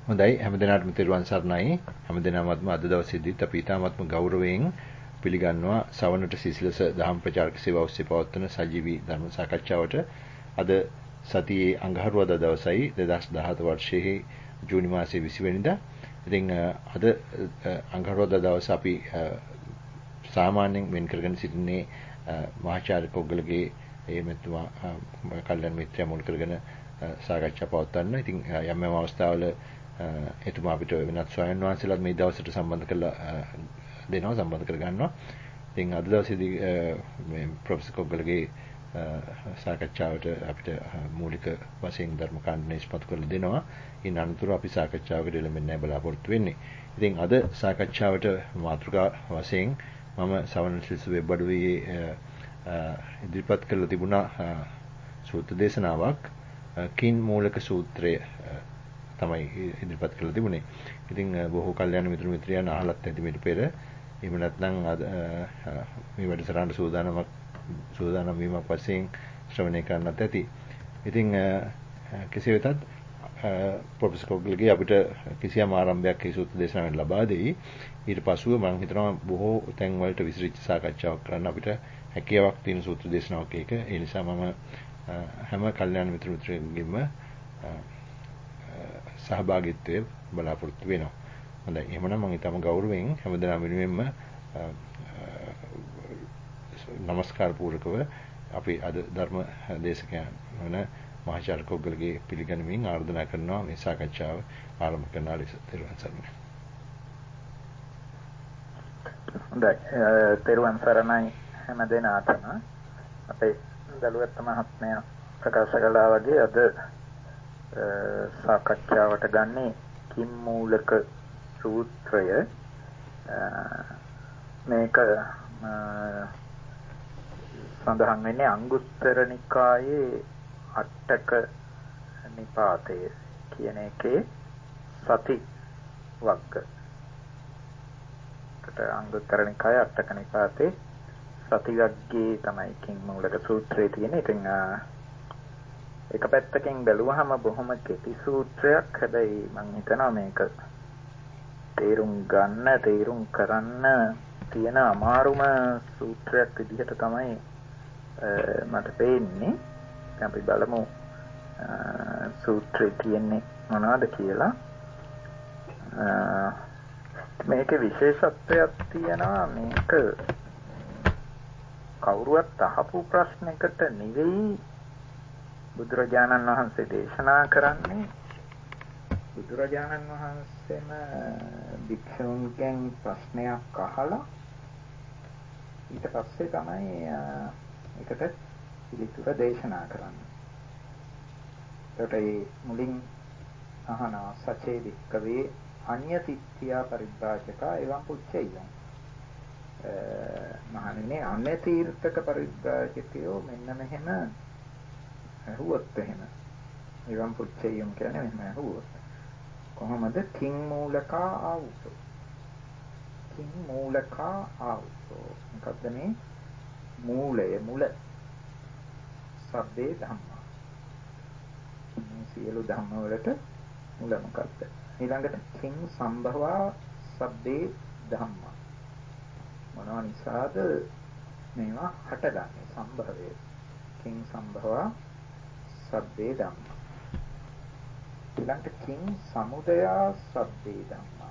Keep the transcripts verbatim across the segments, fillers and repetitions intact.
හොඳයි හැමදෙනාටම තෙරුවන් සරණයි. හැමදෙනාමත්ම අද දවසේදීත් අපි ඉතාමත්ම ගෞරවයෙන් පිළිගන්නවා සවනට සිසිලස දහම් ප්‍රචාරක සේවාව ඔස්සේ පවත්වන සජීවී ධර්ම සාකච්ඡාවට. අද සතියේ අඟහරුවාදා දවසයි දෙදහස් දහහත වර්ෂයේ ජූනි මාසයේ විසි වෙනිදා. ඉතින් අද අඟහරුවාදා දවස අපි සාමාන්‍යයෙන් වෙන් කරගෙන සිටින්නේ මහාචාර්ය කොග්ගලගේ ඒ මෙතුමා කල්යන මිත්‍රයා මුල් කරගෙන සාකච්ඡා පවත්වන්න. ඉතින් යම් යම් අවස්ථාවල එතුමා අපිට වෙනත් ස්වයං වහන්සේලාත් මේ දවසට සම්බන්ධ කරලා දෙනවා සම්බන්ධ කර ගන්නවා. ඉතින් අද දවසේදී මේ ප්‍රොෆෙසර් කොග්ගලගේ සාකච්ඡාවට අපිට මූලික වශයෙන් ධර්ම කාණ්ඩ නිෂ්පත් කරලා දෙනවා. ඉන් අනතුරු අපි සාකච්ඡාවකට එළඹෙන්න බලාපොරොත්තු වෙන්නේ. ඉතින් අද සාකච්ඡාවට මාතෘකා වශයෙන් මම සවන සිසු වෙබ් අඩවියේ ඉදිරිපත් කරලා තිබුණා සූත්‍ර දේශනාවක් කින් මූලක සූත්‍රය තමයි ඉදිරිපත් කරලා තිබුණේ. ඉතින් බොහෝ කල්යාණ මිතුරු මිත්‍රයන් අහලත් ඇති මේට පෙර. එහෙම නැත්නම් අද මේ වැඩසටහනට සූදානමක් සූදානම් වීමක් වශයෙන් ශ්‍රවණය කරන්නත් ඇති. ඉතින් කෙසේ වෙතත් ප්‍රොෆෙසර් කොග්ගලගේ අපිට කිසියම් ආරම්භයක් ඒ සූත්‍ර දේශනාවෙන් ලබා දෙයි. ඊට පසුව මම හිතනවා බොහෝ තැන් වලට විසිරිච්ච සාකච්ඡාවක් කරන්න අපිට හැකියාවක් තියෙන සූත්‍ර දේශනාවක් ඒක. ඒ නිසා මම හැම කල්යාණ මිතුරු මිත්‍රයෙකුගෙම සහභාගීත්වය බලාපොරොත්තු වෙනවා. හොඳයි. එහෙමනම් මම ඊටම ගෞරවයෙන් හැමදෙනා වෙනුවෙන්ම নমස්කාර පූර්වකව අපි අද ධර්ම දේශකයන් වන මහාචාර්ය කොග්ගලගේ පිළිගැනීමෙන් ආරාධනා කරනවා මේ සාකච්ඡාව ආරම්භ කරන ලෙස. තෙරුවන් සරණයි. හොඳයි. තෙරුවන් සරණයි හැමදෙනාටම. අපේ දලුවත් මහත්මයා ප්‍රකාශ කළා වගේ අද සාකච්ඡාවට ගන්නේ කිම් මූලක සූත්‍රය. මේක සඳහන් වෙන්නේ අංගුත්තර නිකායේ අට්ඨක නිපාතයේ කියන එකේ සති වග්ග. කට අංගුත්තර නිකායේ අට්ඨක නිපාතේ සති වග්ගයේ තමයි කිම් මූලක සූත්‍රය තියෙන්නේ. ඉතින් එක පැත්තකින් බැලුවහම බොහොම කෙටි සූත්‍රයක්. හැබැයි මම හිතනවා මේක තේරුම් ගන්න තේරුම් කරන්න තියෙන අමාරුම සූත්‍රයක් විදිහට තමයි මට පේන්නේ. අපි බලමු සූත්‍රයේ තියෙන්නේ මොනවද කියලා. මේකේ විශේෂත්වයක් තියෙනවා. මේක කවුරුවත් අහපු ප්‍රශ්නයකට නෙවෙයි බුදුරජාණන් වහන්සේ දේශනා කරන්නේ. බුදුරජාණන් වහන්සේම භික්ෂුන්ගෙන් ප්‍රශ්නයක් අහලා ඊට පස්සේ තමයි ඒකට පිළිතුර දේශනා කරන්නේ. ඒකට මුලින් අහනවා සචේ වික්කවේ අඤ්ඤතිත්‍යා පරිබ්‍රාජකා එවං පුච්චයං. මහණෙනි අන්‍ය තීර්ථක පරිබ්‍රාජකයෝ මෙන්න මෙහෙම ඇහුවොත් එහෙම. එවං පුච්චයං කියන්නේ මෙහෙම ඇහුවොත් කොහොමද කිං මූලකා ආවුසෝ. කිං මූලකා ආවුසෝ. මොකද්ද මේ මූලය මුල. සබ්බේ ධම්මා. මේ සියලු ධම්ම වලට මුල මොකද්ද? ඊළඟට කිං සම්භවා සබ්බේ ධම්මා. මොනවා නිසාද මේවා හටගන්නේ සම්භවය. කිං සම්භවා සබ්බේ ධම්මා. ඊළඟට කිං සමුදයා සබ්බේ ධම්මා.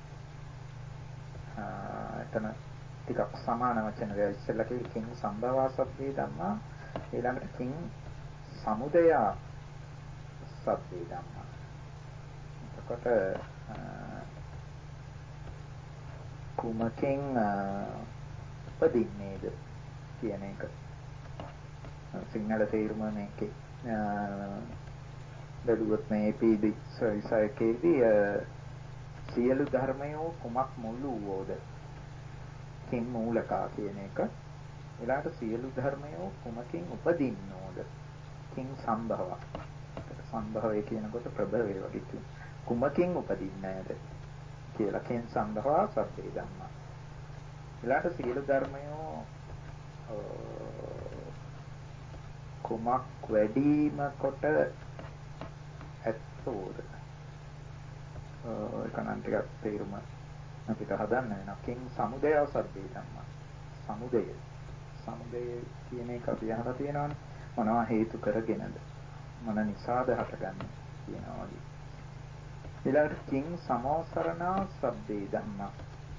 එතන ටිකක් සමාන වචන වල ඉස්සෙල්ලා කිව්වේ කිං සම්භවා සබ්බේ ධම්මා. ඊළඟට කිං සමුදයා සබ්බේ ධම්මා. එතකොට කුමකින් උපදින්නේද කියන එක සිංහල තේරුම මේකේ බැලුවොත් මේ පීඩි සවිසයකේදී සියලු ධර්මයෝ කුමක් මුල් වූවෝද කිං මූලකා කියන එක. ඊළඟට සියලු ධර්මයෝ කුමකින් උපදින්නෝද කිං සම්භව. සම්භවය කියනකොට ප්‍රභවය වගේ කියන කුමකින් උපදින්නේද කියලා කිං සම්භවා සබ්බේ ධම්මා. ඊළඟට සියලු ධර්මයෝ කුමක් වැඩිම කොට ඇත්තෝද ඒක නම් ටිකක් තේරුම අපිට හදන්න වෙනවා. කිං සමුදය සබ්බේ ධම්මා. සමුදය. සමුදය කියන එක අපි අහලා තියෙනවානේ. මොනවා හේතු කරගෙනද? මොන නිසාද හටගන්නේ කියනවා වගේ. ඊළඟට කිං සමෝසරණා සබ්බේ ධම්මා.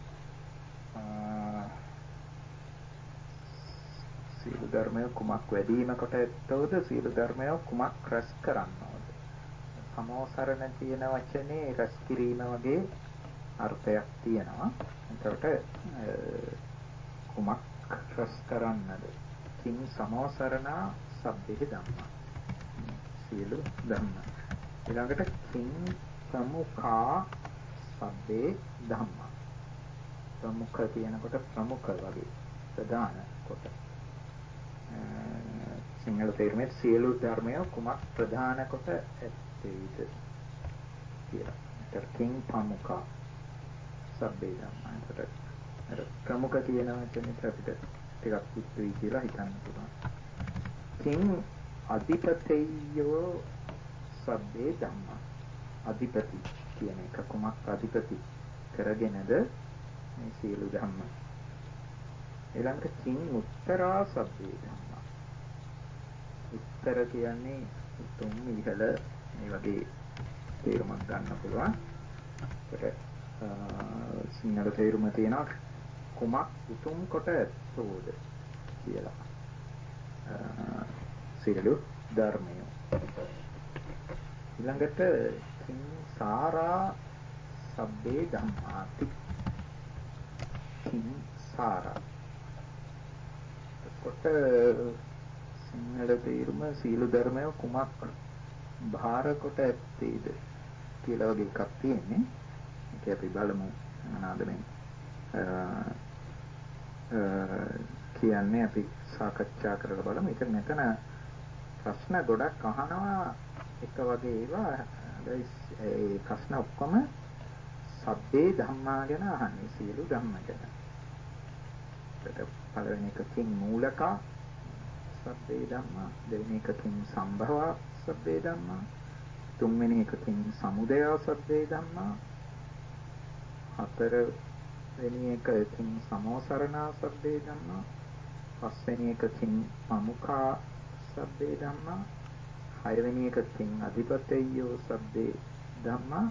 සීල ධර්මය කුමක් වැඩිම කොට ඇත්තෝද? සීල ධර්මය කුමක් රැස් කරන්නෝද? සමෝසරණ කියන වචනේ රැස් කිරීම වගේ අර්ථයක් තියෙනවා. එතකොට කුමක් රැස් කරන්නද? කිං සමෝසරණා සබ්බේ ධම්මා. සීල ධම්ම. ඊළඟට කිං ප්‍රමුඛා සබ්බේ ධම්මා. ප්‍රමුඛ කියනකොට ප්‍රමුඛ වගේ ප්‍රධාන කොට. සිංහල තේරුමේ සියලු ධර්මය කුමක් ප්‍රධාන කොට ඇත්තේද කියලා. ඒතර කිං ප්‍රමුඛා සබ්බේ ධම්මා. ඒතර අර ප්‍රමුඛ කියන වචනේ අපිට ටිකක් පුදුයි කියලා හිතන්න පුළුවන්. කිං අධිපතේයෝ සබ්බේ ධම්මා. අධිපති කියන එක කුමක් අධිපති කරගෙනද මේ සියලු ධම්ම. ඊළඟට කිං උත්තරා සබ්බේ ධම්මා. උත්තර කියන්නේ උතුම් ඉහළ මේ වගේ තේරුමක් ගන්න පුළුවන්. ඒකට සිංහල තේරුම තියෙනවා කුමක් උතුම් කොට ඇත්තෝද කියලා. සියලු ධර්මය. ඊළඟට කිං සාරා සබ්බේ ධම්මාති. කිං සාරා. කොට සිංහල තේරුම සීල ධර්මය කුමක් භාර කොට ඇත්තේද කියලා වගේ එකක් තියෙන්නේ. ඒක අපි බලමු මොනවාද මේ කියන්නේ අපි සාකච්ඡා කරලා බලමු. ඒක මෙතන ප්‍රශ්න ගොඩක් අහනවා එක වගේ ඒවා. ඒ ප්‍රශ්න ඔක්කොම සබ්බේ ධම්මා ගැන අහන්නේ. සියලු ධම්ම ගැන. පළවෙනි එක කිං මූලකා සබ්බේ ධම්මා, දෙවෙනි එක කිං සම්භවා සබ්බේ ධම්මා, තුන්වෙනි එක කිං සමුදය සබ්බේ ධම්මා, හතරවෙනි එක කිං සමෝසරණා සබ්බේ ධම්මා, පස්වෙනි එක කිං පමුඛා සබ්බේ ධම්මා, හයවෙනි එක කිං අධිපතේයෝ සබ්බේ ධම්මා,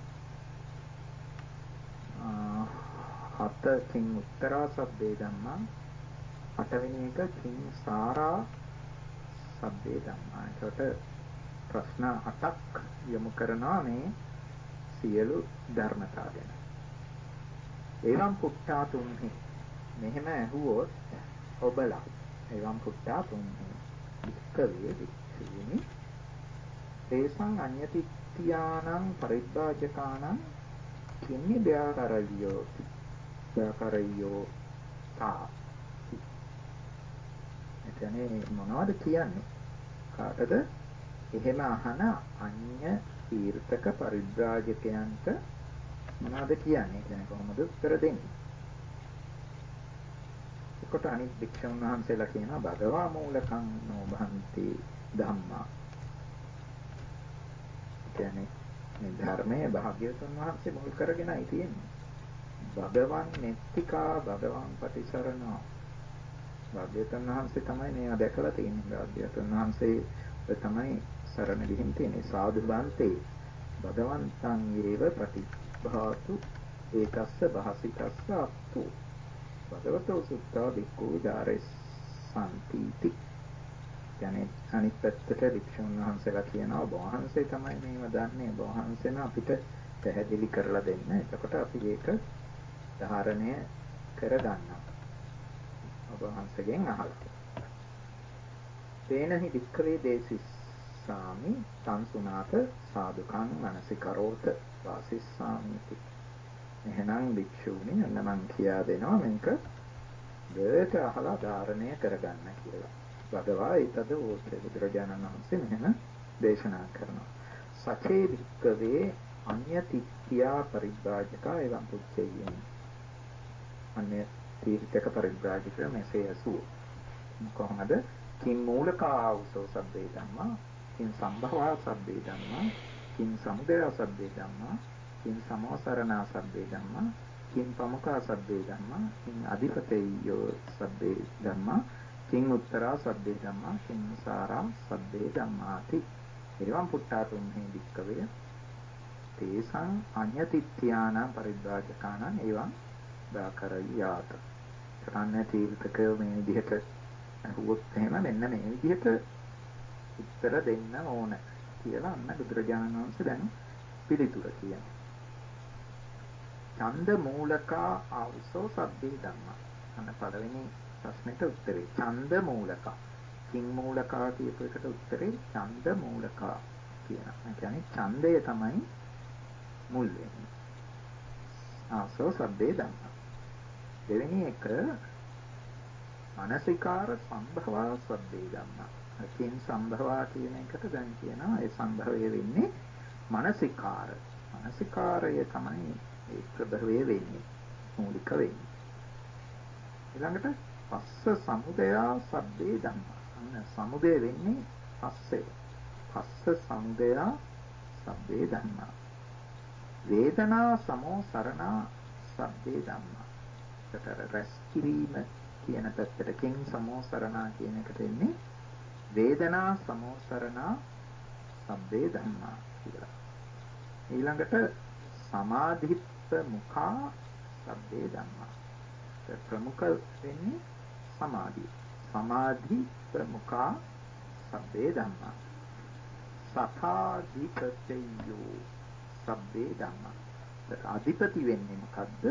හත කිං උත්තරා සබ්බේ ධම්මා, අටවෙනි එක කිං සාරා සබ්බේ ධම්මා. ඒකට ප්‍රශ්න අටක් යොමු කරනවා මේ සියලු ධර්මතා ගැන. එවම් පුට්ඨා තුන්හි. මෙහෙම ඇහුවොත් ඔබලා එවම් පුට්ඨා තුන්හි. වික්කවේ වික්ඛුනි. තේසං අඤ්ඤතිත්‍යානං පරිබ්බාජකානං කිම්මි ව්‍යාකරයෝ ව්‍යාකරයෝ තා. එතනේ මොනවද කියන්නේ? කාටද? එහෙම අහන අන්‍ය තීර්ථක පරිබ්‍රාජකයන්ට මොනවද කියන්නේ? කියන්නේ කොහොමද උත්තර දෙන්නේ? ඒකට අනිත් භික්ෂුන් වහන්සේලා කියනවා භගවා මූලකං නොභන්ති ධම්මා. කියන්නේ මේ ධර්මයේ භාග්‍යවතුන් වහන්සේ මුල් කරගෙනයි තියෙන්නේ. භගවන් නෙත්තිකා භගවන් පටිසරණා. භාග්‍යවතුන් වහන්සේ තමයි මේවා දැකලා තියෙන්නේ. භාග්‍යවතුන් වහන්සේ තමයි සරණ ගිහින් තියෙන්නේ. සාදු බන්තේ භගවන්තං යේව ප්‍රතිභාතු ඒකස්ස භාසිතස්ස අත්තු භගවතෝ සුත්තා බික්ඛු ධාරෙස්සන්තිති. කියන්නේ අනිත් පැත්තට වික්ෂුන් වහන්සේලා කියනවා ඔබ වහන්සේ තමයි මේව දන්නේ. ඔබ වහන්සේම අපිට පැහැදිලි කරලා දෙන්න. එතකොට අපි ඒක ධාරණය කරගන්නවා. ඔබ වහන්සේගෙන් අහලා. තේනහි වික්ඛවේ දේසිස්සාමි සංසුනාත සාදුකං මනසිකරෝත වාසිස්සාමිති. එහෙනම් භික්ෂුණි අන්න මං කියා දෙනවා මේක දෙයට අහලා ධාරණය කරගන්න කියලා. භගවා ඊතද ඕතේ බුදුරජාණන් වහන්සේ මෙහෙම දේශනා කරනවා. සචේ වික්ඛවේ අඤ්ඤතිත්‍යා පරිබ්‍රාජකා එවං පුච්චේයන්. අන්‍ය තීර්ථක පරිබ්‍රාජකව මෙසේ ඇසුවෝ. කොහොමද? කිං මූලකා උසෝ සබ්බේ ධම්මා, කිං සම්භවා සබ්බේ ධම්මා, කිං සමුදය සබ්බේ ධම්මා, කිං සමෝසරණා සබ්බේ ධම්මා කිං පමුඛා සබ්බේ ධම්මා කිං අධිපතේයෝ සබ්බේ ධම්මා කිං උත්තරා සබ්බේ ධම්මා කිං සාරා සබ්බේ ධම්මාති එවං පුට්ඨාතුම්හි වික්කවේ තේසං අඤ්ඤතිත්‍යාන පරිද්වාජකානං එවං දාකරයාත කරන්නේ තීර්ථකයෝ මේ විදිහට අහුවොත් එහෙම මෙන්න මේ විදිහට උත්තර දෙන්න ඕන කියලා අන්න බුදුරජාණන් වහන්සේ දැන් පිළිතුර කියනවා. ඡන්ද මූලකා ආවසෝ සබ්බේ ධම්මා. අන්න පළවෙනි ප්‍රශ්නෙට උත්තරේ ඡන්ද මූලකා. කිං මූලකා කියපු එකට උත්තරේ ඡන්ද මූලකා කියනවා. ඒ කියන්නේ ඡන්දය තමයි මුල් වෙන්නේ. ආවසෝ සබ්බේ ධම්මා. දෙවෙනි එක මානසිකාර සම්භවා සබ්බේ ධම්මා. කිං සම්භවා කියන එකට දැන් කියනවා ඒ සම්භවය වෙන්නේ මානසිකාර. මානසිකාරය තමයි ඒ ප්‍රභවය වෙන්නේ මූලික වෙන්නේ. ඊළඟට පස්ස සමුදයා සබ්බේ ධම්මා. අන්න සමුදය වෙන්නේ පස්සේ. පස්ස සමුදයා සබ්බේ ධම්මා. වේදනා සමෝසරණා සබ්බේ ධම්මා. ඒතර රැස් කිරීම කියන පැත්තට කිං සමෝසරණා කියන එකට එන්නේ වේදනා සමෝසරණා සබ්බේ ධම්මා කියලා. ඊළඟට සමාධිත්ත මුඛා සබ්බේ ධම්මා. ප්‍රමුඛ වෙන්නේ සමාධිය. සමාධි ප්‍රමුඛා සබ්බේ ධම්මා. සතාධිපතේයෝ සබ්බේ ධම්මා. අධිපති වෙන්නේ මොකද්ද?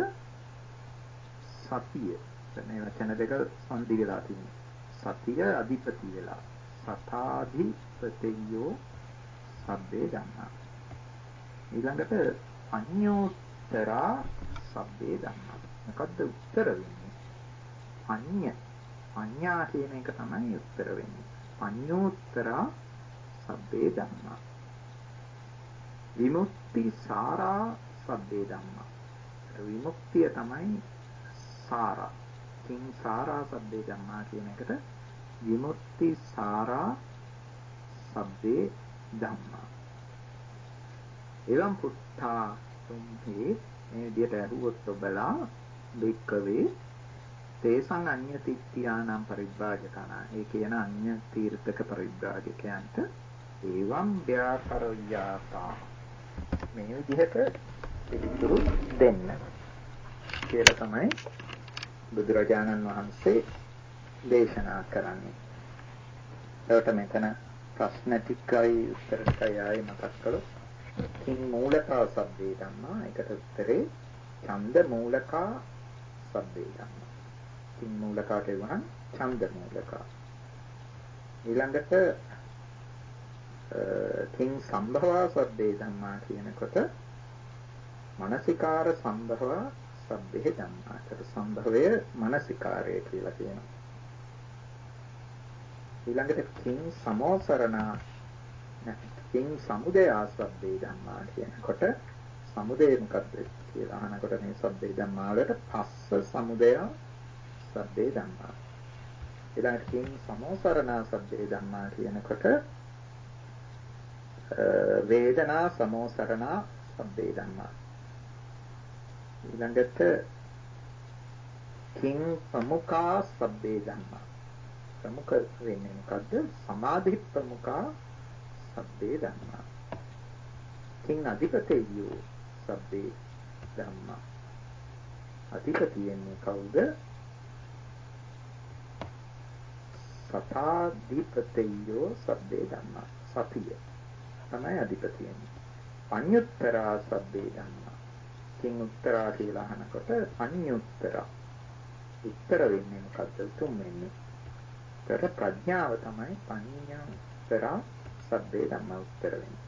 සතිය. මේ වචන දෙක සංදි වෙලා තියෙනවා. සතිය අධිපති වෙලා. සතාධිපතේයෝ සබ්බේ ධම්මා. ඊළඟට අඤ්ඤෝත්තරා සබ්බේ ධම්මා. මොකද්ද උත්තර වෙන්නේ? අඤ්ඤ. අඤ්ඤා කියන එක තමයි උත්තර වෙන්නේ. අඤ්ඤෝත්තරා සබ්බේ ධම්මා. විමුක්ති සාරා සබ්බේ ධම්මා. විමුක්තිය තමයි සාරා. කිං සාරා සබ්බේ ධම්මා කියන එකට විමුක්ති සාරා සබ්බේ ධම්මා. එවං පුට්ඨා තුම්හි මේ විදිහට ඇහුවොත් ඔබලා දෙක්කවේ තේසං අඤ්ඤ තිත්‍යානම් පරිබ්‍රාජකන. ඒ කියන අඤ්ඤ තීර්ථක පරිබ්‍රාජකයන්ට එවං ව්‍යාකරයාතා මේ විදිහට පිළිතුරු දෙන්න කියලා තමයි බුදුරජාණන් වහන්සේ දේශනා කරන්නේ. ඒකට මෙතන ප්‍රශ්න ටිකයි උත්තර ටිකයි ආයේ මතක් කළොත් කිං මූලකා සබ්බේ ධම්මා. ඒකට උත්තරේ ඡන්ද මූලකා සබ්බේ ධම්මා. කිං මූලකා කියවනම් ඡන්ද මූලකා. ඊළඟට කිං සම්භවා සබ්බේ ධම්මා කියනකොට මනසිකාර සම්භවා සබ්බේ ධම්මා. ඒකට සම්භවය මනසිකාරය කියලා කියනවා. ඊළඟට කිං සමෝසරණා කිං සමුදයා සබ්බේ ධම්මා කියනකොට සමුදය මොකද්ද කියලා අහනකොට මේ සබ්බේ ධම්මා වලට පස්ස සමුදයා සබ්බේ ධම්මා. ඊළඟට කිං සමෝසරණා සබ්බේ ධම්මා කියනකොට වේදනා සමෝසරණා සබ්බේ ධම්මා. ඊළඟට කිං ප්‍රමුඛා සබ්බේ ධම්මා. ප්‍රමුඛ වෙන්නේ මොකද්ද? සමාධි ප්‍රමුඛා සබ්බේ ධම්මා. කිං අධිපතේයෝ සබ්බේ ධම්මා. අධිපති වෙන්නේ කවුද? සතාධිපතේයෝ සබ්බේ ධම්මා. සතිය තමයි අධිපති වෙන්නේ. අඤ්ඤුත්තරා සබ්බේ ධම්මා. කිං උත්තරා කියලා අහනකොට අඤ්ඤුත්තරා. උත්තර වෙන්නේ මොකද්ද? උතුම් වෙන්නේ. ඒතර ප්‍රඥාව තමයි පඤ්ඤාතරා සබ්බේ ධම්මා උත්තර වෙන්නේ.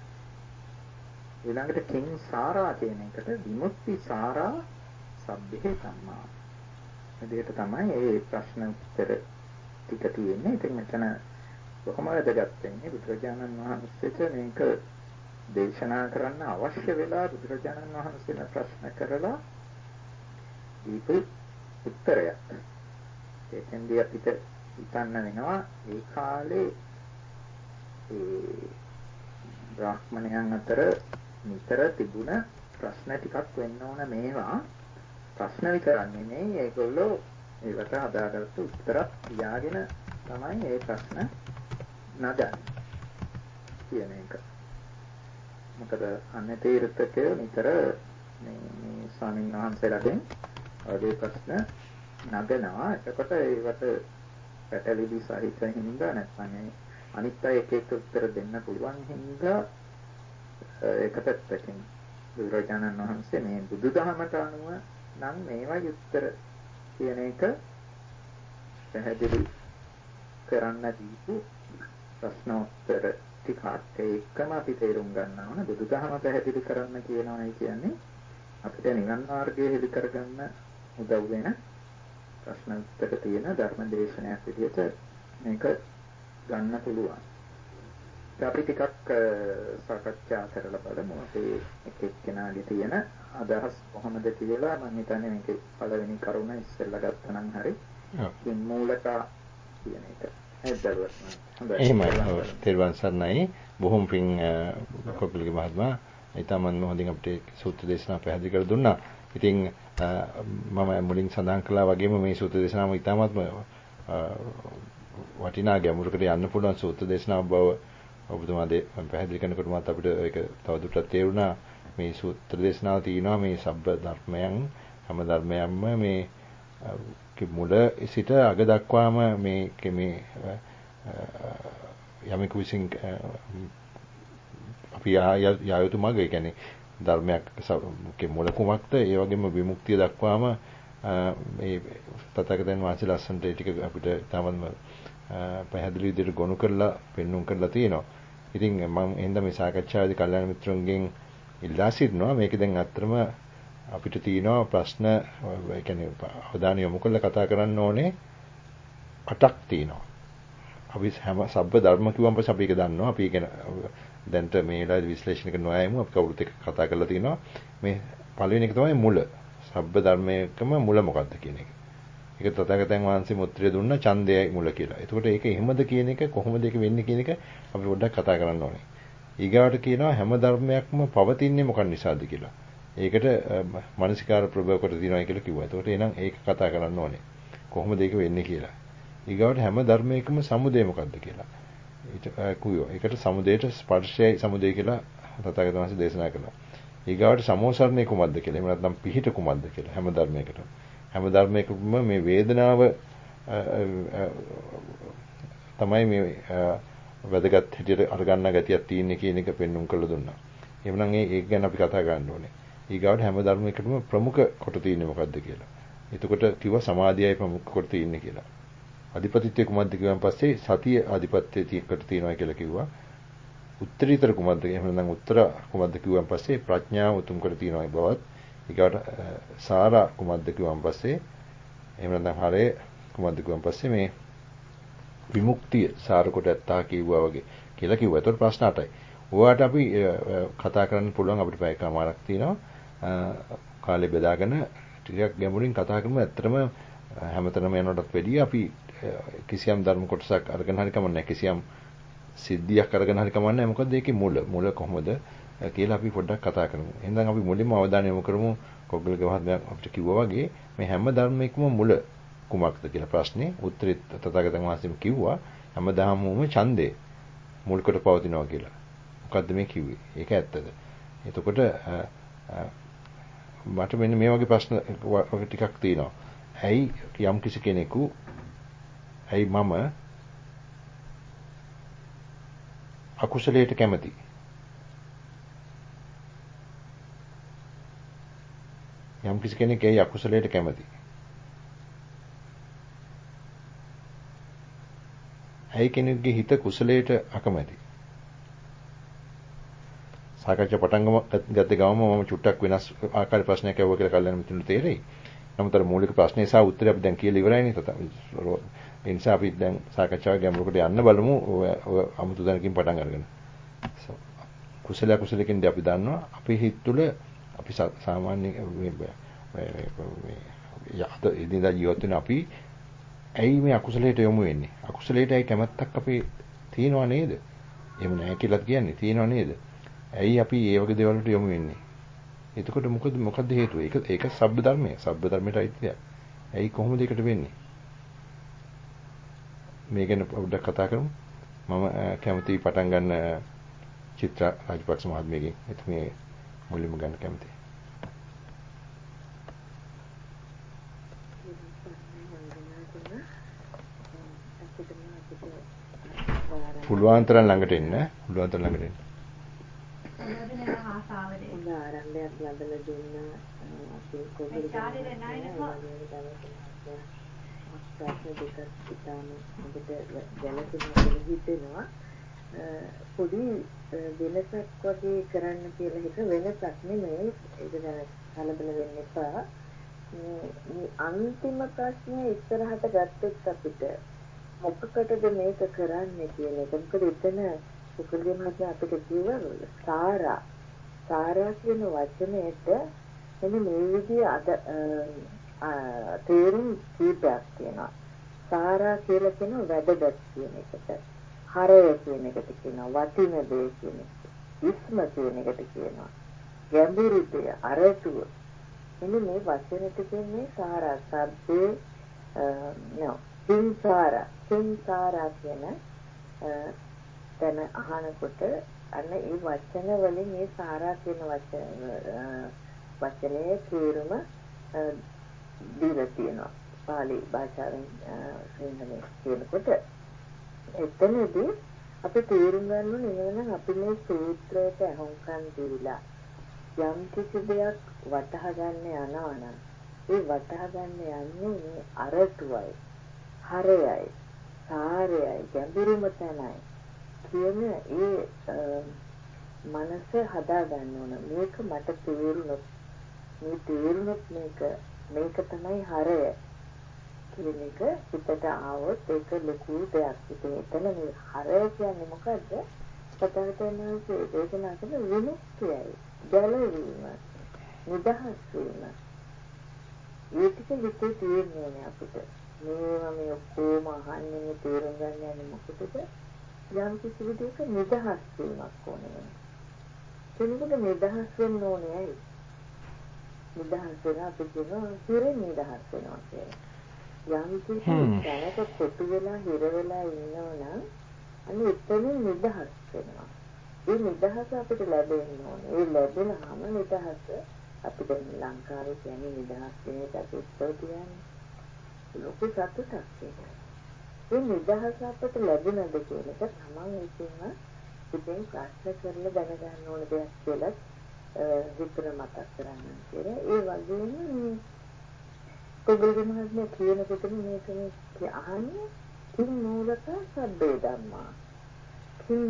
ඊළඟට කිං සාරා කියන එකට විමුක්ති සාරා සබ්බේ ධම්මා. මේකට තමයි මේ ප්‍රශ්න උත්තර ටික තියෙන්නේ. ඉතින් මෙතන කොහොම වැදගත් වෙන්නේ බුදුරජාණන් වහන්සේට මේක දේශනා කරන්න අවශ්‍ය වෙලා බුදුරජාණන් වහන්සේලා ප්‍රශ්න කරලා දීපු උත්තරයක්. ඒකෙන්දී අපිට හිතන්න වෙනවා ඒ කාලේ ඒ බ්‍රාහ්මණයන් අතර නිතර තිබුණ ප්‍රශ්න ටිකක් වෙන්න ඕන මේවා ප්‍රශ්න විතරන්නේ නෙවෙයි ඒගොල්ලෝ ඒකට හදාගත්ත උත්තරත් තියාගෙන තමයි මේ ප්‍රශ්න නගන්නේ කියන එක. මොකද අන්නේ තීර්ථකය නිතර මේ මේ ස්වාමීන් වහන්සේලාගෙන් වගේ ප්‍රශ්න නගනවා. එතකොට ඒවට පැටලිලි සහිත හින්දා නැත්නම් අනිත් අය එක එක උත්තර දෙන්න පුළුවන් හින්දා ඒක පැත්තකින් බුදුරජාණන් වහන්සේ මේ බුදුදහමට අනුව නම් මේවා උත්තර කියන එක පැහැදිලි කරන්න දීපු ප්‍රශ්නෝත්තර ටිකක් ඒකම අපි තේරුම් ගන්න ඕන. බුදුදහම පැහැදිලි කරන්න කියනවායි කියන්නේ අපිට නිවන් මාර්ගය හෙළි කරගන්න උදව් වෙන ප්‍රශ්න උත්තර තියෙන ධර්ම දේශනයක් විදිහට මේක ගන්න පුළුවන්. අපි ටිකක් සාකච්ඡා කරලා බලමු අපේ එක එක්කෙනාගේ තියෙන අදහස් කොහොමද කියලා. මම හිතන්නේ මේකේ පළවෙනි කරුණ ඉස්සෙල්ලා ගත්තනම් හරි. ඉතින් මූලක කියන එක එහෙමයි. තෙරුවන් සරණයි. බොහොම පිං කොපිලගේ මහත්මයා ඊටමන් හොඳින් අපිට සූත්‍ර දේශනා පැහැදිලි කර දුන්නා. ඉතින් මම මුලින් සඳහන් කළා වගේම මේ සූත්‍ර දේශනාව ඊටමත්ම වටිනා ගැඹුරකට යන්න පුළුවන් සූත්‍ර දේශනාවක් බව ඔබතුමා පැහැදිලි කරනකොට මට අපිට ඒක තවදුරටත් තේරුණා. මේ සූත්‍ර දේශනාව තියෙනවා මේ සබ්බ ධර්මයන් හැම ධර්මයන්ම මේ මුල සිට අග දක්වාම මේ මේ යමෙකු විසින් අපි යායුතු මඟ ඒ කියන්නේ ධර්මයක් මුල කුමක්ද ඒ වගේම විමුක්තිය දක්වාම මේ තථාගතයන් වහන්සේ ලස්සනට ඒ ටික අපිට තමන්ම පැහැදිලි විදිහට ගොනු කරලා පෙන්වුම් කරලා තියෙනවා. ඉතින් මම එහෙනම් මේ සාකච්ඡාවේදී කල්යාණ මිත්‍රන්ගෙන් ඉල්ලා සිටිනවා මේක දැන් අත්‍තරම අපිට තියෙනවා ප්‍රශ්න ඒ කියන්නේ අවධානය යොමු කරලා කතා කරන්න ඕනේ අටක් තියෙනවා. අපි හැම සබ්බ ධර්ම කිව්වම පස්සේ අපි ඒක දන්නවා. අපි ඒක දැන්ට මේ වෙලාවේ විශ්ලේෂණය කරන අයම අපි කවුරුත් එක්ක කතා කරලා තිනවා. මේ පළවෙනි එක තමයි මුල. සබ්බ ධර්මයකම මුල මොකක්ද කියන එක. ඒක තථාගතයන් වහන්සේ මුත්‍රය දුන්න ඡන්දයයි මුල කියලා. එතකොට ඒක එහෙමද කියන එක කොහොමද ඒක වෙන්නේ කියන එක අපි පොඩ්ඩක් කතා කරන්න ඕනේ. ඊගාවට කියනවා හැම ධර්මයක්ම පවතින්නේ මොකක් නිසාද කියලා. ඒකට මානසිකාර ප්‍රභව කොට දිනවයි කියලා කිව්වා. එතකොට එහෙනම් ඒක කතා කරන්න ඕනේ. කොහොමද ඒක වෙන්නේ කියලා. ඊගාවට හැම ධර්මයකම සමුදය මොකක්ද කියලා. ඊට කිව්වා. ඒකට සමුදයට ස්පර්ශයයි සමුදය කියලා තථාගතයන් වහන්සේ දේශනා කළා. ඊගාවට සමෝසරණය කුමක්ද කියලා. එහෙම නැත්නම් පිහිට කුමක්ද කියලා හැම ධර්මයකටම. හැම ධර්මයකම මේ වේදනාව තමයි මේ වැදගත් හැටියට අරගන්න ගතියක් තියෙන්නේ කියන එක පෙන්වුම් කරලා දුන්නා. එහෙනම් ඒ ඒක ගැන අපි කතා කරන්න ඕනේ. ඊගාවට හැම ධර්මයකටම ප්‍රමුඛ කොට තියෙන්නේ මොකද්ද කියලා. එතකොට කිව්වා සමාධියයි ප්‍රමුඛ කොට තියෙන්නේ කියලා. අධිපතිත්වය කුමක්ද කියවන් පස්සේ සතිය අධිපත්‍යයකට තියෙනවා කියලා කිව්වා. උත්තරීතර කුමක්ද එහෙම නැත්නම් උත්තර කුමක්ද කියවන් පස්සේ ප්‍රඥාව උතුම් කොට තියෙනවා බවත්. ඊගාට සාර කුමක්ද කියවන් පස්සේ එහෙම නැත්නම් හරේ කුමක්ද කියවන් පස්සේ මේ විමුක්තිය සාර කොට ඇත්තා කිව්වා වගේ කියලා කිව්වා. ඒතකොට ප්‍රශ්න අටයි. ඔයාට අපි කතා කරන්න පුළුවන් අපිට පැය කමාරක් තියෙනවා. කාලේ බෙදාගෙන ටිකක් ගැඹුරින් කතා කරමු. ඇත්තටම හැමතැනම යනකොටත් වැඩිය අපි කිසියම් ධර්ම කොටසක් අරගෙන හරි කමන්නේ කිසියම් සිද්ධියක් අරගෙන හරි කමන්නේ මොකද ඒකේ මුල මුල කොහොමද කියලා අපි පොඩ්ඩක් කතා කරමු. එහෙනම් අපි මුලින්ම අවධානය යොමු කරමු කොග්ගලගේ මහත්මයා අපිට කිව්වා වගේ මේ හැම ධර්මයකම මුල කුමක්ද කියලා ප්‍රශ්නේ උත්තරේ තථාගතයන් වහන්සේම කිව්වා හැමදාමම ඡන්දේ මුල් කොට පවතිනවා කියලා. මොකද්ද මේ කිව්වේ? ඒක ඇත්තද? එතකොට මට මෙන්න මේ වගේ ප්‍රශ්න වගේ ටිකක් තියෙනවා. ඇයි යම් කිසි කෙනෙකු ඇයි මම අකුසලයට කැමති? යම් කිසි කෙනෙක් ඇයි අකුසලයට කැමති? ඇයි කෙනෙකුගේ හිත කුසලයට අකමැති? සාකච්ඡා පටන් ගත්ත ගමම මම චුට්ටක් වෙනස් ආකාරයේ ප්‍රශ්නයක් අහුවා කියලා කල්යනා මිතුරුන්ට තේරෙයි. නමුත් අර මූලික ප්‍රශ්නේ සහ උත්තරය අපි දැන් කියලා ඉවරයිනේ තත. ඒ නිසා අපි දැන් සාකච්ඡාවේ ගැඹුරකට යන්න බලමු. ඔය අමුතු දැනකින් පටන් අරගෙන. කුසල කුසලකින්ද අපි දන්නවා අපේ හිත තුළ අපි සාමාන්‍ය මේ යහත ඉදින්දා ජීවත් වෙන අපි ඇයි මේ අකුසලයට යොමු වෙන්නේ? අකුසලයට ඇයි කැමැත්තක් අපේ තියෙනව නේද? එහෙම නැහැ කියලා කියන්නේ තියෙනව නේද? ඇයි අපි මේ වගේ දේවල් වලට යොමු වෙන්නේ? එතකොට මොකද මොකද හේතුව? ඒක ඒක සබ්බ ධර්මය. සබ්බ ධර්මයට අයිති දෙයක්. ඇයි කොහොමද ඒකට වෙන්නේ? මේ ගැන පොඩ්ඩක් කතා කරමු. මම කැමතියි පටන් ගන්න චිත්‍රා රාජපක්ෂ මහත්මියගෙන්. එතුමිය මුලින්ම ගන්න කැමතියි. පුළුවන් තරම් ළඟට එන්න. පුළුවන් තරම් ළඟට එන්න. හොඳ ආරම්භයක් ලැබලා දුන්නා අපේ කොහොමද ප්‍රශ්න දෙකක් ඉතාම හොඳට ගැලපෙනවා කියලා හිතෙනවා. පොඩි වෙනසක් වගේ කරන්න කියලා හිත වෙනසක් නෙමෙයි. ඒක ගැන කලබල වෙන්න එපා. මේ අන්තිම ප්‍රශ්නේ ඉස්සරහට ගත්තොත් අපිට මොකකටද මේක කරන්නේ කියන එක. මොකද එතන සුකල්ගේ මහත්මයා අපිට කිව්වා සාරා. සාරා කියන වචනයට එන්නේ මේ විදිහ අද තේරුම් කීපයක් තියෙනවා. සාරා කියලා කියන වැදගත් කියන එකට. හරය කියන එකට කියනවා. වටින දේ කියන එකට. ඉස්ම කියන එකට කියනවා. ගැඹුරු දේ අරතුව. එන්නේ මේ වචනෙට කියන්නේ සාරා සබ්දේ නෝ සින්සාරා සින්සාරා කියන තන අහනකොට අන්න ඒ වචන වලින් මේ සාරා කියන වචන වචනේ තේරුම දීලා තියෙනවා. පාලි භාෂාවෙන් සිංහලෙන් කියනකොට එතනදී අපි තේරුම් ගන්න ඕනේ නේද අපි මේ සූත්‍රයට අහුම්කම් දීලා යම් කිසි දෙයක් වටහා ගන්න යනවා නම් ඒ වටහා ගන්න යන්නේ මේ අරටුවයි හරයයි සාරයයි ගැඹුරුම තැනයි කියන ඒ මනස හදා ගන්න ඕන. මේක මට තේරුණොත් මේ තේරුණොත් මේක මේක තමයි හරය කියන එක හිතට ආවොත් ඒක ලොකු දෙයක්. ඉතින් එතන මේ හරය කියන්නේ මොකද්ද? පතරතනසේ දේශනා කරන විමුක්තියයි, ගැලවීම, නිදහස් වීම. ඒක හිතේ තියෙන්න ඕනේ අපිට. මේවා මේ ඔක්කොම අහන්නේ තේරුම් ගන්න යන්නේ මොකටද? යම් කිසි විදිහක නිදහස් වීමක් ඕනේ. කෙනෙකුට නිදහස් වෙන්න ඕනේ ඇයි? නිදහස් වෙලා අපි කියනවා හිරේ නිදහස් වෙනවා කියලා. යම් කිසි දැනක කොටු වෙලා හිර වෙලා ඉන්නවනම් අනේ එතනින් නිදහස් වෙනවා. ඒ නිදහස අපිට ලැබෙන්න ඕනේ. ඒ ලැබුණාම නිදහස අපිට ලංකාවේ කියන්නේ නිදහස් වෙන එක අපි උත්සව කියන්නේ. ලොකු සතුටක් ඒක. ඒ නිදහස අපිට ලැබුණද කියන එක තමන් විසින්ම ඉතින් ප්‍රශ්න කරලා දැනගන්න ඕන දෙයක් කියලා විතර මතක් කරගන්න කියලා. ඒ වගේම කොගලගේ මහත්මයා කියනකොට මේක මේ අහන්නේ කිං මූලක සබ්බේ ධම්මා. කිං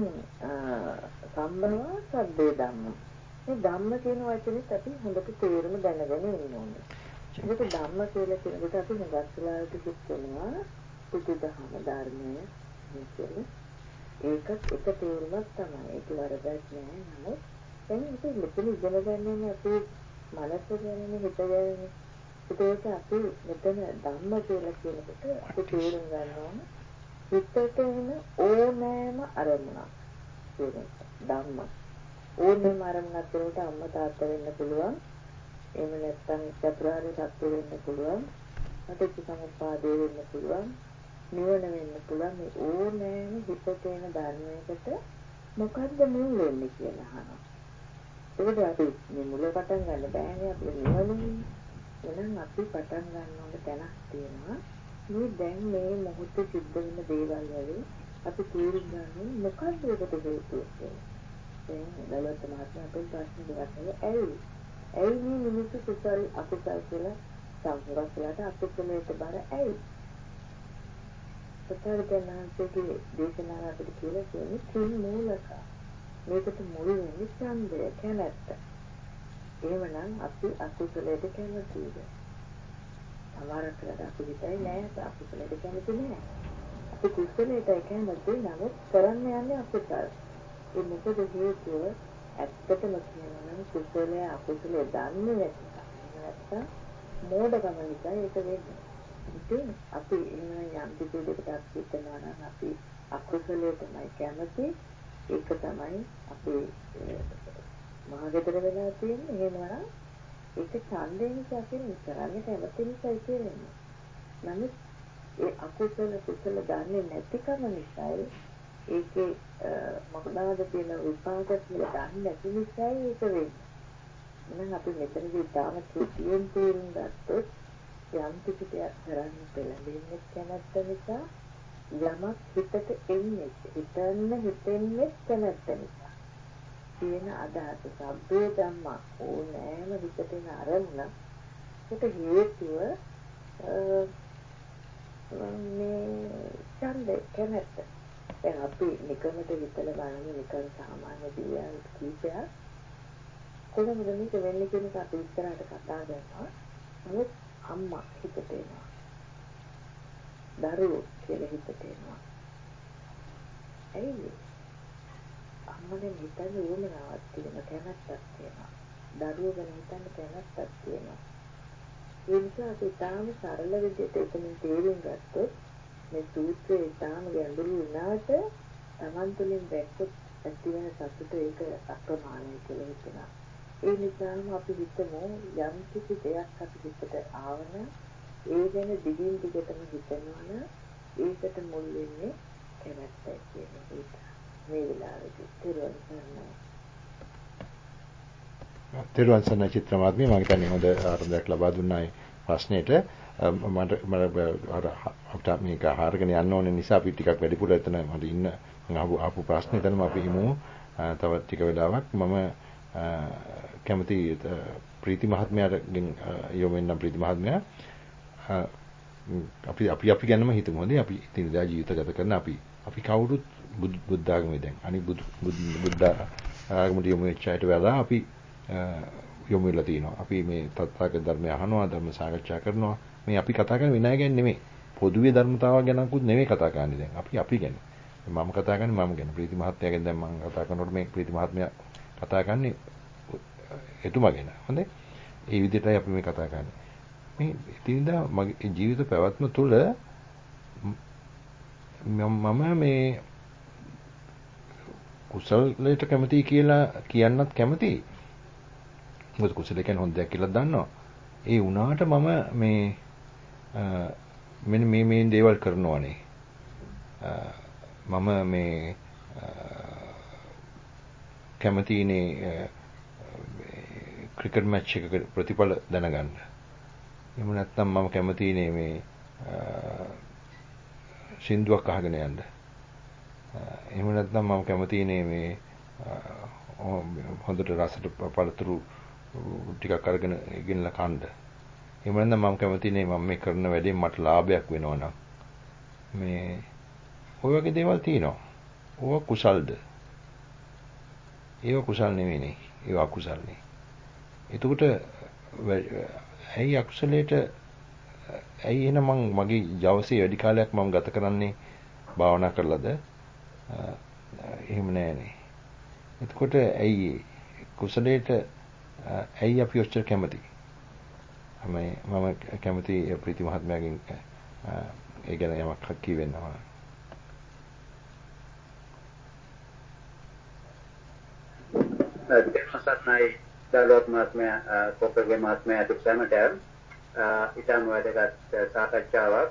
සම්බව සබ්බේ ධම්මා. මේ ධම්ම කියන වචනේත් අපි හොඳට තේරුම දැනගෙන ඉන්න ඕනේ. ඒක ධම්ම කියලා කියනකොට අපි හුඟක් වෙලාවට හිතනවා බුදුදහම ධර්මය කියන්නේ ඒකත් එක තේරුමක් තමයි. ඒක වරදක් නෑ. නමුත් දැන් අපි මෙතන ඉගෙන ගන්න අපේ මනස ගැන හිත ගැන ඒකට අපි මෙතන ධම්ම කියලා කියනකොට අපි තේරුම් ගන්න ඕනේ හිතට එන ඕනෑම අරමුණක් කියන එක. ධම්ම ඕනෑම අරමුණක් වලට අම්මා තාත්තා වෙන්න පුළුවන්. එහෙම නැත්නම් චතුරාර්ය සත්‍ය වෙන්න පුළුවන්. පටිච්චසමුප්පාදේ වෙන්න පුළුවන්. නිවන වෙන්න පුළුවන්. මේ ඕනෑම හිතට එන ධර්මයකට මොකද්ද මුල් වෙන්නේ කියලා අහනවා. ඒකද අපි මේ මුල පටන් ගන්න බෑනේ අපි නිවනින්. එහෙනම් අපි පටන් ගන්න ඕන තැනක් තියෙනවා. මේ දැන් මේ මොහොතේ සිද්ධ වෙන දේවල් වලින් අපි තේරුම් ගන්න මොකක්ද ඒකට හේතුව කියලා. දැන් ලලිත මහත්මයා අපේ ප්‍රශ්න දෙකක් නේද? ඇයි? ඇයි මේ මිනිස්සු කුසල් අකුසල් කියලා සම්පූර්ණයට අකුසලයට බර ඇයි? සතරදනාන්සේගේ දේශනාව අපිට කියලා කියන්නේ කිං මූලක. මේකට මුල් වෙන්නේ ඡන්දය කැමැත්ත. එහෙමනම් අපි අකුසලයට කැමතිද? සමහරක් වෙලාවට අපි හිතයි නෑ අකුසලයට කැමති නෑ. අපි කුසලයට කැමති නමුත් කරන්න යන්නේ අකුසල. ඒ මොකද හේතුව ඇත්තටම කියනවා නම් කුසලය අකුසලය දන්නේ නැතිකම. එහෙම නැත්නම් මෝඩකම නිසා ඒක වෙන්නේ. ඉතින් අපි එහෙමනම් යම් කිසි දෙයකට අපි හිතනවා නම් අපි අකුසලයටමයි කැමති. ඒක තමයි අපේ මහගෙදර වෙලා තියෙන්නේ එහෙමනම් ඒක ඡන්දයෙන් කියන කරන්නේ කැමති නිසා කියන්නේ. නමුත් ඒ අකුසල කුසල දන්නේ නැතිකම නිසායි ඒකේ මොකදාද කියන විපාක කියලා දන්නේ නැති නිසායි ඒක වෙන්නේ. එහෙනම් අපි මෙතනදී තාම කෙටියෙන් තේරුම් ගත්තොත් යම් කිසි දෙයක් කරන්න පෙළඹෙන්නේ කැමැත්ත නිසා යමක් හිතට එන්නේ හිතන්න හිතෙන්නේ කැමැත්ත නිසා තියෙන අදහස සබ්බේ ධම්මා ඕනෑම හිතට එන අරමුණකට හේතුව මේ ඡන්දේ කැමැත්ත. දැන් අපි නිකමට හිතලා බලමු නිකන් සාමාන්‍ය දියන් කීපයක් කොහොමද මේක වෙන්නේ කියන එක අපි ඉස්සරහට කතා කරනවා. නමුත් අම්මා හිතට එනවා. දරුවෝ කියලා හිතට එනවා. ඇයි අම්මගෙන් හිතන්න උවමනාවක් තියෙනවා, කැමැත්තක් තියෙනවා. දරුවෝ ගැන හිතන්න කැමැත්තක් තියෙනවා. ඒ නිසා අපි තාම සරල විදිහට එතනින් තේරුම් ගත්තොත් මේ සූත්‍රයේ තාම ගැඹුරු වුණාට Taman තුලින් දැක්කොත් ඇති වෙන සතුට ඒක අප්‍රමාණයි කියලා හිතනවා. ඒ නිසාම අපි හිතමු යම් කිසි දෙයක් අපි හිතට ආවන ඒ ගැන දිගින් දිගටම හිතනවනම් ඒකට මුල් වෙන්නේ කැමැත්තයි කියන එක. මේ වෙලාවේදී තේරුම් ගන්න. තේරුම් ගන්න චිත්‍රමාත්මිය මම හිතන්නේ හොඳ ආරම්භයක් ලබා දුන්නායි ප්‍රශ්නෙට. මට මට අර අපිට මේක හරගෙන යන්න ඕන නිසා අපි ටිකක් වැඩිපුර එතන මට ඉන්න මම ආපු ආපු ප්‍රශ්නේ එතනම අපි හිමු. තව ටික වෙලාවක් මම කැමති ප්‍රීති මහත්මයාගෙන් යොමු වෙනම් ප්‍රීති මහත්මයා අපි අපි අපි ගැනම හිතමු. හොඳේ අපි ඉතිරිදා ජීවිත ගත කරන අපි අපි කවුරුත් බුද්ධ ආගමේ දැන් අනිත් බුදු බුද්ධ ආගමට යොමු වෙච්ච අයට වඩා අපි යොමු වෙලා තිනවා. අපි මේ තත්ත්වක ධර්මය අහනවා, ධර්ම සාකච්ඡා කරනවා. මේ අපි කතා කරන්නේ විනය ගැන නෙමෙයි. පොදුවේ ධර්මතාව ගැනකුත් නෙමෙයි කතා කරන්නේ දැන්. අපි අපි ගැන. මම කතා කරන්නේ මම ගැන. ප්‍රීති මහත්මයාගෙන් දැන් මම කතා කරනකොට මේ ප්‍රීති මහත්මයා කතා කරන්නේ එතුමා ගැන. හොඳේ. ඒ විදිහටයි අපි මේ කතා කරන්නේ. මේ ඉතින්දා මගේ ජීවිත පැවැත්ම තුළ මම මේ කුසලයට කැමතියි කියලා කියන්නත් කැමතියි. මොකද කුසල කියන්නේ හොඳ දෙයක් කියලා දන්නවා. ඒ වුණාට මම මේ මෙන්න මේ මේ දේවල් කරනවානේ. මම මේ කැමතිනේ ක්‍රිකට් මැච් එකක ප්‍රතිඵල දැනගන්න. එහෙම නැත්නම් මම කැමතිනේ මේ සින්දුවක් අහගෙන යන්න. එහෙම නැත්නම් මම කැමතිනේ මේ හොඳට රසට පළතුරු ටිකක් අරගෙන ගෙනලා කන්න. එහෙම නැත්නම් මම කැමතිනේ මම මේ කරන වැඩෙන් මට ලාභයක් වෙනවා නම් මේ ඔය වගේ දේවල් තියෙනවා. ඕවා කුසල්ද? ඒවා කුසල් නෙවෙයිනේ. ඒවා අකුසල්නේ. එතකොට ඇයි අකුසලයට ඇයි එහෙනම් මං මගේ ජවසේ වැඩි කාලයක් මම ගත කරන්නේ භාවනා කරලාද? එහෙම නෑනේ. එතකොට ඇයි කුසලයට ඇයි අපි ඔච්චර කැමති? මම මම කැමති ප්‍රීති මහත්මයාගෙන් ඒ ගැන යමක් කියවෙනවා. දෙමසත්නයි දලොත් මහත්මයා කොපගේ මහත්මයා අතිසමට ඉතාම වැදගත් සාකච්ඡාවක්.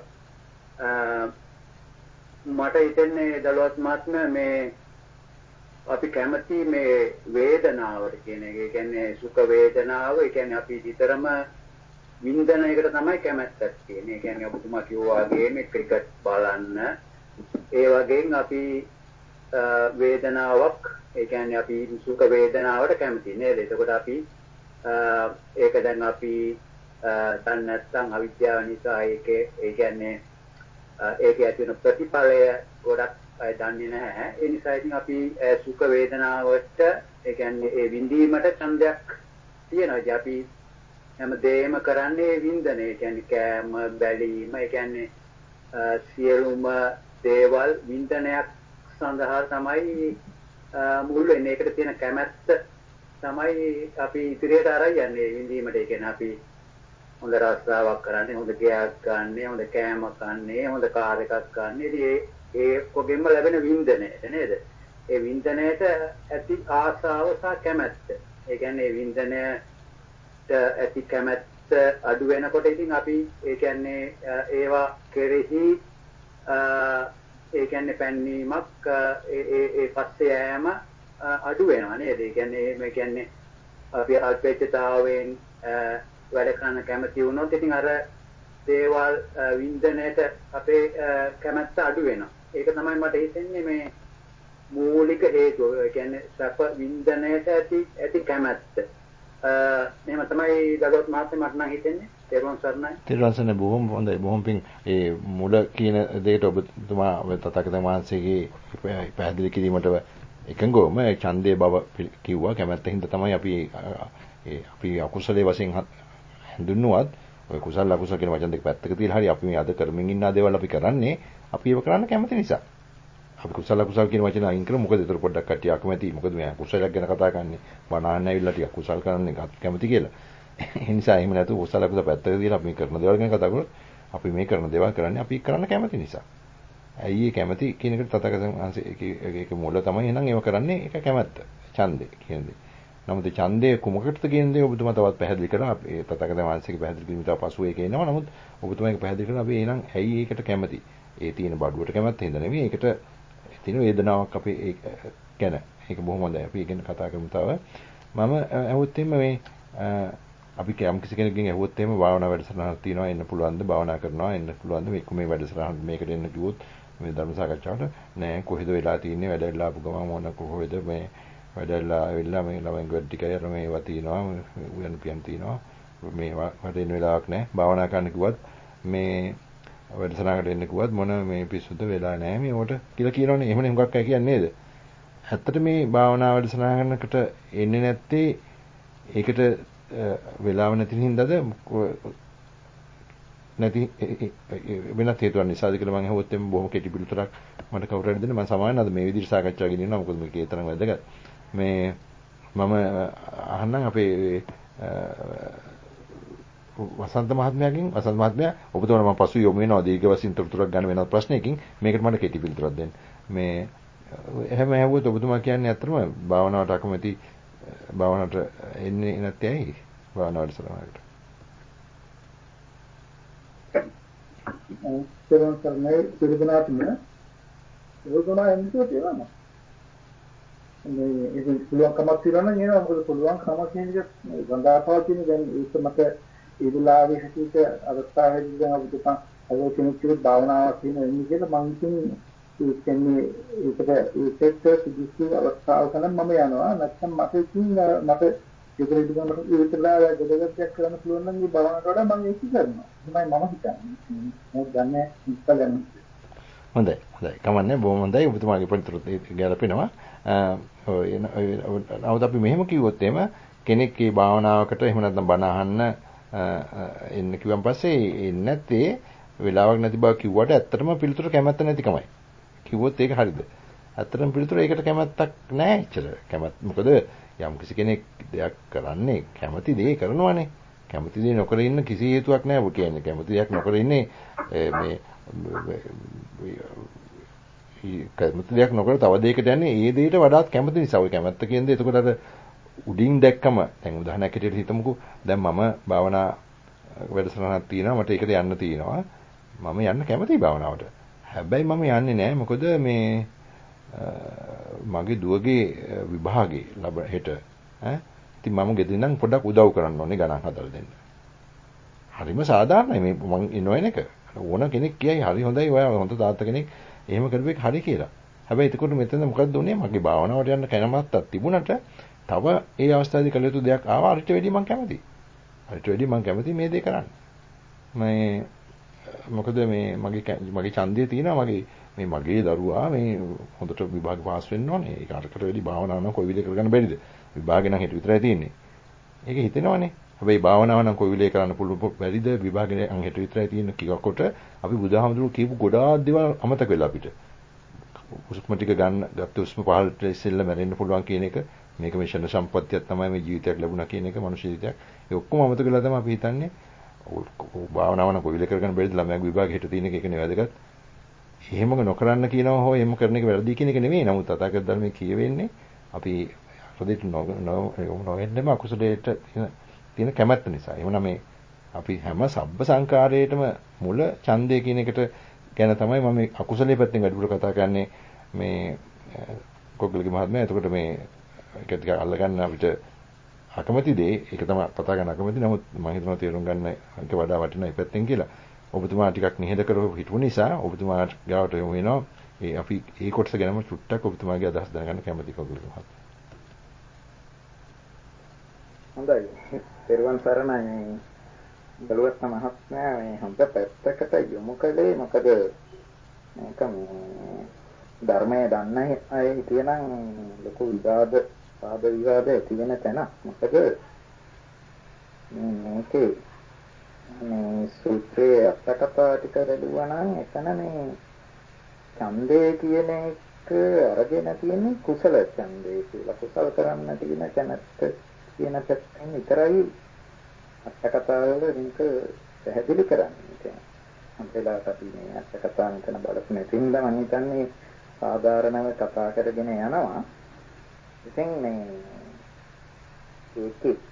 මට හිතෙන්නේ දලොත් මහත්මයා මේ අපි කැමති මේ වේදනාවට කියන එක. ඒ කියන්නේ සුඛ වේදනාව. ඒ කියන්නේ අපි විතරම විඳින එකට තමයි කැමැත්තක් තියෙන්නේ. ඒ කියන්නේ ඔබතුමා කිව්වා වගේ මේ ක්‍රිකට් බලන්න ඒ වගේම අපි වේදනාවක් ඒ කියන්නේ අපි සුඛ වේදනාවට කැමති නේද? එතකොට අපි ඒක දැන් අපි දන්නේ නැත්නම් අවිද්‍යාව නිසා ඒකේ ඒ කියන්නේ ඒකේ ඇති වෙන ප්‍රතිඵලය ගොඩක් අය දන්නේ නැහැ. ඒ නිසා ඉතින් අපි සුඛ වේදනාවට ඒ කියන්නේ ඒ විඳීමට ඡන්දයක් තියෙනවා. ඉතින් අපි හැමදේම කරන්නේ විඳින. ඒ කියන්නේ කෑම බැලීම ඒ කියන්නේ සියලුම දේවල් විඳිනයක් සඳහා තමයි මුල් වෙන්නේ. ඒකට තියෙන කැමැත්ත තමයි අපි ඉදිරියට අරන් යන්නේ විඳීමට. ඒ කියන්නේ අපි හොඳ රස්සාවක් කරන්නේ, හොඳ ගයක් ගන්න, හොඳ කෑමක් කන්නේ, හොඳ කාර් එකක් ගන්න. ඉතින් ඒ ඒ කොගෙන්ම ලැබෙන වින්දනයට නේද? ඒ වින්දනයට ඇති ආසාව සහ කැමැත්ත. ඒ කියන්නේ වින්දනයට ඇති කැමැත්ත අඩු වෙනකොට ඉතින් අපි ඒ කියන්නේ ඒවා කෙරෙහි ඒ කියන්නේ පැන්නීමක් ඒ ඒ පස්සේ යෑම අඩු වෙනවා නේද? ඒ කියන්නේ මේ කියන්නේ අපි අල්පේච්ඡතාවයෙන් වැඩ කරන්න කැමති වුණොත් ඉතින් අර දේවල් වින්දනයට අපේ කැමැත්ත අඩු වෙනවා. ඒක තමයි මට හිතෙන්නේ මේ මූලික හේතුව. ඒ කියන්නේ සැප වින්දනයට ඇති ඇති කැමැත්ත. එහෙම තමයි දලොත් මහත්මයා මට නම් හිතෙන්නේ. තේරුම් සරණයි. තේරුම් සරණයි බොහොම හොඳයි. බොහොම පිං ඒ මුල කියන දෙයට ඔබතුමා තථාගතයන් වහන්සේගේ පැහැදිලි කිරීමට එකඟවම ඡන්දේ බව කිව්වා. කැමැත්ත හින්දා තමයි අපි ඒ අපි අකුසලයේ වශයෙන් හඳුන්වුවත් ඔය කුසල අකුසල කියන වචන දෙක පැත්තක තියලා හරි අපි මේ අද කරමින් ඉන්න දේවල් අපි කරන්නේ අපි ඒව කරන්න කැමති නිසා. අපි කුසල අකුසල කියන වචන අයින් කරමු. මොකද ඒතර පොඩ්ඩක් කට්ටිය අකමැති. මොකද මේ කුසලයක් ගැන කතා කරන්නේ බණහන්න ඇවිල්ලා ටික කුසල කරන්නේ කැමති කියලා. ඒ නිසා එහෙම නැතුව කුසල අකුසල පැත්තක තියලා අපි කරන දේවල් ගැන කතා කරොත් අපි මේ කරන දේවල් කරන්නේ අපි කරන්න කැමති නිසා. ඇයි ඒ කැමති කියන එකට තථාගතයන් වහන්සේ ඒක මූල තමයි. එහෙනම් ඒව කරන්නේ ඒක කැමැත්ත. ඡන්දේ කියන්නේ. නමුත් ඡන්දේ කුමකටද කියන දේ ඔබතුමා තවත් පැහැදිලි කරා. ඒ තථාගතයන් වහන්සේගේ පැහැදිලි කිරීම තව පසුව ඒක එනවා. නමුත් ඔබතුමා ඒක පැහැදිලි කරලා අපි එහෙනම් ඇයි ඒකට කැමති? ඒ තියෙන බඩුවට කැමැත්ත හින්දා නෙවෙයි. ඒකට තියෙන වේදනාවක් අපි ඒක ගැන. ඒක බොහොම හොඳයි. අපි ඒක ගැන කතා කරමු තව. මම අහුවත් මේ අපි කැම් කිසි කෙනෙක්ගෙන් අහුවත් එහෙම භාවනා වැඩසටහනක් තියෙනවා එන්න පුළුවන්ද? භාවනා කරනවා එන්න පුළුවන්ද? මේක මේ වැඩසටහන මේකට එන්න කිව්වොත් මේ ධර්ම සාකච්ඡාවට නෑ කොහෙද වෙලා තියෙන්නේ වැඩ වෙලා ආපු ගමන් මොන කොහෙද මේ වැඩලා ඇවිල්ලා මේ ළමයි ගොඩ ටිකයි අර මේවා තියෙනවා උයන් පියන් තියෙනවා මේවා වැඩෙන වෙලාවක් නෑ භාවනා කරන්න කිව්වත් මේ වැඩසටහනකට එන්න කිව්වත් මොන මේ පිස්සුද වෙලා නෑ මේවට කියලා කියනවනේ එහෙම නේ හුඟක් අය කියන්නේ නේද? ඇත්තට මේ භාවනා වැඩසටහනකට එන්නේ නැත්තේ ඒකට වෙලාව නැති හින්දාද නැති වෙනත් හේතුවක් නිසාද කියලා මම අහුවොත් එම් බොහොම කෙටි පිළිතුරක් මට කවුරු හරි දෙන්න මම සමාන අද මේ විදිහට සාකච්ඡා ගෙනියනවා මොකද මේක ඒ තරම් වැදගත් මේ මම අහන්නම් අපේ වසන්ත මහත්මයාගෙන් වසන්ත මහත්මයා ඔබතුමාට මම පසු යොමු වෙනවා දීර්ඝ වශයෙන් තොරතුරක් ගන්න වෙනත් ප්‍රශ්නයකින් මේකට මට කෙටි පිළිතුරක් දෙන්න මේ එහෙම ඇහුවොත් ඔබතුමා කියන්නේ අත්‍තරම භාවනාවට අකමැති භාවනාවට එන්නේ නැත්තේ ඇයි භාවනාවට සලමකට සරණ සරණයි පිළිගනාත්ම ඒකෝනා එන්නේ තියෙනවා මේ ඒක පුළුවන්කමක් තියෙනවා නම් එනවා මොකද පුළුවන්කම කියන එක ගංගාපාව කියන දැන් ඒක මත ඉදලාගේ හිතේට අවස්ථාවේදී දැන් අපිට අද කෙනෙක් කියලා භාවනාවක් කියන එන්නේ කියලා මම කියන්නේ ඒකට ඒකට සුදුසු අවස්ථාවක නම් මම යනවා නැත්නම් මට ඉතින් මට ඒකේ ඉඳන් මට ඉතලා දෙදගත්යක් කරන්න පුළුවන් නම් මේ භාවනාවට වඩා මම ඒක කරනවා තමයි මම හිතන්නේ මොකද දන්නේ ඉස්සලම හොඳයි හොඳයි කමන්නේ බොහොම හොඳයි ඔබතුමාගේ පිළිතුරත් ගැලපෙනවා ඔය නමුත් අපි මෙහෙම කිව්වොත් එහෙම කෙනෙක් මේ භාවනාවකට එහෙම නැත්නම් බණ අහන්න එන්න කිව්වන් පස්සේ එන්නේ නැත්තේ වෙලාවක් නැති බව කිව්වට ඇත්තටම පිළිතුර කැමැත්ත නැතිකමයි කිව්වොත් ඒක හරියද ඇත්තටම පිළිතුර ඒකට කැමැත්තක් නැහැ එච්චර කැමැත්ත මොකද යම් කිසි කෙනෙක් දෙයක් කරන්නේ කැමති දේ කරනවානේ කැමති දේ නොකර ඉන්න කිසි හේතුවක් නැහැ ඔබ කියන්නේ කැමති දෙයක් නොකර ඉන්නේ මේ කැමති දෙයක් නොකර තව දෙයකට යන්නේ ඒ දෙයට වඩාත් කැමති නිසා ඔය කැමැත්ත කියන්නේ එතකොට අර උඩින් දැක්කම දැන් උදාහරණයක් හැටියට හිතමුකෝ දැන් මම භාවනා වැඩසටහනක් තියෙනවා මට ඒකට යන්න තියෙනවා මම යන්න කැමතියි භාවනාවට හැබැයි මම යන්නේ නැහැ මොකද මේ මගේ දුවගේ විභාගේ ලැබ හෙට ඈ ඉතින් මම ගෙදරින් නම් පොඩ්ඩක් උදව් කරන්න ඕනේ ගණන් හදලා දෙන්න. හරිම සාධාරණයි මේ මං ඉන්නවන එක. ඕන කෙනෙක් කියයි හරි හොඳයි ඔයා හොඳ තාත්තා කෙනෙක් එහෙම කරපෙක් හරි කියලා. හැබැයි එතකොට මෙතන මොකද්ද උනේ මගේ භාවනාවට යන්න කැමැත්තක් තිබුණට තව ඒ අවස්ථාවේදී කළ යුතු දෙයක් ආවා අරිට වැඩි මං කැමතියි. අරිට වැඩි මං කැමතියි මේ දේ කරන්න. මේ මොකද මේ මගේ මගේ ඡන්දය තියෙනවා මගේ මේ මගේ දරුවා මේ හොඳට විභාග පාස් වෙන්න ඕනේ. ඒක අරකට වැඩි භාවනාව නම් කොයි විදිහට කරගන්න බැරිද? විභාගේ නම් හිත විතරයි තියෙන්නේ. ඒක හිතෙනවනේ. හැබැයි භාවනාව නම් කොයි විදිහේ කරන්න පුළුවන් බැරිද? විභාගේ නම් හිත විතරයි තියෙන කිවකොට අපි බුදුහාමුදුරුවෝ කියපු ගොඩාක් දේවල් අමතක වෙලා අපිට. උස්ම ටික ගන්න ගත්ත උස්ම පහළට ඉස්සෙල්ලා මැරෙන්න පුළුවන් කියන එක මේක මේ ෂණ සම්පත්තියක් තමයි මේ ජීවිතයක් ලැබුණා කියන එක මනුෂ්‍ය ජීවිතයක්. ඒ ඔක්කොම අමතක වෙලා තමයි අපි හිතන්නේ භාවනාව නම් කොයි විදිහේ කරගන්න බැරිද? ළමයාගේ විභාගේ හිත තියෙන එක ඒකනේ වැදගත්. එහෙම නොකරන්න කියනවා හෝ එහෙම කරන එක වැරදි කියන එක නෙමෙයි. නමුත් තථාගත ධර්මයේ කියවෙන්නේ අපි උපදිට නොවෙන්නම අකුසලයට තියෙන කැමැත්ත නිසා. එහෙනම් මේ අපි හැම සබ්බ සංකාරයේටම මුල ඡන්දය කියන එකට ගැන තමයි මම මේ අකුසලයේ පැත්තෙන් වැඩිපුර කතා කරන්නේ මේ කොග්ගලගේ මහත්මයා. එතකොට මේ ඒක ටික අල්ලගන්න අපිට අකමැති දේ ඒක තමයි කතා කරන්න අකමැති. නමුත් මම හිතනවා තේරුම් ගන්න එක වඩා වටිනා ඉපැත්තෙන් කියලා. ඔබතුමා ටිකක් නිහඬ කරව හිටපු නිසා ඔබතුමාට ගාවට යමු වෙනවා. ඒ අපි ඒ කොටස ගැනම චුට්ටක් ඔබතුමාගේ අදහස් දැනගන්න කැමතියි කොග්ගලගේ මහත්මයා. හොඳයි. පෙරවන් සරණයි. බලවත් මහත්මයා මේ හොඳ පැත්තකට යොමු කළේ මොකද මේක මේ ධර්මයේ දන්න අය හිටියනම් ලොකු විවාද වාද විවාද ඇති වෙන තැන. මොකද මේකේ මේ සූත්‍රයේ අටකතා ටික බැලුවා නම් එතන මේ ඡන්දේ කියන එක අරගෙන තියෙන්නේ කුසල ඡන්දේ කියලා. කුසල කරන්න තියෙන කැමැත්ත කියන පැත්තෙන් විතරයි අටකතාවල මේක පැහැදිලි කරන්නේ. අපේලාට අපි මේ අටකතා මෙතන බලපු නැති හින්දා මම හිතන්නේ සාධාරණව කතා කරගෙන යනවා. ඉතින් මේ ඒකේ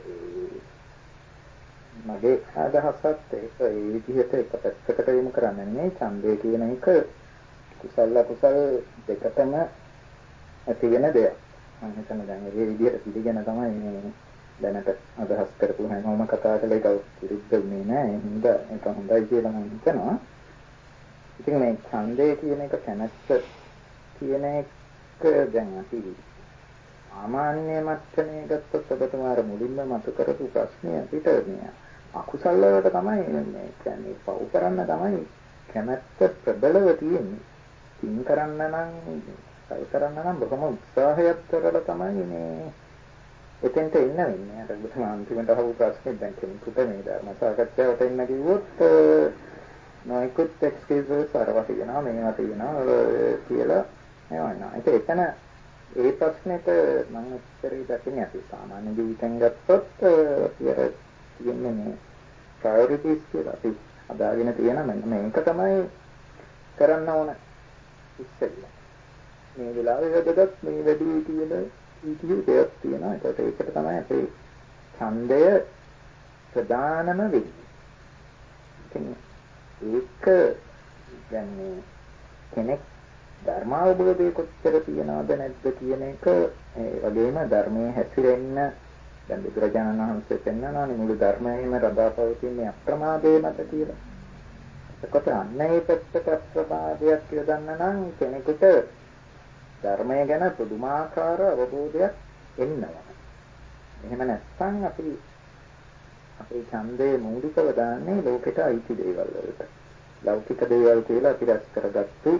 මගේ අදහසත් ඒක ඒ විදිහට එක පැත්තකට යොමු කරන්නේ නෙමෙයි. ඡන්දය කියන එක කුසල අකුසල දෙකටම ඇති වෙන දෙයක්. මම හිතන්නේ දැන් මේ විදිහට පිළිගෙන තමයි මේ දැනට අදහස් කරපු හැමෝම කතා කළේ කවුරුත් විරුද්ධ වෙන්නේ නැහැ. හින්ද ඒක හොඳයි කියලා මම හිතනවා. ඉතින් මේ ඡන්දය කියන එක කැමැත්ත කියන එක දැන් අපි සාමාන්‍ය මට්ටමේ ගත්තොත් ඔබතුමාර මුලින්ම මතු කරපු ප්‍රශ්නය අපිට මේ අකුසල වලට තමයි මේ කියන්නේ පව් කරන්න තමයි කැමැත්ත ප්‍රබලව තියෙන්නේ. තින් කරන්න නම් සල් කරන්න නම් බොහොම උත්සාහයක් කරලා තමයි මේ එතෙන්ට එන්න වෙන්නේ. අර ඔබතුමා අන්තිමට අහපු ප්‍රශ්නේ දැන් කෙනෙකුට මේ ධර්ම සාකච්ඡාවට එන්න කිව්වොත් නොයිකුත් එක්ස්කියුසස් අරවා තියෙනවා මේවා තියෙනවා කියලා එනවා. ඒක එතන ඒ ප්‍රශ්නෙට මම උත්තරේ දෙන්නේ අපි සාමාන්‍ය ජීවිතෙන් ගත්තොත් කියලා කියන්නේ මේ ප්‍රයොරිටිස් කියලා අපි හදාගෙන තියෙන මෙන්න මේක තමයි කරන්න ඕන ඉස්සෙල්ලා. මේ වෙලාවේ වැදගත් මේ වැඩි කියන විදිහේ දෙයක් තියෙනවා. ඒකට ඒකට තමයි අපේ ඡන්දය ප්‍රධානම වෙන්නේ. ඒක දැන් කෙනෙක් ධර්ම අවබෝධය කොච්චර තියනවද නැද්ද කියන එක ඒ වගේම ධර්මයේ හැසිරෙන්න දැන් බුදුරජාණන් වහන්සේ පෙන්වනවානේ මුළු ධර්මයේම රඳාපවතින අප්‍රමාදයේ මත කියලා. ඒකට අන්නේ පැත්තට අප්‍රමාදයක් යොදන්න නම් කෙනෙකුට ධර්මය ගැන පුදුමාකාර අවබෝධයක් එන්නවා. එහෙම නැත්නම් අපි අපේ ඡන්දේ මූලිකව දාන්නේ ලෝකෙට අයිති දේවල් වලට. ලෞකික දේවල් කියලා අපි රැස් කරගත්තු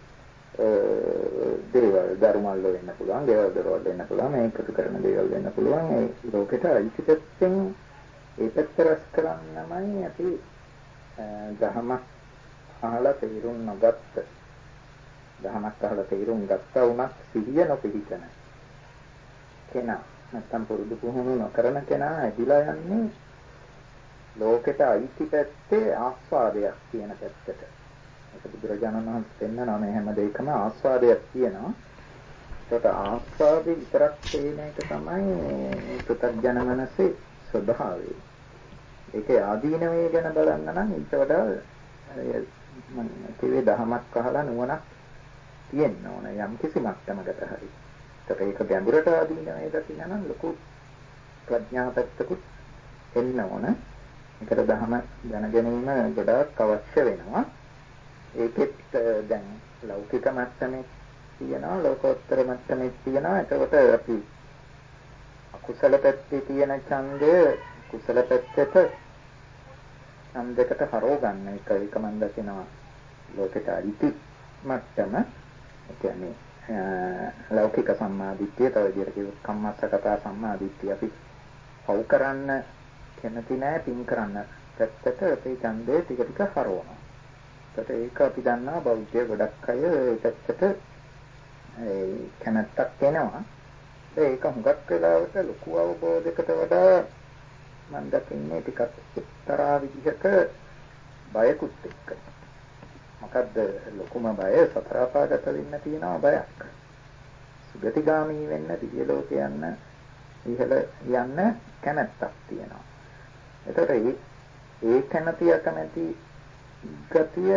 දේවල් ධර්මවල වෙන්න පුළුවන්, දේවල් දරවල වෙන්න පුළුවන්, මේකතු කරන දේවල් වෙන්න පුළුවන්. ඒ ලෝකෙට අයිති පැත්තෙන් ඒ පැත්ත රැස් කරන්නමයි අපි දහම අහලා තේරුම් නොගත්ත දහමක් අහලා තේරුම් ගත්තා වුණත් සිහිය නොපිහිටන කෙනා නැත්තම් පුරුදු පුහුණු නොකරන කෙනා ඇදිලා යන්නේ ලෝකෙට අයිති පැත්තේ ආස්වාදයක් තියෙන පැත්තට. ඒක බුදුරජාණන් වහන්සේ පෙන්නනවා මේ හැම දෙයකම ආස්වාදයක් තියෙනවා. ඒකට ආස්වාදේ විතරක් තේන එක තමයි පුතග්ජන මනසේ ස්වභාවය. ඒකේ ආදීනවේ ගැන බලන්න නම් ඊට වඩා මම කිව්වේ දහමක් අහලා නුවණක් තියෙන්න ඕන යම් කිසි මට්ටමකට හරි. ඒකට ඒක ගැඹුරට ආදීනවේ දකින්න නම් ලොකු ප්‍රඥා පැත්තකුත් එන්න ඕන. ඒකට දහම දැන ගැනීම ගොඩාක් අවශ්‍ය වෙනවා. ඒකෙත් දැන් ලෞකික මට්ටමේ තියෙනවා ලෝකෝත්තර මට්ටමේ තියෙනවා. ඒකට අපි අකුසල පැත්තේ තියෙන ඡන්දය කුසල පැත්තට ඡන්දයකට හරව ගන්න එක එක මම දකිනවා ලෝකෙට අයිති මට්ටම. ඒ කියන්නේ ලෞකික සම්මාදිට්ඨිය තව විදිහට කිව්වොත් කම්මස්සගත සම්මාදිට්ඨිය අපි පව් කරන්න කැමති නැහැ පින් කරන්න පැත්තට අපේ ඡන්දය ටික ටික හරවනවා. ඒකට ඒක අපි දන්නවා බෞද්ධ ගොඩක් අය ඒ පැත්තට ඒ කැමැත්තක් එනවා. ඒක හුඟක් වෙලාවට ලොකු අවබෝධයකට වඩා මම දකින්නේ ටිකක් එක්තරා විදිහක බයකුත් එක්ක. මොකද්ද ලොකුම බය? සතර අපාගත වෙන්න තියෙනවා බයක්. සුගතිගාමී වෙන්න දිව්‍ය ලෝක යන්න ඉහළ යන්න කැමැත්තක් තියෙනවා. එතකොට ඒ ඒ කැමැති අකමැති ගතිය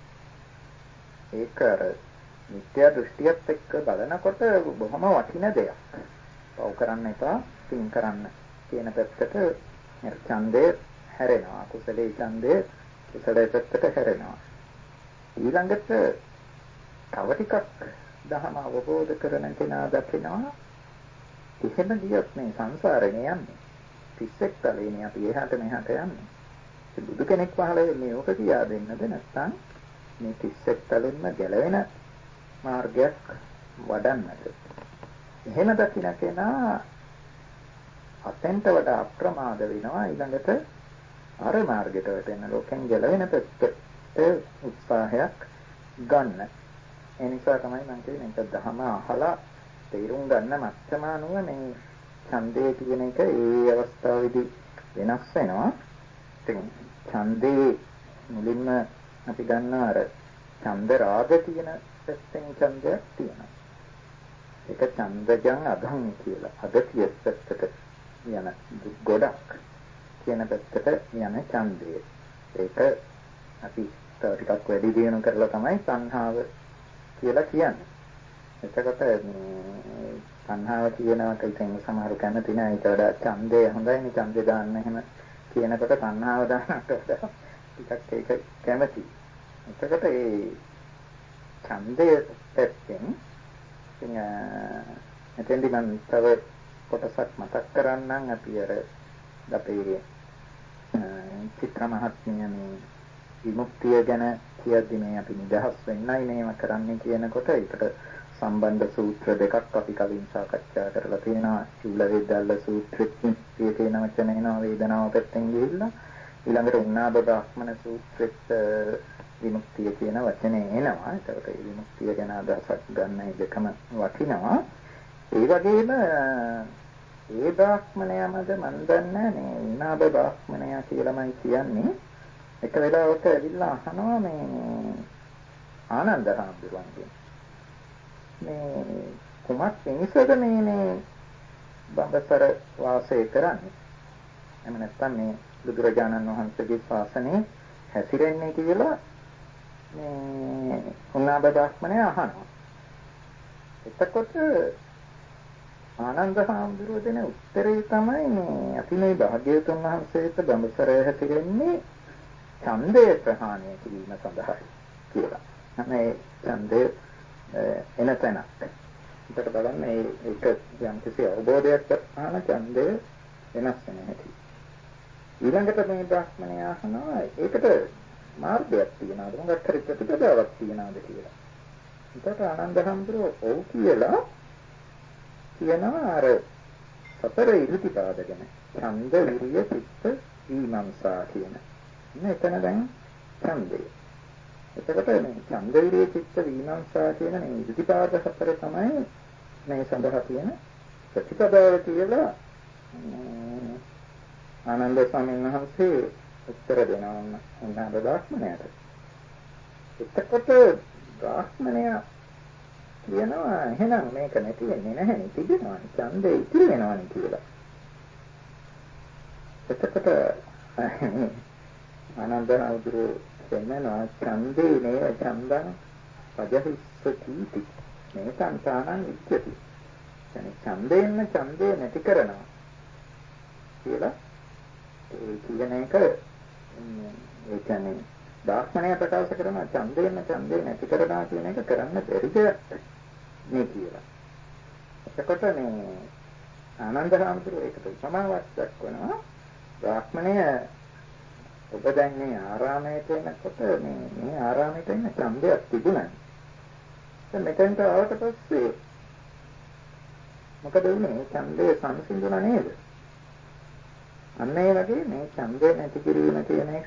ඒක අර මිත්‍යා දෘෂ්ටියත් එක්ක බලනකොට බොහොම වටින දෙයක්. පව් කරන්න එපා, පින් කරන්න කියන පැත්තට ඡන්දය හැරෙනවා. කුසලයේ ඡන්දය කුසලයේ පැත්තට හැරෙනවා. ඊළඟට තව ටිකක් දහම අවබෝධ කරන කෙනා දකිනවා එහෙම ගියොත් මේ සංසාරේ යන්නේ තිස්සෙක් තලේනේ අපි එහාට මෙහාට යන්නේ. ඒ බුදු කෙනෙක් පහළ වෙන්නේ ඕක කියා දෙන්නද නැත්නම් මේ තිස්සෙක් තලෙන්ම ගැලවෙන මාර්ගයක් වඩන්නද? එහෙම දකින්න කෙනා අතෙන්ට වඩා අප්‍රමාද වෙනවා ඊළඟට අර මාර්ගයට වැටෙන ලෝකෙන් ගැලවෙන පැත්තට උත්සාහයක් ගන්න. ඒ නිසා තමයි මම කියන්නේ මේක දහම අහලා තේරුම් ගන්න මත්තමානුව මේ ඡන්දේ කියන එක ඒ අවස්ථාවේදී වෙනස් වෙනවා. ඉතින් ඡන්දේ මුලින්ම අපි ගන්නවා අර ඡන්ද රාග කියන පැත්තෙන් ඡන්දයක් තියෙනවා. ඒක ඡන්දජං අගං කියලා. අගතිය පැත්තට යන ගොඩක් කියන පැත්තට යන ඡන්දය. ඒක අපි තව ටිකක් වැඩි දියුණු කරලා තමයි සංහාව කියලා කියන්නේ. එතකොට සංහාව කියනකට ඉතින් සමහර කැමති නැහැ. ඊට වඩා ඡන්දය හොඳයිනේ ඡන්දේ දාන්න එහෙම කියනකොට සංහාව දාන්නට ටිකක් ඒක කැමති. එතකොට ඒ ඡන්දය පැත්තෙන් ඉතින් එතෙන්දි මම තව කොටසක් මතක් කරන්නම්. අපි අර අපේ චිත්‍ර මහත්මිය මේ විමුක්තිය ගැන කියද්දි මේ අපි නිදහස් වෙන්නයි මේව කරන්නේ කියනකොට ඒකට සම්බන්ධ සූත්‍ර දෙකක් අපි කලින් සාකච්ඡා කරලා තියෙනවා. චූල වේදල්ල සූත්‍රෙත් මේ තියෙන වචන එනවා වේදනාව පැත්තෙන් ගිහිල්ලා ඊළඟට උන්නාද බ්‍රාහ්මණ සූත්‍රෙත් විමුක්තිය කියන වචනේ එනවා. ඒකට ඒ විමුක්තිය ගැන අදහසක් ගන්න ඒ දෙකම වටිනවා. ඒ වගේම ඒ බ්‍රාහ්මණයාමද මන් දන්නේ මේ උන්නාද බ්‍රාහ්මණයා කියලාමයි කියන්නේ. එක වෙලාවක ඇවිල්ලා අහනවා මේ ආනන්ද හාමුදුරුවන්ගෙන් මේ කුමක් පිණිසද මේ මේ බඹසර වාසය කරන්නේ? එහෙම නැත්නම් මේ බුදුරජාණන් වහන්සේගේ ශාසනය හැසිරෙන්නේ කියලා මේ උන්නාද බ්‍රාහ්මණයා අහනවා. එතකොට ආනන්ද හාමුදුරුවෝ දෙන උත්තරේ තමයි මේ අපි මේ භාග්‍යවතුන් වහන්සේට බඹසර හැසිරෙන්නේ ඡන්දය ප්‍රහාණය කිරීම සඳහායි කියලා. මේ ඡන්දය එන තැනක්. ඒකට බලන්න ඒක යම් කිසි අවබෝධයක් ගන්න ඡන්දය වෙනස් වෙන හැටි. ඊළඟට මේ බ්‍රාහ්මණය අහනවා ඒකට මාර්ගයක් තියනවාද මොකක් හරි ප්‍රතිපදාවක් තියනවාද කියලා. ඒකට ආනන්ද හඳුරෝ ඔව් කියලා කියනවා අර සතර ඉරිතිපාද ගැන. ඡන්ද විරිය චිත්ත විමර්ශා කියන. මෙතන දැන් ඡන්දය. එතකොට මේ ඡන්ද විරිය චිත්ත විමර්ශා කියන මේ ඉරිතිපාද සතර තමයි මේ සඳහා තියෙන ප්‍රතිපදාව කියලා ආනන්ද ස්වාමීන් වහන්සේ උත්තර දෙනවා උන්නාද බ්‍රාහ්මණයාට. එතකොට බ්‍රාහ්මණයා කියනවා එහෙනම් මේක නැති වෙන්නේ නැහැ නේ තිබෙනවා ඡන්දේ ඉතිරි වෙනවානේ කියලා. එතකොට ආනන්ද හඳුරු කියනවා ඡන්දේ නේව ඡන්දං පජහිස්ස කීති මේ සංසානං ඉච්ඡති. يعني ඡන්දයෙන් ඡන්දේ නැති කරනවා කියලා ඒ කියන එක ඒ කියන්නේ බ්‍රාහ්මණය ප්‍රකාශ කරන ඡන්දයෙන් ඡන්දේ නැති කරනවා කියන එක කරන්න බැරි දෙයක් නේ කියලා. එතකොට මේ ආනන්ද හාමුදුරුවෝ ඒකට සමාවක් දක්වනවා. බ්‍රාහ්මණය ඔබ දැන් මේ ආරාමයට එනකොට මේ මේ ආරාමයට එන ඡන්දයක් තිබුණා. දැන් මෙතෙන්ට ආවට පස්සේ මොකද වුනේ? ඡන්දය සංසිඳුණා නේද? අන්න ඒ වගේ මේ ඡන්දය නැති කිරීම කියන එක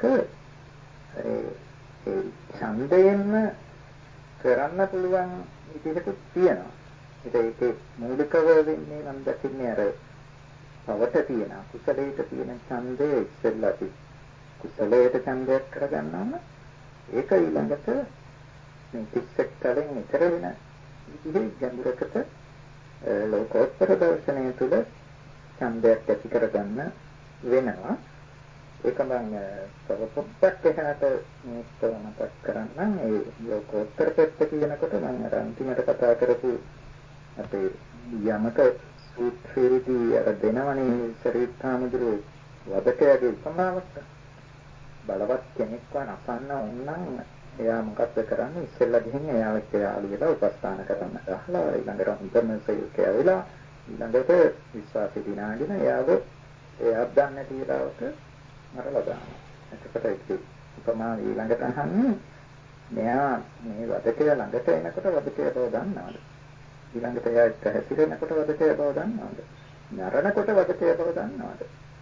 ඒ ඡන්දයෙන්ම කරන්න පුළුවන් විදිහට තියෙනවා. ඒකේ මූලිකව වෙන්නේ නම් දකින්නේ අර පවට තියෙන කුසලයට තියෙන ඡන්දය ඉස්සෙල්ලා අපි කුසලයට ඡන්දයක් කරගන්නවා නම් ඒක ඊළඟට මේ තිස්සෙක් කලින් ඉතර වෙන විදිහේ ගැඹුරකට ලෝකෝත්තර දර්ශනය තුළ ඡන්දයක් ඇති කරගන්න වෙනවා. ඒක මම තව පොඩ්ඩක් එහාට මේක මතක් කරන්නම්. ඒ ලෝකෝත්තර පැත්ත කියනකොට මම අර අන්තිමට කතා කරපු අපේ යමක සූත්‍රයේදී අර දෙනවනේ සරිත්හාමුදුරුවෝ වදකයාගේ උපමාවක්. බලවත් කෙනෙක්ව නසන්න ඕනනම් එයා මොකක්ද කරන්නේ? ඉස්සෙල්ලා ගිහින් එයාව එක්කලා වෙලා උපස්ථාන කරන්න ගහලා ඊළඟට හොඳම සේවකයා වෙලා ඊළඟට විශ්වාසෙ දිනාගෙන එයාව එයා දන්නේ තියලාවට මරලා දානවා. එතකොට ඒක උපමා ඊළඟට අහන්නේ මෙයා මේ වදකයා ළඟට එනකොට වදකයා බව දන්නවද? ඊළඟට එයා එක්ක හැසිරෙනකොට වදකයා බව දන්නවද? නරනකොට වදකයා බව දන්නවද?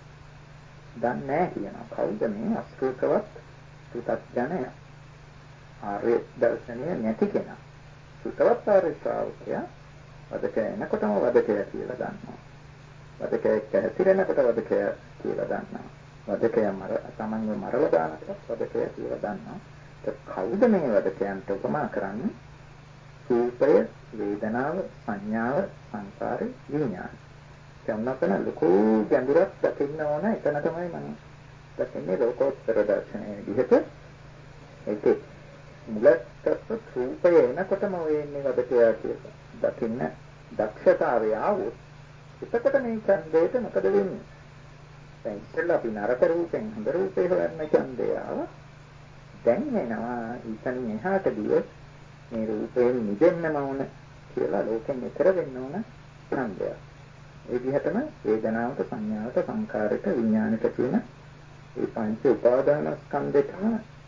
දන්නේ නැහැ කියනවා. කවුද මේ අස්කෘතවත් පුතත්ජනයා? ආර්ය දර්ශනය නැති කෙනා. සුතවත් ආර්ය ශ්‍රාවකයා වදකයා එනකොටම වදකයා කියලා දන්නවා. වදකයා එක්ක හැසිරෙනකොට වදකයා කියලා දන්නවා. වදකයා මර තමන්ව මරලා දානකොට වදකයා කියලා දන්නවා. ඒක කවුද මේ වදකයන්ට උපමා කරන්නේ? රූපය, වේදනාව, සංඥාව, සංකාරය, විඥානය. යම්නකන ලොකු ගැඹුරක් දකින්න ඕන. එතන තමයි මම දකින්නේ ලෝකෝත්තර දර්ශනයේ විදිහට. ඒකේ මුලට රූපය එනකොටම වෙන්නේ වදකයා කියලා දකින්න දක්ෂතාවය ආවොත් එතකොට මේ ඡන්දයට මොකද වෙන්නේ? දැන් ඉස්සෙල්ලා අපි නරක රූපෙන් හොඳ රූපේ හොයන්න ඡන්දය ආවා. දැන් එනවා ඊතනින් එහාටදී මේ රූපයෙන් මිදෙන්නම ඕන කියලා ලෝකෙන් ඈතර වෙන්න ඕන ඡන්දය. ඒ විදිහටම වේදනාවට, සංඥාවට, සංකාරයට, විඥානයට කියන ඒ පංච උපාදානස්කන්ධෙටම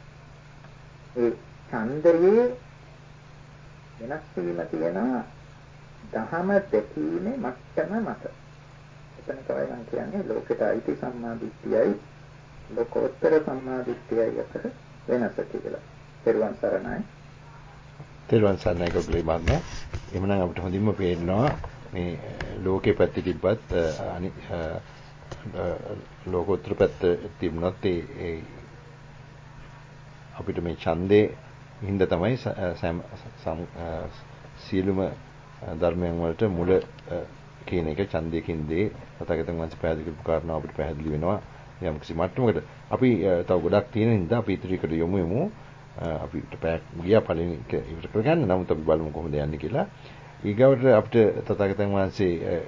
ඒ ඡන්දයේ වෙනස් වීම තියෙනවා දහම දැකීමේ මට්ටම මත. එතන තමයි මම කියන්නේ ලෝකයට අයිති සම්මාදිට්ඨියයි ලෝකෝත්තර සම්මාදිට්ඨියයි අතර වෙනස කියලා. පෙරවන් සරණයි. පෙරවන් සරණයි ගොඩලි මන්නේ. එhmenan අපිට හොඳින්ම පේනවා මේ ලෝකේ පැත්තේ තිබ්බත් ලෝකෝත්තර පැත්ත තිබුණත් ඒ අපිට මේ ඡන්දේ හිඳ තමයි සීලම ධර්මයන් වලට මුල කියන එක ඡන්දයකින් දේ තථාගතයන් වහන්සේ පැහැදිලි කරපු කාරණාව අපිට පැහැදිලි වෙනවා යම් කිසි මට්ටමකට. අපි තව ගොඩක් තියෙන හින්දා අපි ඉදිරියට යමු යමු. අපිට පැයක් ගියා පළවෙනි එක ඉවර කරගන්න. නමුත් අපි බලමු කොහොමද යන්නේ කියලා. ඊගවට අපිට තථාගතයන් වහන්සේ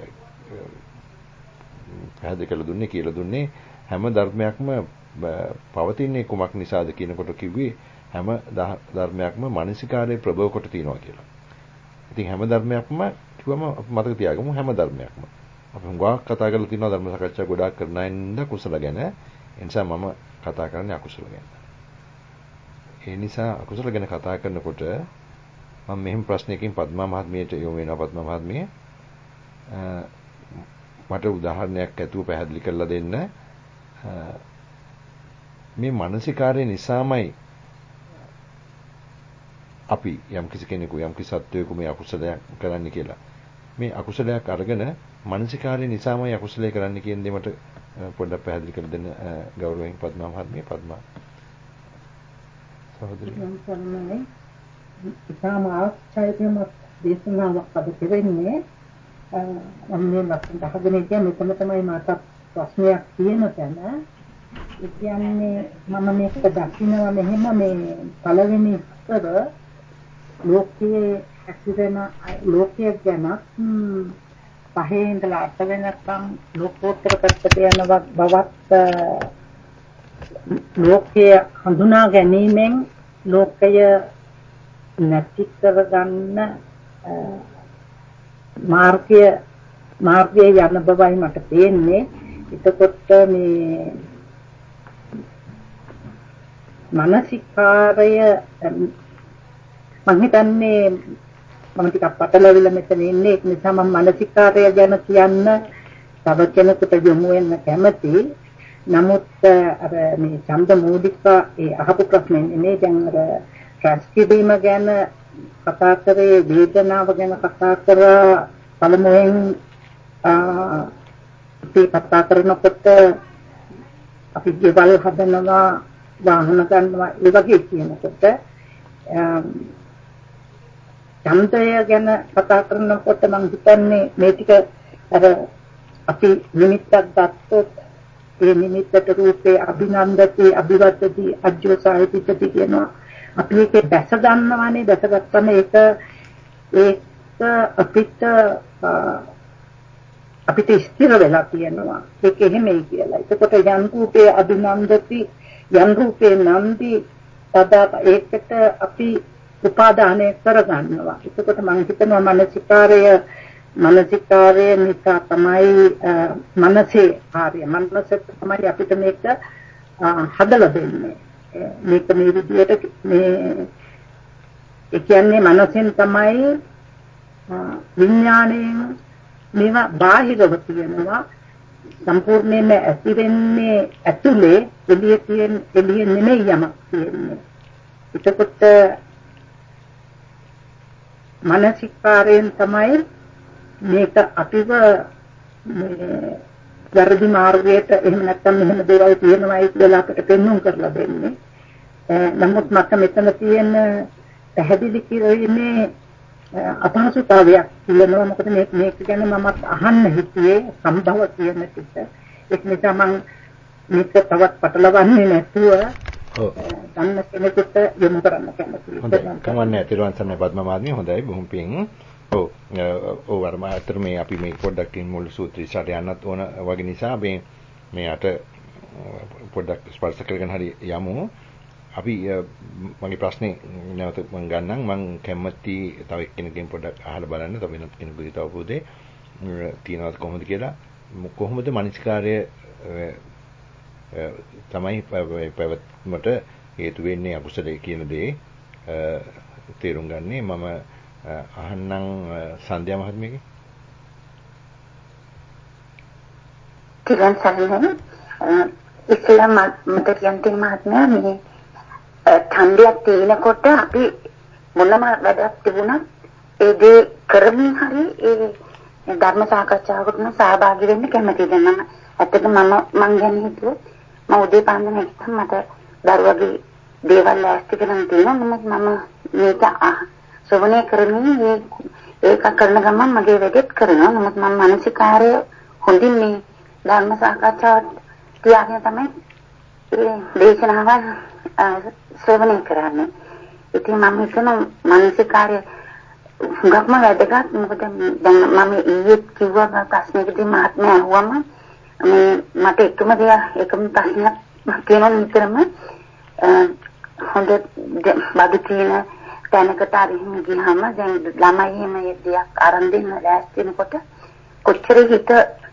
පැහැදිලි කරලා දුන්නේ කියලා දුන්නේ හැම ධර්මයක්ම පවතින්නේ කුමක් නිසාද කියනකොට කිව්වේ හැම ධර්මයක්ම මානසිකාරයේ ප්‍රබව කොට තියෙනවා කියලා. ඉතින් හැම ධර්මයක්ම කිව්වම අපි මතක තියාගමු හැම ධර්මයක්ම. අපි හුඟක් කතා කරලා තියෙනවා ධර්ම සාකච්ඡා ගොඩාක් කරන අයින්ද කුසල ගැන. ඒ නිසා මම කතා කරන්නේ අකුසල ගැන. ඒ නිසා අකුසල ගැන කතා කරනකොට මම මෙහෙම ප්‍රශ්නයකින් පద్මා මහත්මියට යොමු වෙනවා. පද්මා මහත්මිය මට උදාහරණයක් ඇතුව පැහැදිලි කරලා දෙන්න. මේ මානසිකාරය නිසාමයි අපි යම් කිසි කෙනෙකු යම් කිසි සත්වයක මේ අකුසලයක් කරන්න කියලා. මේ අකුසලයක් අරගෙන මානසිකාරය නිසාමයි අකුසලයේ කරන්න කියන දේ මට පොඩ්ඩක් පැහැදිලි කර දෙන්න ගෞරවයෙන් පද්මා මහත්මිය. පද්මා සහෝදරිය. සම්මන්නේ ඉතාම ආශ්චර්යමත් දේශනාවක් අද කෙරෙන්නේ. මම මේ ලස්සනට අහගෙන ඉතින් මෙතන තමයි මට ප්‍රශ්නයක් තියෙන තැන. ඒ කියන්නේ මම මේක දකිනවා මෙහෙම මේ පළවෙනි ඉස්සර ලෝකයේ ඇතිවෙන ලෝකයේ ගැන පහේ ඉඳලා අට වෙනකම් ලෝකෝත්තර පැත්තට යන බවත් ලෝකයේ හඳුනා ගැනීමෙන් ලෝකය නැති කරගන්න මාර්ගය මාර්ගයේ යන බවයි මට තේන්නේ. එතකොට මේ මානසිකාරය මම හිතන්නේ මම ටිකක් පටලවිලා මෙතන ඉන්නේ. ඒ නිසා මම මානසිකාරය ගැන කියන්න තව කෙනෙකුට යොමු වෙන්න කැමතියි. නමුත් අර මේ ඡන්ද මූලික ඒ අහපු ප්‍රශ්නේ නේ දැන් අර රැස්කිරීම ගැන කතා කරේ වේදනාව ගැන කතා කරා පළමුවෙන් අපි කතා කරනකොට අපි ගෙවල් හදනවා වාහන ගන්නවා ඒ වගේ කියනකොට ඡන්දය ගැන කතා කරනකොට මම හිතන්නේ මේ ටික අර අපි නිමිත්තක් ගත්තොත් ඒ නිමිත්තට රූපේ අභිනන්දති අභිවදති අජ්ජෝසාහිතති කියනවා. අපි ඒකේ දැස ගන්නවානේ. දැසගත්තම ඒක ඒක අපිට අපිට ස්ථිර වෙලා තියෙනවා. ඒක එහෙමයි කියලා. එතකොට යම් රූපේ අභිනන්දති යම් රූපේ නන්දි තදා ඒකට අපි උපාදානය කරගන්නවා. එතකොට මම හිතනවා මානසිකාරය මානසිකාරය නිසා තමයි මනසේ කාර්ය මනසේ තමයි අපිට මේක හදලා දෙන්නේ. මේක මේ විදිහට මේ ඒ කියන්නේ මනසෙන් තමයි විඥාණයෙන් මේවා බාහිරව තියෙනවා. සම්පූර්ණයෙන්ම ඇතිවෙන්නේ ඇතුලේ එළිය තියෙන එළිය නෙමෙයි යමක් තියෙන්නේ. එතකොට මානසිකාරයෙන් තමයි මේක අපිව මේ වැරදි මාර්ගයට එහෙම නැත්නම් මෙහෙම දේවල් තියෙනවායි කියලා අපිට පෙන්වුම් කරලා දෙන්නේ. නමුත් මට මෙතන තියෙන පැහැදිලි කිරීමේ අපහසුතාවයක් තියෙනවා. මොකද මේ මේක ගැන මමත් අහන්න හිතුවේ සම්භව කියන එක. ඒක නිසා මම මේක තවත් පටලවන්නේ නැතුව දන්න කෙනෙකුට යොමු කරන්න කැමතියි. හොඳයි. කමන්නේ තිරුවන් සරණයි පද්ම මාත්මිය. හොඳයි. බොහොම පිං. ඔව් ඔව් අර මාතර මේ අපි මේ පොඩ්ඩක් මුල් සූත්‍රය ඉස්සරහට යන්නත් ඕන වගේ නිසා මේ මේ අට පොඩ්ඩක් ස්පර්ශ කරගෙන හරි යමු. අපි මගේ ප්‍රශ්නේ නැවත මම ගන්නම්. මම කැමති තව එක්කෙනෙක්ගෙන් පොඩ්ඩක් අහලා බලන්න. තව වෙනත් කෙනෙකුගේ තව පොතේ තියනවාද කොහොමද කියලා. කොහොමද මනසිකාර්ය තමයි පැවැත්මට හේතු වෙන්නේ අකුසලයේ කියන දේ තේරුම් ගන්නේ. මම අහන්නම් සන්ධ්‍යා මහත්මියගේ. තිරන් සරණයි. ඉස්ලාම මත කියන්ති මහත්මයා මේ ඡන්දයක් තියෙනකොට අපි මොනම වැඩක් තිබුණත් ඒ දේ කරමින් හරි ඒ ධර්ම සාකච්ඡාවකට සහභාගී වෙන්න කැමතිද? මම ඇත්තටම මම මං ගැන හිතුවොත් මම උදේ පාන්දර නැගිට්ටම මට දරුවගේ දේවල් ඇස්ති කරන් තියෙනවා. නමුත් මම මේක ශ්‍රවණය කරමින් ඒක කරන ගමන් මගේ වැඩේත් කරනවා. නමුත් මම මානසිකාරය හොඳින් මේ ධර්ම සාකච්ඡාවට තියාගෙන තමයි ඒ දේශනාවන් ශ්‍රවණය කරන්නේ. ඉතින් මම හිතන මානසිකාරය හුඟක්ම වැදගත්. මොකද දැන් මම ඊයේ කිව්වා ප්‍රශ්නයකදී මහත්මයා අහුවම මේ මට එකම දෙයක් එකම ප්‍රශ්නයක් කියනවා නිතරම හොඳ බඩු තියෙන තැනකට අරින්න ගියාම දැන් ළමයි එහෙම දෙයක් අරන් දෙන්න ලෑස්ති වෙනකොට කොච්චර හිත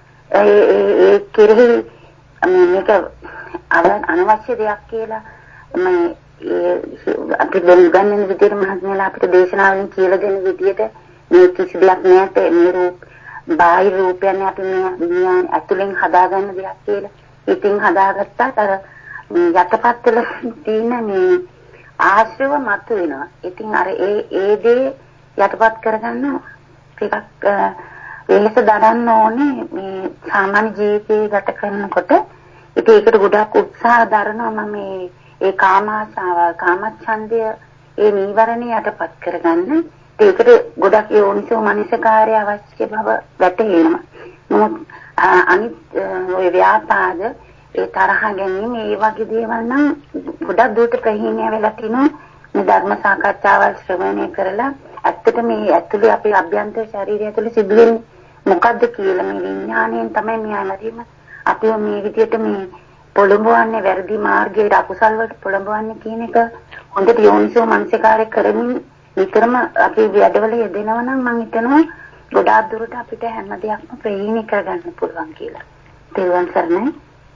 ඒ කෙරෙහි මේක අනවශ්‍ය දෙයක් කියලා මේ අපි දැනගන්න විදිහට මහත්මයාලා අපිට දේශනාවලින් කියලා දෙන විදිහට මේ කිසි දෙයක් නැහැ මේ රූප බාහිර රූපයන් අපි මේ ඇතුලෙන් හදාගන්න දෙයක් කියලා. ඉතින් හදාගත්තා අර යටපත් වල තියෙන මේ ආශ්‍රව මත වෙනවා. ඉතින් අර ඒ ඒ දේ යටපත් කරගන්න ටිකක් වෙනස දරන්න ඕනේ මේ සාමාන්‍ය ජීවිතේ ගත කරනකොට. ඉතින් ඒකට ගොඩක් උත්සාහ දරනවා මම මේ ඒ කාමාශාව කාමච්ඡන්දය ඒ නීවරණය යටපත් කරගන්න. ඒකට ගොඩක් යෝනිසෝ මනසකාරය අවශ්‍ය බව වැටහෙනවා. නමුත් අනිත් ඔය ව්‍යාපාද ඒ තරහ ගැනීම ඒ වගේ දේවල් නම් ගොඩක් දුරට ප්‍රහීණය වෙලා තිනවා. මේ ධර්ම සාකච්ඡාවල් ශ්‍රවණය කරලා ඇත්තට මේ ඇතුලේ අපේ අභ්‍යන්තර ශරීරය ඇතුලේ සිදුවෙන්නේ මොකද්ද කියලා මේ විඥාණයෙන් තමයි මේ අනදීම අපි මේ විදිහට මේ පොළඹවන්නේ වැරදි මාර්ගයේ අකුසල් වලට පොළඹවන්නේ කියන එක හොඳට යෝනිසෝ මනසකාරය කරමින් විතරම අපි වැඩවල යෙදෙනවා නම් මම හිතනවා ගොඩාක් දුරට අපිට හැම දෙයක්ම ප්‍රහීණය කරගන්න පුළුවන් කියලා. තෙරුවන් සරණයි.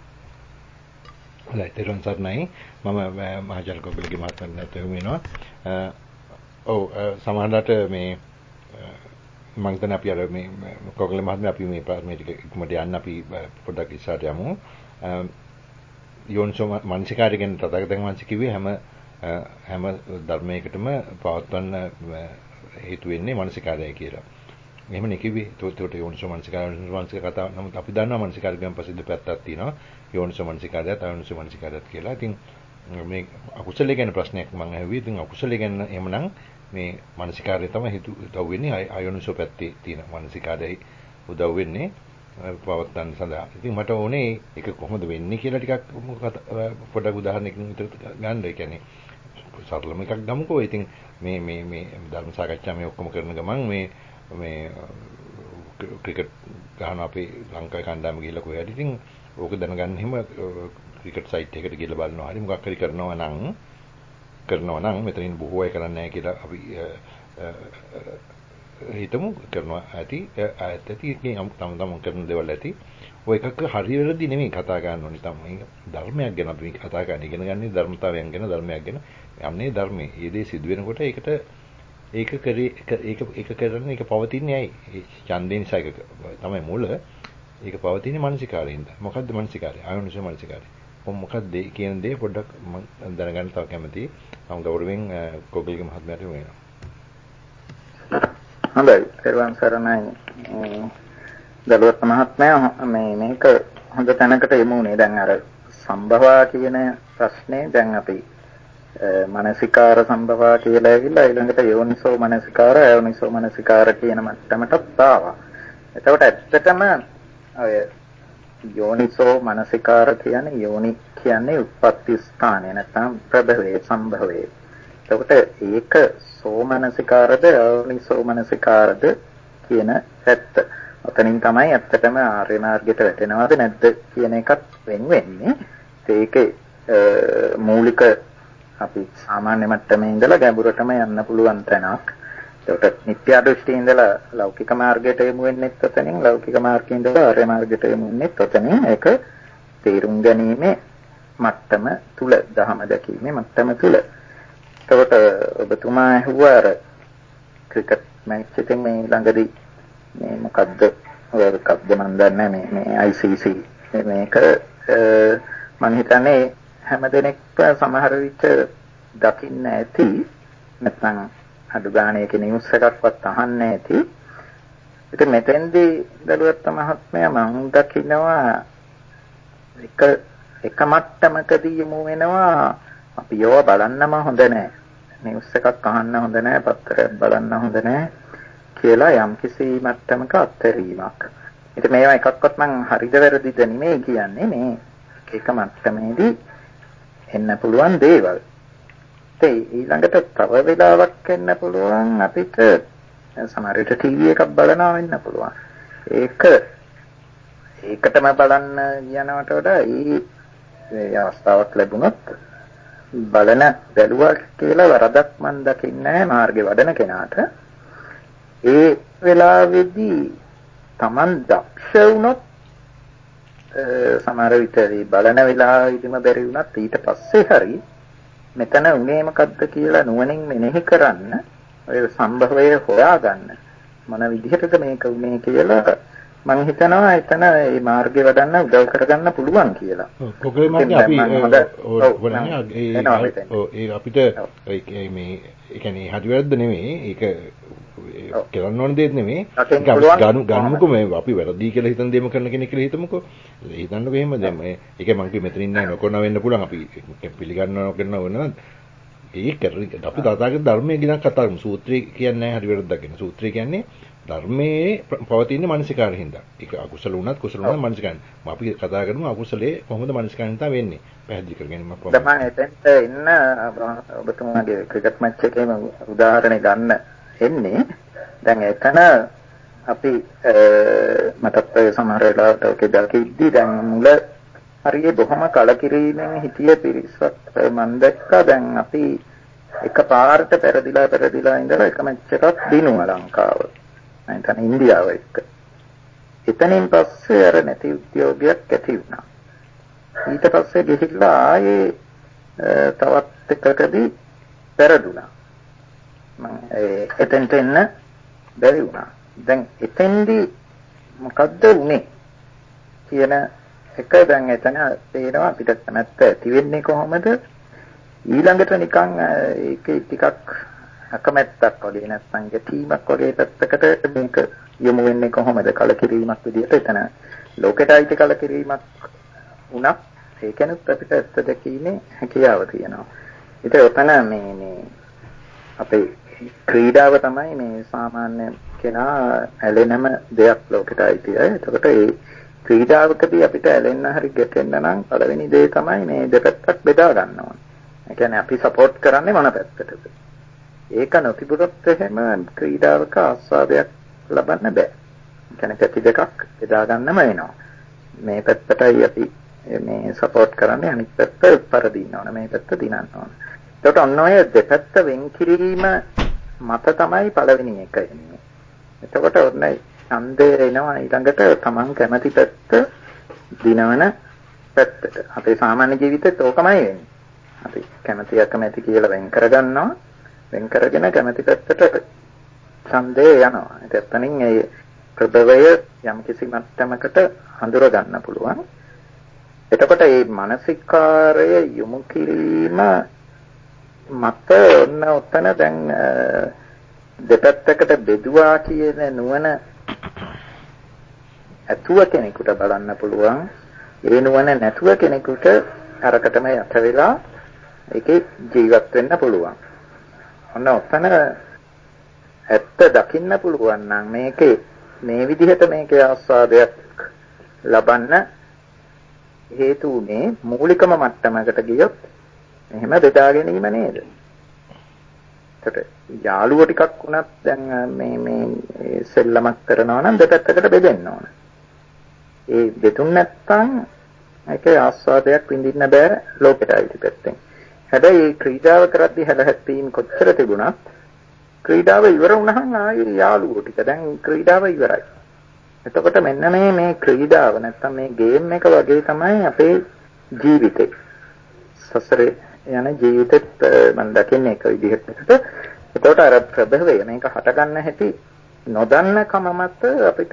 හොඳයි තෙරුවන් සරණයි. මම මහජන කොගලගේ මහත්මයාට වෙනවා. ඔව් සමහරවිට මේ මම හිතන්නේ අපි අර මේ කොගල මහත්මයා අපි මේ මේ ටික ඉක්මනට යන්න අපි පොඩ්ඩක් ඉස්සරහට යමු. යෝනිසෝ මනසිකාරය ගැන තථාගතයන් වහන්සේ කිව්වේ හැම හැම ධර්මයකටම පවත්වන්න හේතු වෙන්නේ මනසිකාරයයි කියලා. එහෙමනේ කිව්වේ. ඒකට යෝනිසෝ මනසිකාරය වංශික කතාව. නමුත් අපි දන්නවා මනසිකාරය ගැන ප්‍රසිද්ධ පැත්තක් තියෙනවා. යෝනිසෝ මනසිකාරයත් අයෝනිසෝ මනසිකාරයත් කියලා. ඉතින් මේ අකුසලයේ ගැන ප්‍රශ්නයක් මම අහුවේ. ඉතින් අකුසලයේ ගැන එහෙමනම් මේ මානසිකාරය තමයි හිතු උදව් වෙන්නේ. අයෝනිසෝ පැත්තේ තියෙන මානසිකාරයයි උදව් වෙන්නේ පවත්තන්න සඳහා. ඉතින් මට ඕනේ ඒක කොහොමද වෙන්නේ කියලා ටිකක් පොඩක් උදාහරණයකින් විතර ගන්න. ඒ කියන්නේ සරලම එකක් ගමුකෝ. ඉතින් මේ මේ මේ ධර්ම සාකච්ඡා මේ ඔක්කොම කරන ගමන් මේ මේ ක්‍රිකට් ගහන අපේ ලංකාවේ කණ්ඩායම ගිහිල්ලා කොහෙද ඉතින් ඕක දැනගන්න හිම ක්‍රිකට් සයිට් එකකට ගිහලා බලනවා. හරි මොකක් හරි කරනවා නම් කරනවා නම් මෙතනින් බොහෝ අය කරන්නේ නැහැ කියලා අපි හිතමු කරනවා ඇති ඇත්ත ඇති තම තම කරන දේවල් ඇති. ඔය එකක හරි වැරදි නෙමෙයි කතා ගන්න ඕනේ තමයි. ධර්මයක් ගැන අපි කතා කරන්නේ ඉගෙන ගන්න ධර්මතාවයන් ගැන ධර්මයක් ගැන යන්නේ ධර්මයේ. මේ දේ සිදු වෙනකොට ඒකට ඒක කරේ ඒක ඒක කරන්නේ ඒක පවතින්නේ ඇයි? ඒ ඡන්දේ නිසා ඒක තමයි මුල. ඒක පවතින්නේ මානසිකාරයෙන්ද. මොකද්ද මානසිකාරය? ආයෝනිසෝ මානසිකාරය. මොකක්ද කියන දේ පොඩ්ඩක් මම දැනගන්න තව කැමතියි. මම ගෞරවයෙන් කොගල්ගේ මහත්මයාට වෙනවා. හොඳයි. පෙරවන් සරණයි. දලුවත් මහත්මයා මේ මේක හොඳ තැනකට යමු නේ. දැන් අර සම්භවා කියන ප්‍රශ්නේ දැන් අපි මානසිකාර සම්භවා කියලා ඇවිල්ලා ඊළඟට යෝනිසෝ මානසිකාර අයෝනිසෝ මානසිකාර කියන මට්ටමටත් ආවා. එතකොට ඇත්තටම ඔය යෝනිසෝ මානසිකාර කියන්නේ යෝනි කියන්නේ උත්පත්ති ස්ථානය නැත්නම් ප්‍රභවයේ සම්භවයේ. එතකොට ඒක සෝමනසිකාරද යෝනිසෝ මානසිකාරද කියන පැත්ත. ඔතනින් තමයි ඇත්තටම ආර්ය මාර්ගයට වැටෙනවද නැද්ද කියන එකත් වෙන් වෙන්නේ. ඒකේ මූලික අපි සාමාන්‍ය මට්ටමේ ඉඳලා ගැඹුරටම යන්න පුළුවන් තැනක්. ඒකට නිත්‍ය දෘෂ්ටියේ ඉඳලා ලෞකික මාර්ගයට යමු වෙන්නේ ඔතනින්, ලෞකික මාර්ගයේ ඉඳලා ආර්ය මාර්ගයට යමු වෙන්නේ ඔතනින්. ඒක තේරුම් ගැනීමේ මට්ටම තුල, දහම දැකීමේ මට්ටම තුල. ඒකට ඔබතුමා ඇහුවා අර ක්‍රිකට් මැච් එකෙන් මේ ළඟදී මේ මොකද්ද ඔය කප්ද මන් දන්නේ මේ මේ I C C මේක මම හිතන්නේ හැමදෙනෙක්ම සමහර විට දකින්න ඇති නැත්නම් අඩු ගානේ කියන නිවුස් එකක්වත් අහන්නේ ඇති. ඉතින් මෙතෙන්දී දලුවත් මහත්මයා මම දකින්නවා එක එක මට්ටමකදී යමු වෙනවා අපි යෝව බලන්නම හොඳ නැහැ. නිවුස් එකක් අහන්න හොඳ නැහැ, පත්තරයක් බලන්න හොඳ නැහැ කියලා යම්කිසි මට්ටමක අත්හැරීමක්. ඉතින් මේවා එකක්වත් මං හරිද වැරදිද නෙමෙයි කියන්නේ මේ එක මට්ටමේදී එන්න පුළුවන් දේවල්. ඒ ඊළඟට තව වෙලාවක් එන්න පුළුවන් අපිට සමහර විට ටීවී එකක් බලනවා වෙන්න පුළුවන්. ඒක ඒකටම බලන්න යනවට වඩා ඒ අවස්ථාවක් ලැබුණොත් බලන බැලුවා කියලා වරදක් මන් දකින්නේ නැහැ මාර්ගේ වඩන කෙනාට. ඒ වෙලාවේදී Taman දක්ෂ වුණොත් සමහර විට බලන වෙලාවෙදිම බැරි වුණත් ඊට පස්සේ හරි මෙතන උනේ මොකද්ද කියලා නුවණින් මෙනෙහි කරන්න ඔය සම්භවය හොයාගන්න මොන විදිහටද මේක උනේ කියලා මම හිතනවා එතන මේ මාර්ගය වඩන්න උදව් කරගන්න පුළුවන් කියලා. ඔව් කොකේ මාර්ගය අපි ඒ අපිට මේ ඒ කියන්නේ හරි වැරද්ද නෙමෙයි ඒක කරන්න ඕන දෙයක් නෙමෙයි. ගනු ගනුමුකෝ මේ අපි වැරදි කියලා හිතන දේම කරන කෙනෙක් කියලා හිතමුකෝ. හිතන්නකෝ එහෙම දැන් මේ ඒක මං කිව්වේ මෙතනින් නෑ නොකරන වෙන්න පුළුවන් අපි පිළිගන්නව කරනවා වෙනවා. ඒක අපි තාතාගේ ධර්මයේ ගැන කතා කරමු. සූත්‍රය කියන්නේ හරි වැරද්දක් කියන. සූත්‍රය කියන්නේ ධර්මයේ පවතින මානසිකාරය හින්දා. ඒක අකුසල වුණත් කුසල වුණත් මානසිකාරය. අපි කතා කරමු අකුසලයේ කොහොමද මානසිකාරය හින්දා වෙන්නේ. පැහැදිලි කරගන්නම කොහොමද? තමයි එතෙන්ට ඉන්න ඔබතුමාගේ ක්‍රිකට් මැච් එකේම උදාහරණයක් ගන්න එන්නේ. දැන් එතන අපි මටත් සමහර වෙලාවට ඔක දකිද්දි දැන් මුල හරිය බොහොම කලකිරීමෙන් හිතිය පිරිසක් මම දැක්කා. දැන් අපි එක පාරට පෙරදිලා පෙරදිලා ඉඳලා එක මැච් එකක් දිනුවා ලංකාව. මම හිතන්නේ ඉන්දියාව එක්ක. එතනින් පස්සේ අර නැති උද්‍යෝගයක් ඇති වුණා. ඊට පස්සේ ගිහිල්ලා ආයේ තවත් එකකදී පෙරදුනා. මම එතෙන්ට එන්න බැරි වුණා. දැන් එතෙන්දී මොකද්ද උනේ කියන එක දැන් එතන තේරෙනවා අපිට නැත්te ඇති වෙන්නේ කොහොමද ඊළඟට නිකන් ඒකේ ටිකක් අකමැත්තක් වගේ නැත්නම් ගැටීමක් වගේ පැත්තකට මේක යොමු වෙන්නේ කොහොමද කලකිරීමක් විදිහට එතන ලෝකෙට අයිති කලකිරීමක් වුණා ඒකෙනුත් අපිට ඇත්ත දැකීමේ හැකියාව තියෙනවා. ඒක උතන මේ මේ අපේ ක්‍රීඩාව තමයි මේ සාමාන්‍ය කෙනා ඇලෙනම දෙයක් ලෝකෙට අයිතියි. එතකොට ඒ ක්‍රීඩාවකදී අපිට ඇලෙන්න හරි ගැටෙන්න නම් පළවෙනි දේ තමයි මේ දෙපැත්තක් බෙදා ගන්න ඕනේ. ඒ කියන්නේ අපි සපෝට් කරන්නේ මොන පැත්තටද? ඒක නොතිබුණොත් එහෙම ක්‍රීඩාවක ආස්වාදයක් ලබන්න බෑ. ඒ කියන්නේ පැති දෙකක් බෙදා ගන්නම වෙනවා. මේ පැත්තටයි අපි මේ සපෝට් කරන්නේ, අනිත් පැත්ත පරදින්න ඕන, මේ පැත්ත දිනන්න ඕන. ඒකට ඔන්න ඔය දෙපැත්ත වෙන් කිරීම මත තමයි පළවෙනි එක එන්නේ. එතකොට ඔන්න ඡන්දය එනවා ඊළඟට තමන් කැමති පැත්ත දිනවන පැත්තට. අපේ සාමාන්‍ය ජීවිතේත් ඕකමයි වෙන්නේ. අපි කැමති අකමැති කියලා වෙන් කරගන්නවා. වෙන් කරගෙන කැමති පැත්තට ඡන්දය යනවා. එතනින් ඒ ප්‍රභවය යම් කිසි මට්ටමකට හඳුර ගන්න පුළුවන්. එතකොට මේ මානසිකාරය යොමු කිරීම මත ඔන්න ඔතන දැන් දෙපැත්තකට බෙදුවා කියන නුවණ ඇතුව කෙනෙකුට බලන්න පුළුවන්. ඒ නුවණ නැතුව කෙනෙකුට අරකටම යට වෙලා ඒකේ ජීවත් වෙන්න පුළුවන්. ඔන්න ඔතන ඇත්ත දකින්න පුළුවන් නම් මේකේ මේ විදිහට මේකේ ආස්වාදයක් ලබන්න හේතු උනේ මූලිකම මට්ටමකට ගියොත් එහෙම බෙදා ගැනීම නේද? ඒකට යාළුවෝ ටිකක් වුණත් දැන් මේ මේ සෙල්ලමක් කරනවා නම් දෙපැත්තකට බෙදෙන්න ඕන. ඒ බෙදුන් නැත්තම් ඒකේ ආස්වාදයක් විඳින්න බෑ ලෝකෙට අයිති පැත්තෙන්. හැබැයි මේ ක්‍රීඩාව කරද්දී හැලහැප්පීම් කොච්චර තිබුණත් ක්‍රීඩාව ඉවර වුණාම ආයේ යාළුවෝ ටික දැන් ක්‍රීඩාව ඉවරයි. එතකොට මෙන්න මේ මේ ක්‍රීඩාව නැත්තම් මේ ගේම් එක වගේ තමයි අපේ ජීවිතේ. සසරේ යන ජීවිතෙත් මම දකින්නේ එක විදිහකට. එතකොට අර ප්‍රභවය මේක හට ගන්න හැටි නොදන්න කම මත අපිට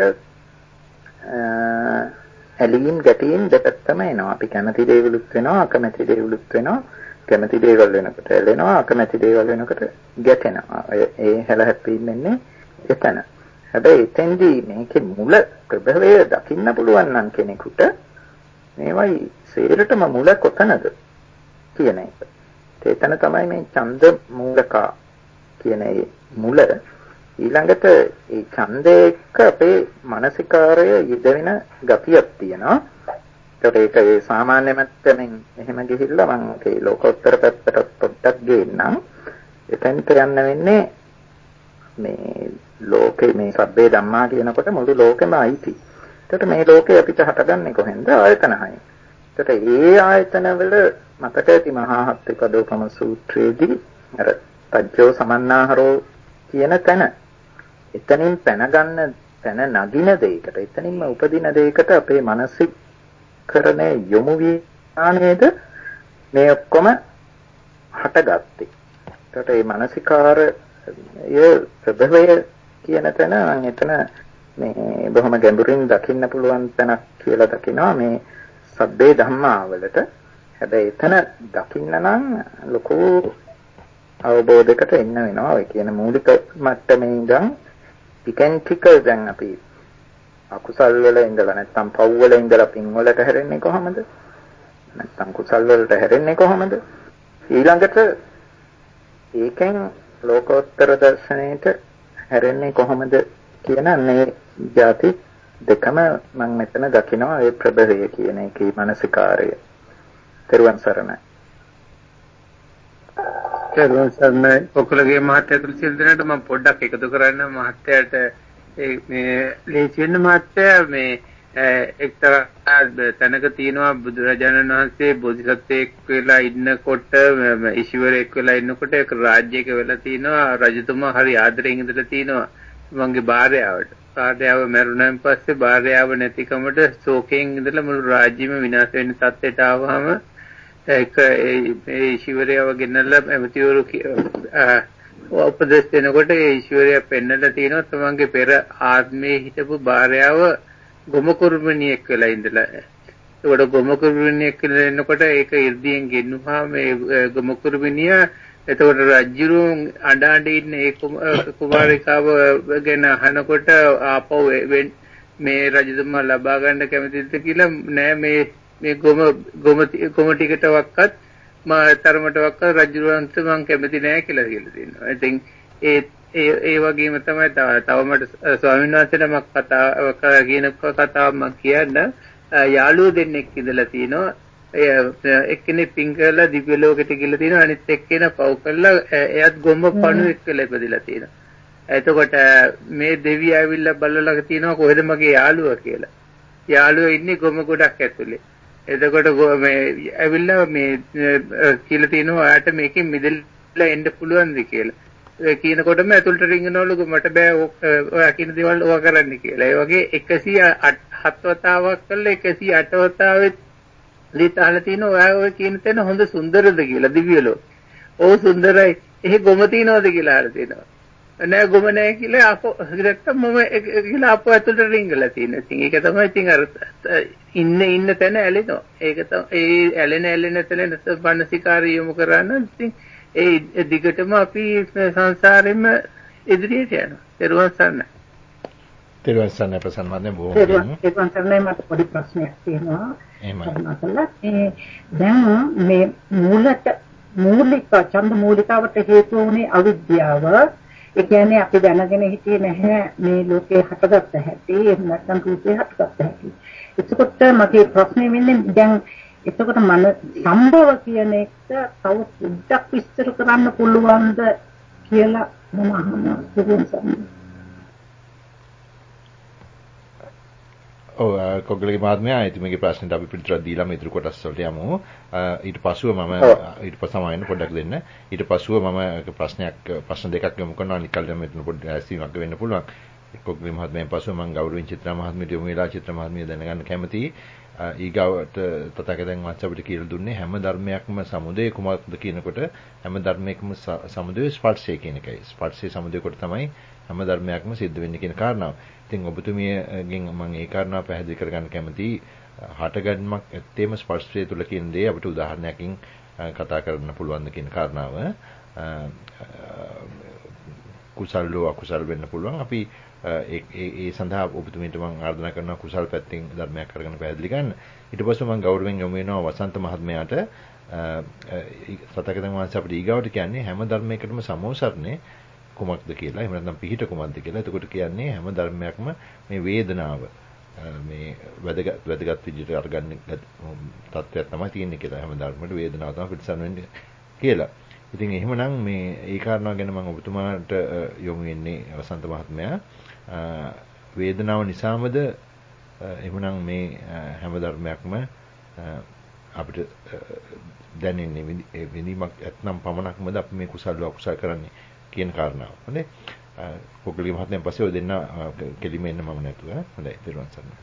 ඇලීම් ගැටීම් දෙපැත්තම එනවා. අපි කැමති දේවලුත් වෙනවා, අකමැති දේවලුත් වෙනවා. කැමති දේවල් වෙනකොට ඇලෙනවා, අකමැති දේවල් වෙනකොට ගැටෙනවා. ඒ හැලහැප්පීම් වෙන්නේ එතන. හැබැයි එතෙන්දී මේකේ මුල ප්‍රභවය දකින්න පුළුවන් නම් කෙනෙකුට මේවයි සේරටම මුල කොතනද කියන එක. ඒතන තමයි මේ ඡන්ද මූලකා කියන ඒ මුල. ඊළඟට ඒ ඡන්දයක අපේ මානසිකාරය යෙදෙන ගතියක් තියෙනවා. ඒකට ඒක ඒ සාමාන්‍ය මට්ටමින් එහෙම ගිහිල්ලා මම ඒ ලෝකෝත්තර පැත්තට පොඩ්ඩක් ගේන්නම්. එතනට යන්න වෙන්නේ මේ ලෝකේ මේ සබ්බේ ධම්මා කියනකොට මුළු ලෝකෙම අයිති. ඒකට මේ ලෝකේ අපිට හටගන්නේ කොහෙන්ද? ආයතන හයෙන්. ඒකට ඒ ආයතන වල මතක ඇති මහා හත්තිපදෝපම සූත්‍රයේදී අර තජ්ජෝ සමන්නාහරෝ කියන තැන එතනින් පැන ගන්න පැන නගින දෙයකට එතනින්ම උපදින දෙයකට අපේ මානසිකරණය යොමු වීනේද මේ ඔක්කොම හටගත්තේ. ඒකට මේ මානසිකාරය ප්‍රභවය කියන තැන මම එතන මේ බොහොම ගැඹුරින් දකින්න පුළුවන් තැනක් කියලා දකිනවා මේ සබ්බේ ධම්මා වලට. හැබැයි එතන දකින්න නම් ලොකු අවබෝධයකට එන්න වෙනවා. ඒ කියන මූලික මට්ටමේ ඉඳන් ටිකෙන් ටික දැන් අපි අකුසල් වල ඉඳලා නැත්තම් පව් වල ඉඳලා පින් වලට හැරෙන්නේ කොහමද? නැත්තම් කුසල් වලට හැරෙන්නේ කොහමද? ඊළඟට ඒකෙන් ලෝකෝත්තර දර්ශනයට හැරෙන්නේ කොහොමද කියන මේ જાති දෙකම මම මෙතන දකිනවා. ඒ ප්‍රභවය කියන එකේ මානසිකාරය. තෙරුවන් සරණයි. තෙරුවන් සරණයි. ඔකලගේ මහත්ය තුල සිල් දෙනාට මම පොඩ්ඩක් එකතු කරන්න මහත්යට මේ ලේසි වෙන මහත්ය මේ එක්තරා තැනක තියෙනවා බුදුරජාණන් වහන්සේ බෝධිසත්වයෙක් වෙලා ඉන්නකොට ඊශ්වරයෙක් වෙලා ඉන්නකොට ඒක රාජ්‍යයක වෙලා තිනවා. රජතුමා හරි ආදරෙන් ඉඳලා තිනවා මගේ භාර්යාවට. භාර්යාව මැරුණාන් පස්සේ භාර්යාව නැතිකමට ශෝකයෙන් ඉඳලා මුළු රාජ්‍යෙම විනාශ වෙන තත්ත්වයට ආවම ඒක ඒ ඊශ්වරයව ගෙනල්ලා එමෙතිවරු උපදෙස් දෙනකොට ඒ ඊශ්වරය පෙන්නලා තිනවා තමන්ගේ පෙර ආත්මයේ හිටපු භාර්යාව ගොමකුරුමිනියෙක් වෙලා ඉඳලා. ඒකට ගොමකුරුමිනියෙක් කියලා එනකොට ඒක 이르දියෙන් ගෙන්නුවා මේ ගොමකුරුමිනිය. එතකොට රජුරුන් අඬ අඬ ඉන්න ඒ කුමාරිකාව ගැන අහනකොට ආපහු මේ රජතුමා ලබා ගන්න කැමතිද කියලා නෑ මේ මේ ගොම ගොම ගොම ටිකටවත් මා තරමටවත් රජුරන්ට මම කැමති නෑ කියලා කියලා තියෙනවා. ඉතින් ඒ ඒ ඒ වගේම තමයි තව මට ස්වාමීන් වහන්සේට මම කතා කියන කතාව මම කියන්න යාළුවෝ දෙන්නෙක් ඉඳලා තිනවා. එක්කෙනෙක් පින් කරලා දිව්‍ය ලෝකෙට ගිහලා තිනවා. අනිත් එක්කෙනා පව් කරලා එයාත් ගොම පණුවෙක් වෙලා ඉපදිලා තිනවා. එතකොට මේ දෙවිය ඇවිල්ලා බලලා තිනවා කොහෙද මගේ යාළුවා කියලා. යාළුවා ඉන්නේ ගොම ගොඩක් ඇතුලේ. එතකොට මේ ඇවිල්ලා මේ කියලා තිනවා ඔයාට මේකෙන් මිදෙලා එන්න පුළුවන්ද කියලා. ඒ කියනකොටම ඇතුළට රිංගනවලු මට බෑ ඔයා කියන දේවල් ඔයා කරන්න කියලා. ඒ වගේ එකසිය හත් වතාවක් කළා එකසිය අට වතාවෙත් ලිතහල තිනවා ඔයා ඔය කියන තැන හොඳ සුන්දරද කියලා දිව්‍යලෝ. ඔව් සුන්දරයි. එහෙ ගොම තියනවද කියලා අහලා තිනවා. නෑ ගොම නෑ කියලා අපෝ නැත්තම් මම කියලා අපෝ ඇතුළට රිංගලා තියෙනවා. ඉතින් ඒක තමයි ඉතින් අර ඉන්න ඉන්න තැන ඇලෙනවා. ඒක තමයි ඒ ඇලෙන ඇලෙන තැන මානසිකාරී යොමු කරන්න ඉතින් ඒ දිගටම අපි සංසාරෙම ඉදිරියට යනවා. ඊරුවන් සරණයි. ඊරුවන් සරණයි ප්‍රසන්න මහත්මයා බොහොම ඊරුවන් සරණයි මට පොඩි ප්‍රශ්නයක් තියෙනවා. එහෙමයි. දැන් මේ මූලට මූලික ඡන්ද මූලිකාවට හේතු වුණේ අවිද්‍යාව. ඒ කියන්නේ අපි දැනගෙන හිටියේ නැහැ මේ ලෝකේ හටගත්ත හැටි එහෙම නැත්නම් රූපේ හටගත්ත හැටි. එතකොට මගේ ප්‍රශ්නේ වෙන්නේ දැන් එතකොට මන සම්භව කියන එක තව පොඩ්ඩක් විස්තර කරන්න පුළුවන්ද කියලා මම අහනවා. ඔව් කොග්ගලගේ මහත්මයා ඉතිමගේ ප්‍රශ්නෙට අපි පිළිතුරක් දීලා මේ ඉදිරි කොටස් වලට යමු. ඊට පස්ව මම ඊට පස්ව සමායන පොඩ්ඩක් දෙන්න. ඊට පස්ව මම ප්‍රශ්නයක් ප්‍රශ්න දෙකක් යොමු කරනවා. නිකල් මෙතන පොඩ්ඩක් ඇස්වීමක් වෙන්න පුළුවන්. කොග්ගලගේ මහත්මයාන් පස්ව මම ගෞරවයෙන් චිත්‍රා මහත්මියට යොමු වෙලා චිත්‍රා මහත්මිය දැනගන්න කැමතියි. ඊගාවට තථාගතයන් වහන්සේ අපිට කියලා දුන්නේ හැම ධර්මයක්ම සමුදය කුමක්ද කියනකොට හැම ධර්මයකම සමුදය ස්පර්ශය කියන එකයි. ස්පර්ශයේ සමුදය කොට තමයි හැම ධර්මයක්ම සිද්ධ වෙන්නේ කියන කාරණාව. ඉතින් ඔබතුමියගෙන් මම ඒ කාරණාව පැහැදිලි කරගන්න කැමතියි. හටගන්මක් ඇත්තේම ස්පර්ශය තුල කියන දේ අපිට උදාහරණයකින් කතා කරන්න පුළුවන් කියන කාරණාව. කුසල්ලෝ අකුසල් වෙන්න පුළුවන්. අපි ඒ ඒ සඳහා ඔබතුමීට මම ආරාධනා කරනවා කුසල් පැත්තෙන් ධර්මයක් කරගෙන පැහැදිලි ගන්න. ඊට පස්සේ මම ගෞරවයෙන් යොමු වෙනවා වසන්ත මහත්මයාට සතකදන් වහන්සේ අපිට ඊගාවට කියන්නේ හැම ධර්මයකටම සමෝසරනේ කුමක්ද කියලා. එහෙම නැත්නම් පිහිට කුමක්ද කියලා. එතකොට කියන්නේ හැම ධර්මයක්ම මේ වේදනාව මේ වැදගත් වැදගත් විදිහට අරගන්න තත්ත්වයක් තමයි තියෙන්නේ කියලා. හැම ධර්මයකට වේදනාව තමයි පිටසන් වෙන්නේ කියලා. ඉතින් එහෙමනම් මේ ඒ කාරණාව ගැන මම ඔබතුමාට යොමු වෙන්නේ වසන්ත මහත්මයා. වේදනාව නිසාමද එහෙමනම් මේ හැම ධර්මයක්ම අපිට දැනෙන්නේ විඳීමක් ඇත්නම් පමණක්මද අපි මේ කුසල අකුසල කරන්නේ කියන කාරණාව. හොඳයි. කොග්ගලගේ මහත්මයන් පස්සේ ඔය දෙන්න කෙලිම එන්න මම නැතුව. හොඳයි. ත්වන් සරණයි.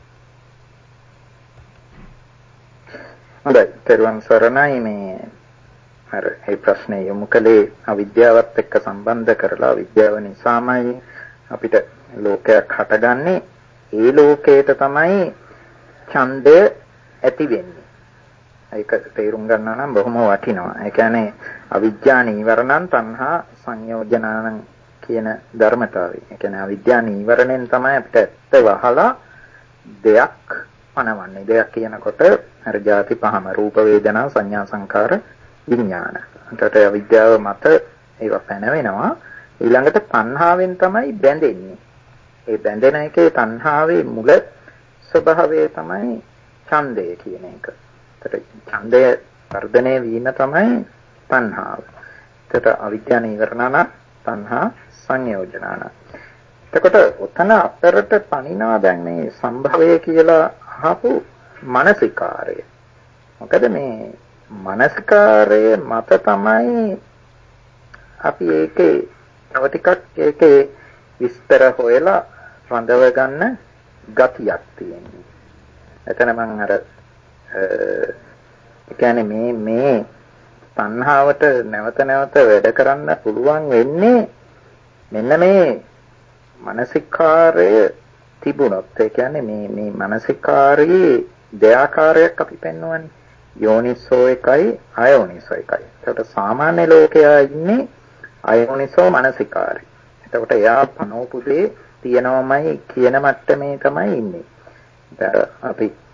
හොඳයි. ත්වන් සරණයි මේ අර මේ ප්‍රශ්නේ යොමු කළේ අවිද්‍යාවත් එක්ක සම්බන්ධ කරලා අවිද්‍යාව නිසාමයි අපිට ලෝකයක් හටගන්නේ. ඒ ලෝකයට තමයි ඡන්දය ඇති වෙන්නේ. ඒක තේරුම් ගන්නවා නම් බොහොම වටිනවා. ඒ කියන්නේ අවිද්‍යා නීවරණං තණ්හා සංයෝජනානං කියන ධර්මතාවය. ඒ කියන්නේ අවිද්‍යා නීවරණයෙන් තමයි අපිට ඇත්ත වහලා දෙයක් පනවන්නේ. දෙයක් කියනකොට අර ಜಾති පහම රූප වේදනා සංඥා සංකාර විඥාන. ඒකට අවිද්‍යාව මත ඒවා පැනවෙනවා. ඊළඟට තණ්හාවෙන් තමයි බැඳෙන්නේ. ඒ බැඳෙන එකේ තණ්හාවේ මුල ස්වභාවය තමයි ඡන්දය කියන එක. ඒකට ඡන්දය වර්ධනය වීම තමයි තණ්හාව. ඒකට අවිද්‍යා නීවරණන තණ්හා සංයෝජනන. එතකොට උතන අතරට පනිනවා දැන් මේ සම්භවය කියලා අහපු මානසිකාරය. මොකද මේ මානසිකාරය මත තමයි අපි ඒකේ තව ටිකක් ඒකේ විස්තර හොයලා රඳව ගන්න ගතියක් තියෙනවා. එතන මම අර ඒ කියන්නේ මේ මේ තණ්හාවට නැවත නැවත වැඩ කරන්න පුළුවන් වෙන්නේ මෙන්න මේ මානසිකාරය තිබුණොත්. ඒ කියන්නේ මේ මේ මානසිකාරයේ දෙආකාරයක් අපි පෙන්වන්නේ. යෝනිසෝ එකයි අයෝනිසෝ එකයි. ඒකට සාමාන්‍ය ලෝකයා ඉන්නේ අයෝනිසෝ මානසිකාරය. එතකොට එයා පනෝපුදේ තියනවමයි කියන මට්ටමේ තමයි ඉන්නේ. දැන් අපි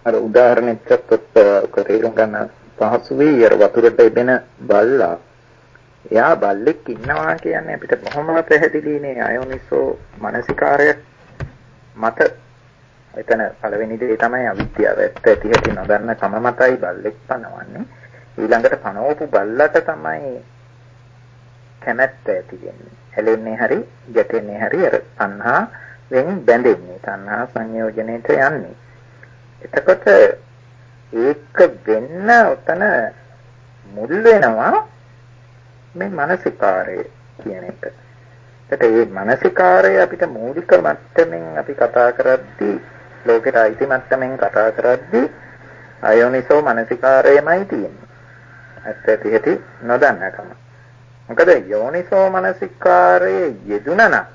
අර උදාහරණයක් ගත්තොත් තේරුම් ගන්න පහසු වෙයි. අර වතුරට එබෙන බල්ලා එයා බල්ලෙක් ඉන්නවා කියන්නේ අපිට කොහොම පැහැදිලිනේ අයෝනිසෝ මනසිකාරය මත. එතන පළවෙනි දේ තමයි අවිද්‍යාව. ඇත්ත ඇති හැටි නොදන්න කම මතයි බල්ලෙක් පනවන්නේ. ඊළඟට පනවපු බල්ලට තමයි කැමැත්ත ඇති වෙන්නේ. ඇලෙන්නේ හරි ගැටෙන්නේ හරි අර තණ්හා වෙන් බැඳෙන්නේ. තණ්හා සංයෝජනයට යන්නේ. එතකොට ඒක වෙන්න උතන මුල් වෙනවා මේ මානසිකාරය කියන එක. ඒකට මේ මානසිකාරය අපිට මූලික මට්ටමින් අපි කතා කරද්දී ලෝකෙට අයිති මට්ටමින් කතා කරද්දී අයෝනිසෝ මානසිකාරයමයි තියෙන්නේ. ඇත්ත ඇති නොදන්නකම. මොකද යෝනිසෝ මානසිකාරයේ යෙදුණා නම්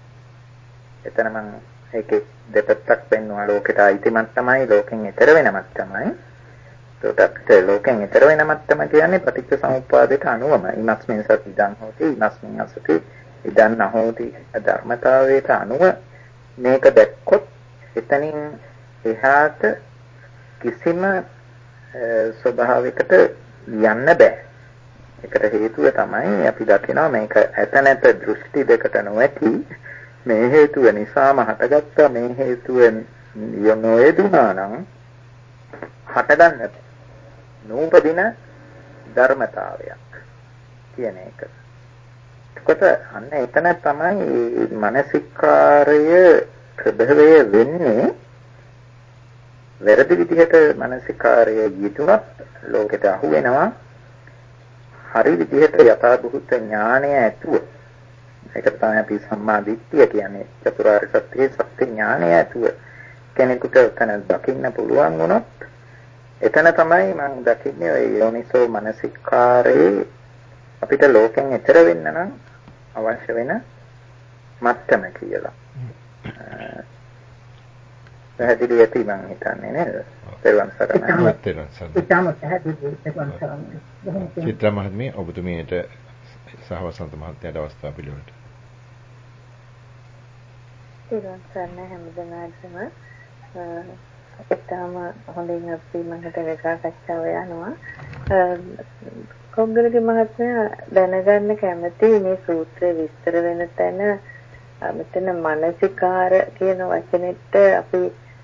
එතන මම ඒකේ දෙපැත්තක් පෙන්වනවා. ලෝකෙට අයිති මට්ටමයි ලෝකෙන් ඈතර වෙන මට්ටමයි. ඒකට ලෝකෙන් ඈතර වෙන මට්ටම කියන්නේ පටිච්ච සමුප්පාදයට අනුවම ඉමස්මින් සති ඉදං හෝති ඉමස්මින් අසති ඉදං නහෝති ධර්මතාවයට අනුව මේක දැක්කොත් එතනින් එහාට කිසිම ස්වභාවයකට යන්න බෑ. ඒකට හේතුව තමයි අපි දකිනවා මේක ඇත නැත දෘෂ්ටි දෙකට නොඇති මේ හේතුව නිසාම හටගත්ත මේ හේතුවෙන් නොයෙදුනා නම් හටගන්න නූපදින ධර්මතාවයක් කියන එක. ඒකට අන්න එතන තමයි මානසිකාරය ප්‍රභවය වෙන්නේ. වැරදි විදිහට මානසිකාරය යෙදුනත් ලෝකෙට අහු වෙනවා. හරි විදිහට යථාභූත ඥානය ඇතුව ඒක තමයි අපි සම්මා දිට්ඨිය කියන්නේ. චතුරාර්ය සත්‍යයේ සත්‍ය ඥානය ඇතුව කෙනෙකුට උතන දකින්න පුළුවන් වුණොත් එතන තමයි මම දකින්නේ ඔය යෝනිසෝ මනසිකාරේ අපිට ලෝකෙන් ඈතර වෙන්න නම් අවශ්‍ය වෙන මට්ටම කියලා. පැහැදිලි ඇති මම හිතන්නේ නේද? පෙරවන් සරණයි. පෙරවන් සරණයි. චිත්‍ර මහත්මිය ඔබතුමියට සහවසන්ත මහත්මයාට අවස්ථාව පිළිවෙලට. පෙරවන් සරණයි හැමදෙනාටම. එතම හොඳින් අපි මකට සාකච්ඡාව යනවා. කොංගලගේ මහත්මයා දැනගන්න කැමති මේ සූත්‍රය විස්තර වෙන තැන මෙතන මානසිකාර කියන වචනෙට අපි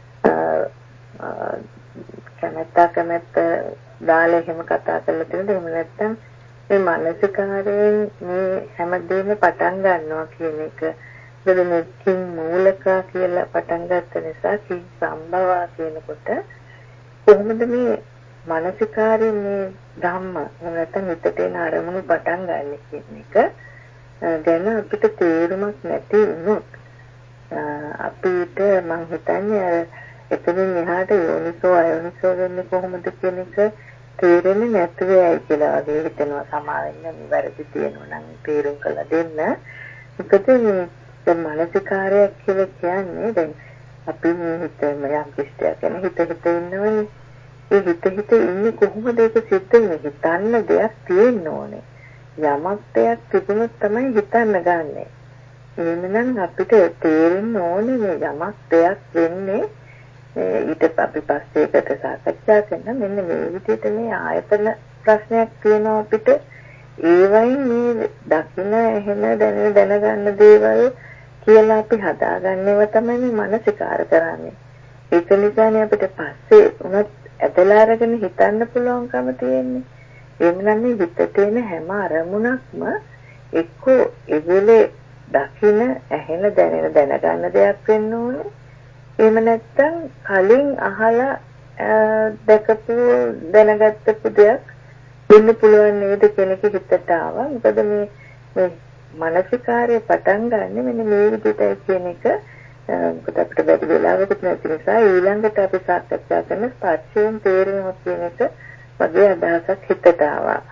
කැමැත්ත කැමැත්ත දාලා එහෙම කතා කරලා තියෙනද? එහෙම නැත්නම් මේ මානසිකාරයෙන් මේ හැමදේම පටන් ගන්නවා කියන එක. දෙන්නේ කිං මූලක කියලා පටන් ගත්ත නිසා කිං සම්භවා කියනකොට කොහොමද මේ මානසිකාරයෙන් මේ ධම්ම නැත්නම් හිතට එන අරමුණු පටන් ගන්න කියන එක ගැන අපිට තේරුමක් නැති වුණොත් අපිට මම හිතන්නේ එතනින් එහාට යෝනිසෝ අයෝනිසෝ වෙන්නේ කොහොමද කියන එක තේරෙන්නේ නැතුව ඇයි කියලා වගේ හිතෙනවා. සමාවෙන්න මේ වැරදි තියෙනවා නම් තේරුම් කරලා දෙන්න. මොකද මේ මානසිකාරයක් කියලා කියන්නේ දැන් අපි මේ හිතේම යම් කිසියක් ගැන හිත හිත ඉන්නවනේ. ඒ හිත හිත ඉන්නේ කොහොමද ඒක සිද්ධ වෙන්නේ? හිතන්න දෙයක් තියෙන්න ඕනේ. යමක් දෙයක් තිබුණොත් තමයි හිතන්න ගන්නෙ. එහෙනම් අපිට තේරෙන්න ඕනේ මේ යමක් දෙයක් වෙන්නේ ඊට අපි පස්සේ එකට සාකච්ඡා කරන මෙන්න මේ විදිහට මේ ආයතන ප්‍රශ්නයක් තියෙනවා අපිට. ඒවයින් මේ දකින්න එහෙම දැන දැනගන්න දේවල් කියලා අපි හදාගන්නව තමයි මේ මානසිකාර කරන්නේ. ඒක නිසානේ අපිට පස්සේ උනත් ඇදලා අරගෙන හිතන්න පුළුවන්කම තියෙන්නේ. එමුනම් මේ හිතේ තියෙන හැම අරමුණක්ම එක්ක එවෙලේ දකින්න ඇහෙන දැනෙන දැනගන්න දෙයක් වෙන්න ඕනේ. එහෙම නැත්නම් කලින් අහලා දැකපු දැනගත්තපු දෙයක් වෙන්න පුළුවන් නේද කෙනෙක් හිතට ආවා. මොකද මේ මේ මානසිකාර්ය පටන් ගන්න මෙන්න මේ විදිහටයි කියන එක මොකද අපිට වැඩි වෙලාවකට නැති නිසා ඊළඟට අපි සාකච්ඡා කරන ස්පර්ශයෙන් තේරෙනවා කියන එක වගේ අදහසක් හිතට ආවා.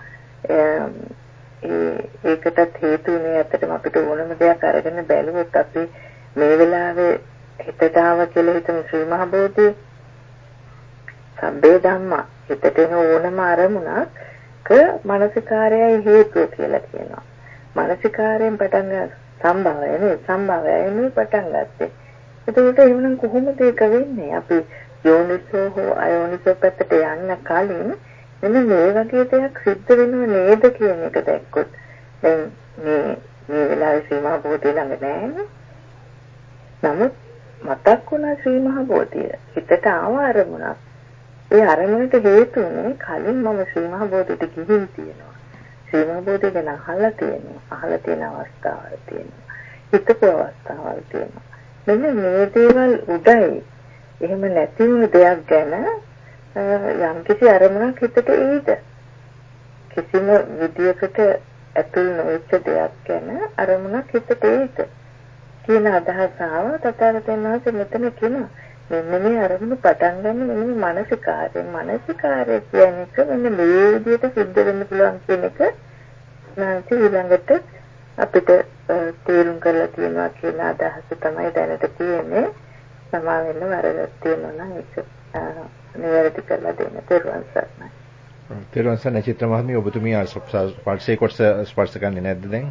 ඒකටත් හේතුනේ ඇත්තටම අපිට ඕනම දෙයක් අරගෙන බැලුවොත් අපි මේ වෙලාවේ හිතට ආව කියලා හිතමු ශ්‍රී මහ බෝධි සම්බේ ධම්මා හිතට එන ඕනම අරමුණක් මානසිකාරයයි හේතුව කියලා කියනවා. මානසිකාරයෙන් පටන් ගන්න සම්භවය නේ සම්භවයයි මේ පටන් ගත්තේ. ඒකට එහෙනම් කොහොමද ඒක වෙන්නේ? අපි යෝනිසෝ හෝ අයෝනිසෝ පැත්තට යන්න කලින් මෙන්න මේ වගේ දෙයක් සිද්ධ වෙනව නේද කියන එක දැක්කොත් දැන් මේ මේ වෙලාවේ ශ්‍රී මහා බෝධිය ළඟ නෑනේ. නමුත් මතක් වුණා ශ්‍රී මහා බෝධිය. හිතට ආව අරමුණක්. ඒ අරමුණට හේතුනේ කලින් මම ශ්‍රී මහා බෝධියට ගිහින් තියෙනවා. ශ්‍රී මහා බෝධිය ගැන අහලා තියෙනවා. අහලා තියෙන අවස්ථාවල් තියෙනවා. හිතපු අවස්ථාවල් තියෙනවා. මෙන්න මේ දේවල් උඩයි එහෙම නැති වුණු දෙයක් ගැන යම් කිසි අරමුණක් හිතට එයිද? කිසිම විදියකට ඇතුල් නොවෙච්ච දෙයක් ගැන අරමුණක් හිතට එයිද? කියන අදහස ආව. තථාගතයන් වහන්සේ මෙතන කියනවා මෙන්න මේ අරමුණ පටන් ගන්න මෙන්න මේ මානසිකාරය. මානසිකාරය කියන්නේ මෙන්න මේ විදියට සිද්ධ වෙන්න පුළුවන් කියන එක නැති ඊළඟට අපිට තේරුම් කරලා තියෙනවා කියන අදහස තමයි දැනට තියෙන්නේ. සමා වෙන්න වරදක් තියෙනවා නම් ඒක නිවැරදි කරලා දෙන්න තේරුම් ගන්න. තේරුම් ගන්න චිත්‍ර මහත්මිය ඔබතුමිය ස්පර්ශයේ කොටස ස්පර්ශ කරන්නේ නැද්ද දැන්?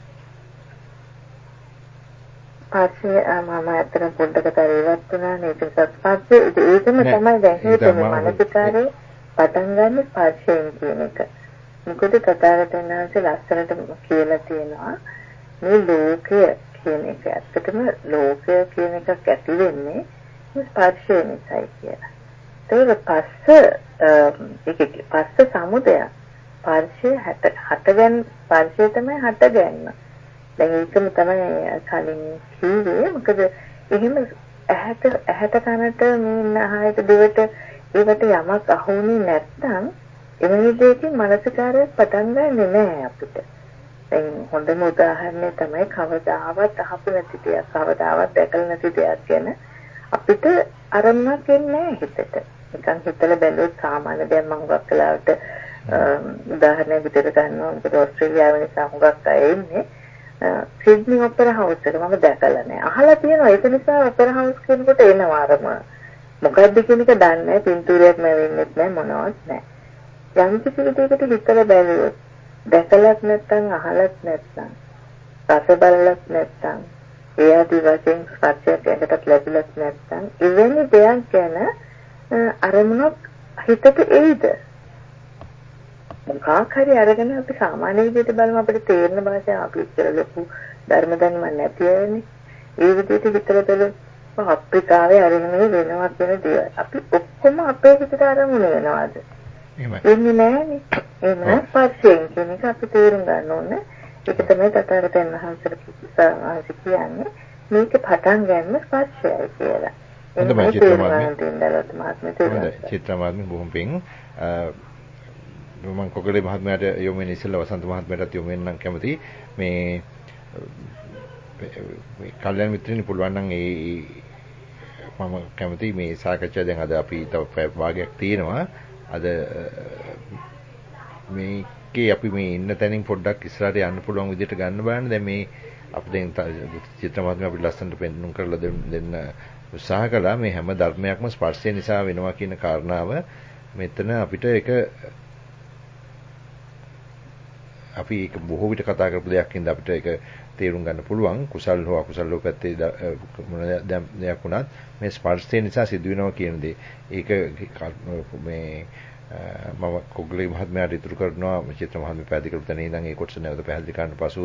ස්පර්ශය මම අතන පොඩ්ඩකට ඉවත් වුණා නේද? ස්පර්ශය ඒකම තමයි දැන් හිතේ මානසිකාරේ පටන් ගන්න ස්පර්ශයෙන් කියන එක. මොකද තථාගතයන් වහන්සේ ලස්සනට කියලා තියෙනවා මේ ලෝකය කියන එක ඇත්තටම ලෝකය කියන එකක් ඇති වෙන්නේ ස්පර්ශය නිසායි කියලා. ඒක පස්ස ඒක පස්ස සමුදය. ස්පර්ශය හට හටගන්න ස්පර්ශය තමයි හටගන්න. දැන් ඒකම තමයි කලින් කිව්වේ. මොකද එහෙම ඇහැට ඇහැට කනට මේ නහයට දිවට ඒවට යමක් අහුුනේ නැත්නම් එවැනි දෙයකින් මානසිකාරය පටන් ගන්නෙ නෑ අපිට. දැන් හොඳම උදාහරණය තමයි කවදාවත් අහපු නැති දෙයක්, කවදාවත් දැකලා නැති දෙයක් ගැන අපිට අරමුණක් එන්නේ නෑ හිතට. නිකන් හිතලා බැලුවොත් සාමාන්‍ය දෙයක් මම හුඟක් වෙලාවට උදාහරණයක් විදිහට ගන්නවා. මොකද ඕස්ට්‍රේලියාවේ නිසා හුඟක් අය ඉන්නේ සිඩ්නි ඔපෙරා හවුස් එක මම දැකලා නෑ. අහලා තියෙනවා ඒක නිසා ඔපෙරා හවුස් කියනකොට එනවා අරමුණ. මොකද්ද කියන එක දන්නේ නෑ. පින්තූරයක් මැවෙන්නෙත් නෑ මොනවත් නෑ. යම් කිසි විදිහකට හිතලා බැලුවොත් දැකලත් නැත්නම් අහලත් නැත්නම් රස බලලත් නැත්නම් ඒ ආදී වශයෙන් ස්පර්ශයක් එකකට ලැබිලත් නැත්නම් එවැනි දෙයක් ගැන අරමුණක් හිතට එයිද? මොකක් හරි අරගෙන අපි සාමාන්‍ය විදිහට බලමු අපිට තේරෙන භාෂාව අපි ඉතල ලොකු ධර්ම දැනුම නැති අයනේ. ඒ විදිහට හිතලා බලමු අප්‍රිකාවේ අරගෙන වෙනවා කියන දේවල්. අපි ඔක්කොම අපේ හිතට අරමුණ වෙනවාද? එන්නේ නෑනේ. එහෙනම් ස්පර්ශයෙන් කියන එක අපි තේරුම් ගන්න ඕනේ. ඒක තමයි තථාගතයන් වහන්සේ කියන්නේ මේක පටන් ගන්න ස්පර්ශයයි කියලා. හොඳයි චිත්‍ර මහත්මිය බොහොම පිං. මම කොගලේ මහත්මයාට යොමු වෙන ඉස්සෙල්ලා වසන්ත මහත්මයාටත් යොමු වෙන්න කැමතියි. මේ මේ කල්යනා මිත්‍රෙනි පුළුවන් නම් ඒ මම කැමතියි මේ සාකච්ඡාව දැන් අද අපි තව භාගයක් තියෙනවා. අද මේකේ අපි මේ ඉන්න තැනින් පොඩ්ඩක් ඉස්සරහට යන්න පුළුවන් විදිහට ගන්න බලන්න. දැන් මේ අපි දැන් චිත්‍ර මහත්මිය අපිට ලස්සනට පෙන්වන්න කරලා දෙන්න උත්සාහ කළා. මේ හැම ධර්මයක්ම ස්පර්ශය නිසා වෙනවා කියන කාරණාව මෙතන අපිට ඒක අපි ඒක බොහෝ විට කතා කරපු දෙයක් ඉඳ අපිට ඒක තේරුම් ගන්න පුළුවන්. කුසල් හෝ අකුසල් හෝ පැත්තේ මොන දෙයක් වුණත් මේ ස්පර්ශය නිසා සිදුවෙනවා කියන දේ. ඒක මේ මම කොග්ලේ මහත්මයාට ඉතුරු කරනවා චිත්‍ර මහත්මිය පැහැදිලි කරපු තැන ඉඳන් ඒ කොටස නැවත පැහැදිලි කරන්න පසුව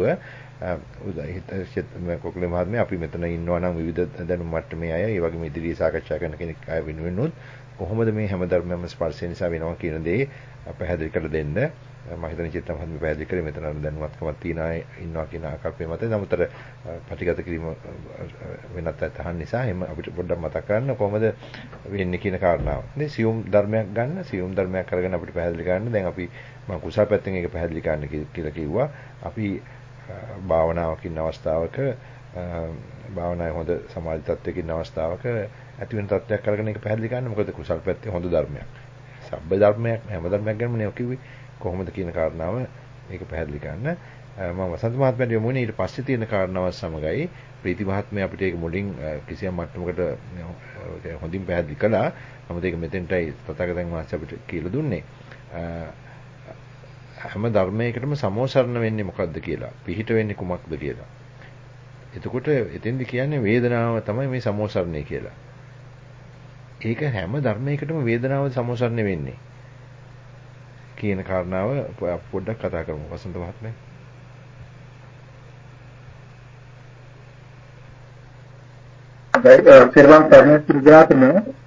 කොග්ලේ මහත්මයා අපි මෙතන ඉන්නවා නම් විවිධ දැනුම් මට්ටමේ අය ඒ වගේම ඉදිරියේ සාකච්ඡා කරන කෙනෙක් අය වෙනුවෙන් උත් කොහොමද මේ හැම ධර්මයක්ම ස්පර්ශය නිසා වෙනවා කියන දේ පැහැදිලි කරලා දෙන්න. මම හිතන්නේ චිත්‍ර මහත්මිය පැහැදිලි කරේ මෙතන දැනුවත්කමක් තියනා ඉන්නවා කියන ආකල්පය මත. නමුතර ප්‍රතිගත කිරීම වෙනත් අතහන් නිසා එහෙම අපිට පොඩ්ඩක් මතක් කරන්න කොහොමද වෙන්නේ කියන කාරණාව. ඉතින් සියුම් ධර්මයක් ගන්න, සියුම් ධර්මයක් අරගෙන අපිට පැහැදිලි කරන්න. දැන් අපි මම කුසල පැත්තෙන් ඒක පැහැදිලි කරන්න කියලා කිව්වා. අපි භාවනාවක ඉන්න අවස්ථාවක භාවනාවේ හොඳ සමාධි තත්ත්වයක ඉන්න අවස්ථාවක ඇති වෙන තත්ත්වයක් අරගෙන ඒක පැහැදිලි කරන්න. මොකද කුසල පැත්තේ හොඳ ධර්මයක්. සබ්බ ධර්මයක් හැම ධර්මයක් ගැනම නේ කිව්වේ. කොහොමද කියන කාරණාව මේක පැහැදිලි කරන්න. මම වසන්ත මහත්මයාට යොමු වුණේ ඊට පස්සේ තියෙන කාරණාව සමගයි ප්‍රීති මහත්මයා අපිට ඒක මුලින් කිසියම් මට්ටමකට හොඳින් පැහැදිලි කළා. නමුත් ඒක මෙතෙන්ටයි තථාගතයන් වහන්සේ අපිට කියලා දුන්නේ. හැම ධර්මයකටම සමෝසරණ වෙන්නේ මොකක්ද කියලා, පිහිට වෙන්නේ කුමක්ද කියලා. එතකොට එතෙන්දි කියන්නේ වේදනාව තමයි මේ සමෝසරණය කියලා. ඒක හැම ධර්මයකටම වේදනාව සමෝසරණය වෙන්නේ කියන කාරණාව පොඩ්ඩක් කතා කරමු වසන්ත මහත්මයා. දැන් පෙරවන් කරන සුජාතන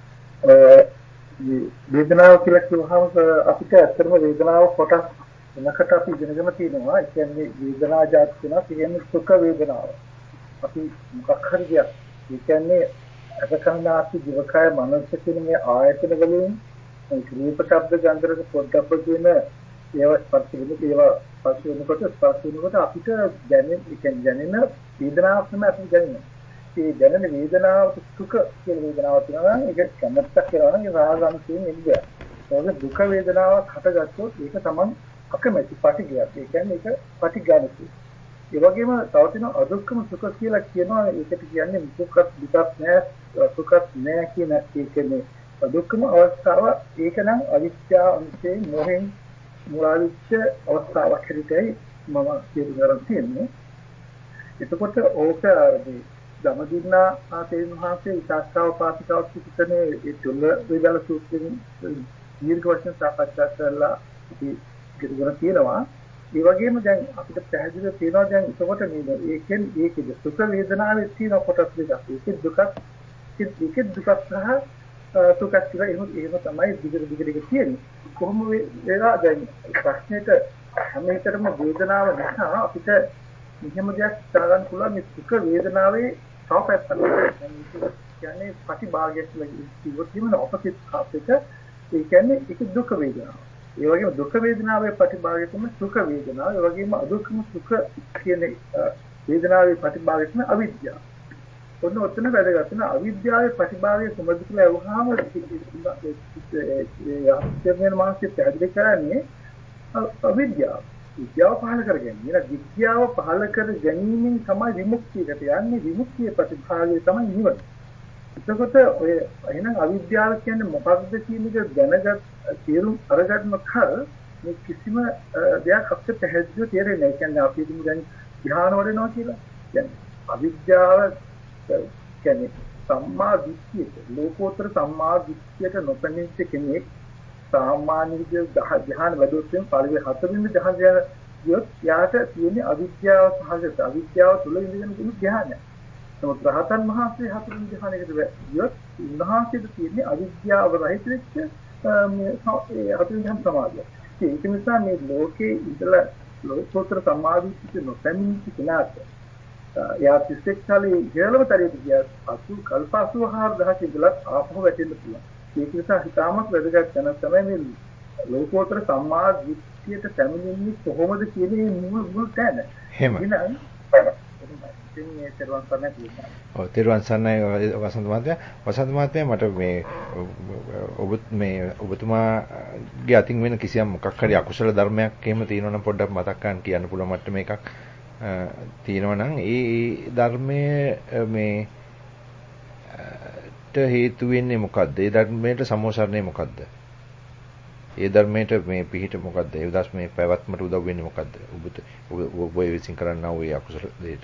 වේදනාව කියලා කියවහම අපිට ඇත්තටම වේදනාව කොටස් වෙනකට අපි ඉගෙනගෙන තියෙනවා. ඒ කියන්නේ වේදනා જાති වෙනවා. කියන්නේ සුඛ වේදනාව. අපි මොකක් හරි දෙයක්. ඒ කියන්නේ අසකනාති දිවකය මනස කියන මේ ආයතන වලින් රූප ශබ්ද ගන්ධ රස පොට්ටබ්බ කියන ඒවා ස්පර්ශ වෙන ඒවා ස්පර්ශ වෙනකොට ස්පර්ශ වෙනකොට අපිට දැනෙන ඒ කියන්නේ දැනෙන වේදනාවක් තමයි අපිට දැනෙන්නේ. ඒ දැනෙන වේදනාව සුඛ කියන වේදනාවක් තියෙනවා නම් ඒක කැමැත්තක් කියලා නම් ඒ රාගාංශයෙන් එන්නේ. ඒක දුක වේදනාවක් හටගත්තොත් ඒක තමයි අකමැති පටිඝයක්. ඒ කියන්නේ ඒක පටිඝානයි. ඒ වගේම තව තියෙනවා අදුක්කම සුඛ කියලා කියනවා. ඒකට කියන්නේ දුක්ඛ දුක්ඛ නෑ සුඛ නෑ කියන එකනේ. අදුක්කම අවස්ථාව ඒක නම් අවිද්‍යාව අංශයෙන් මොහෙන් මුලාවිච්ච අවස්ථාවක් හැටියටයි මම කියන්න ගන්න තියෙන්නේ. එතකොට ඕක අරදී ධම්මදින්නා ආතේන් මහසේ ඉතාස්තාව පාතිකාවක් පිටකනේ ඒ තුල වේදල සූත්‍රයෙන් දීර්ඝ වශයෙන් සාකච්ඡා කරලා අපි ඉගෙන තියෙනවා. ඒ වගේම දැන් අපිට පැහැදිලිව තියෙනවා දැන් එතකොට මේ ඒකෙන් ඒකද සුඛ වේදනාවේ තියෙන කොටස් දෙකක්. ඒකේ දුකක් ඒකේ දුකක් සහ සුඛක් කියලා එහෙම එහෙම තමයි දිගට දිගට තියෙන්නේ. කොහොම වේලා දැන් ප්‍රශ්නෙට හැම එකටම වේදනාව නිසා අපිට මෙහෙම දෙයක් හිතාගන්න පුළුවන් මේ සුඛ වේදනාවේ තව පැත්තක්. කියන්නේ ප්‍රතිභාගයක් කියලා කියනවා ඔපොසිට් හාෆ් එක. ඒ කියන්නේ ඒක දුක වේදනාව. ඒ වගේම දුක වේදනාවේ ප්‍රතිභාගය තමයි සුඛ වේදනාව. ඒ වගේම අදුක්කම සුඛ කියන වේදනාවේ ප්‍රතිභාගය තමයි අවිද්‍යාව. ඔන්න ඔතන වැදගත් වෙන අවිද්‍යාවේ ප්‍රතිභාගය කොහොමද කියලා අහුවාම ඒ මානසික පැහැදිලි කරන්නේ අවිද්‍යාව. විද්‍යාව පහළ කර ගැනීම. ඒ විද්‍යාව පහළ කර ගැනීමෙන් තමයි විමුක්තියට යන්නේ. විමුක්තියේ ප්‍රතිභාගය තමයි නිවන. එතකොට ඔය එහෙනම් අවිද්‍යාව කියන්නේ මොකක්ද කියන එක දැනගත් තේරුම් අරගන්න කල මේ කිසිම දෙයක් අපිට පැහැදිලිව තේරෙන්නේ නැහැ. කියන්නේ අපි හිතමු දැන් ධ්‍යාන වඩනවා කියලා. කියන්නේ අවිද්‍යාව කියන්නේ සම්මා දිට්ඨියට ලෝකෝත්තර සම්මා දිට්ඨියට නොපැමිණෙච්ච කෙනෙක් සාමාන්‍ය විදිහට ධ්‍යාන වැඩුවොත් පළවෙනි හතරින් ධ්‍යාන ගියොත් යාට තියෙන අවිද්‍යාව සහගත අවිද්‍යාව තුල ඉඳගෙන තියෙන ධ්‍යානය. නමුත් රහතන් වහන්සේ හතරින් ධ්‍යානයකට ගියොත් උන්වහන්සේට තියෙන අවිද්‍යාව රහිත වෙච්ච මේ හතරින් ධ්‍යාන සමාධිය. ඒක නිසා මේ ලෝකේ ඉඳලා ලෝකෝත්තර සම්මාදිට්ඨිය නොපැමිණෙච්ච කෙනාට යා තිස්සෙක් කාලේ ඉහළම තරයට ගියා අසු කල්ප අසූහාර දහසක ඉඳලා ආපහු වැටෙන්න පුළුවන්. ඒක නිසා හිතාමත් වැදගත් වෙන තමයි මේ ලෝකෝත්තර සම්මා දිට්ඨියට පැමිණෙන්නේ කොහොමද කියන මුල් මුල් තැන. එහෙම. ඔව් තෙරුවන් සරණයි වසන්ත මහත්මයා. වසන්ත මහත්මයා මට මේ ඔබ මේ ඔබතුමාගේ අතින් වෙන කිසියම් මොකක් හරි අකුසල ධර්මයක් එහෙම තියෙනවා නම් පොඩ්ඩක් මතක් කරන් කියන්න පුළුවන් මට මේකක් තියෙනවා නම් ඒ ධර්මයේ මේ හේතු වෙන්නේ මොකද්ද? ඒ ධර්මයට සමෝසරණය මොකද්ද? ඒ ධර්මයට මේ පිහිට මොකද්ද? ඒ ධර්මයේ පැවැත්මට උදව් වෙන්නේ මොකද්ද? ඔබට ඔබ ඔය විසින් කරන්නා වූ අකුසල දෙයට.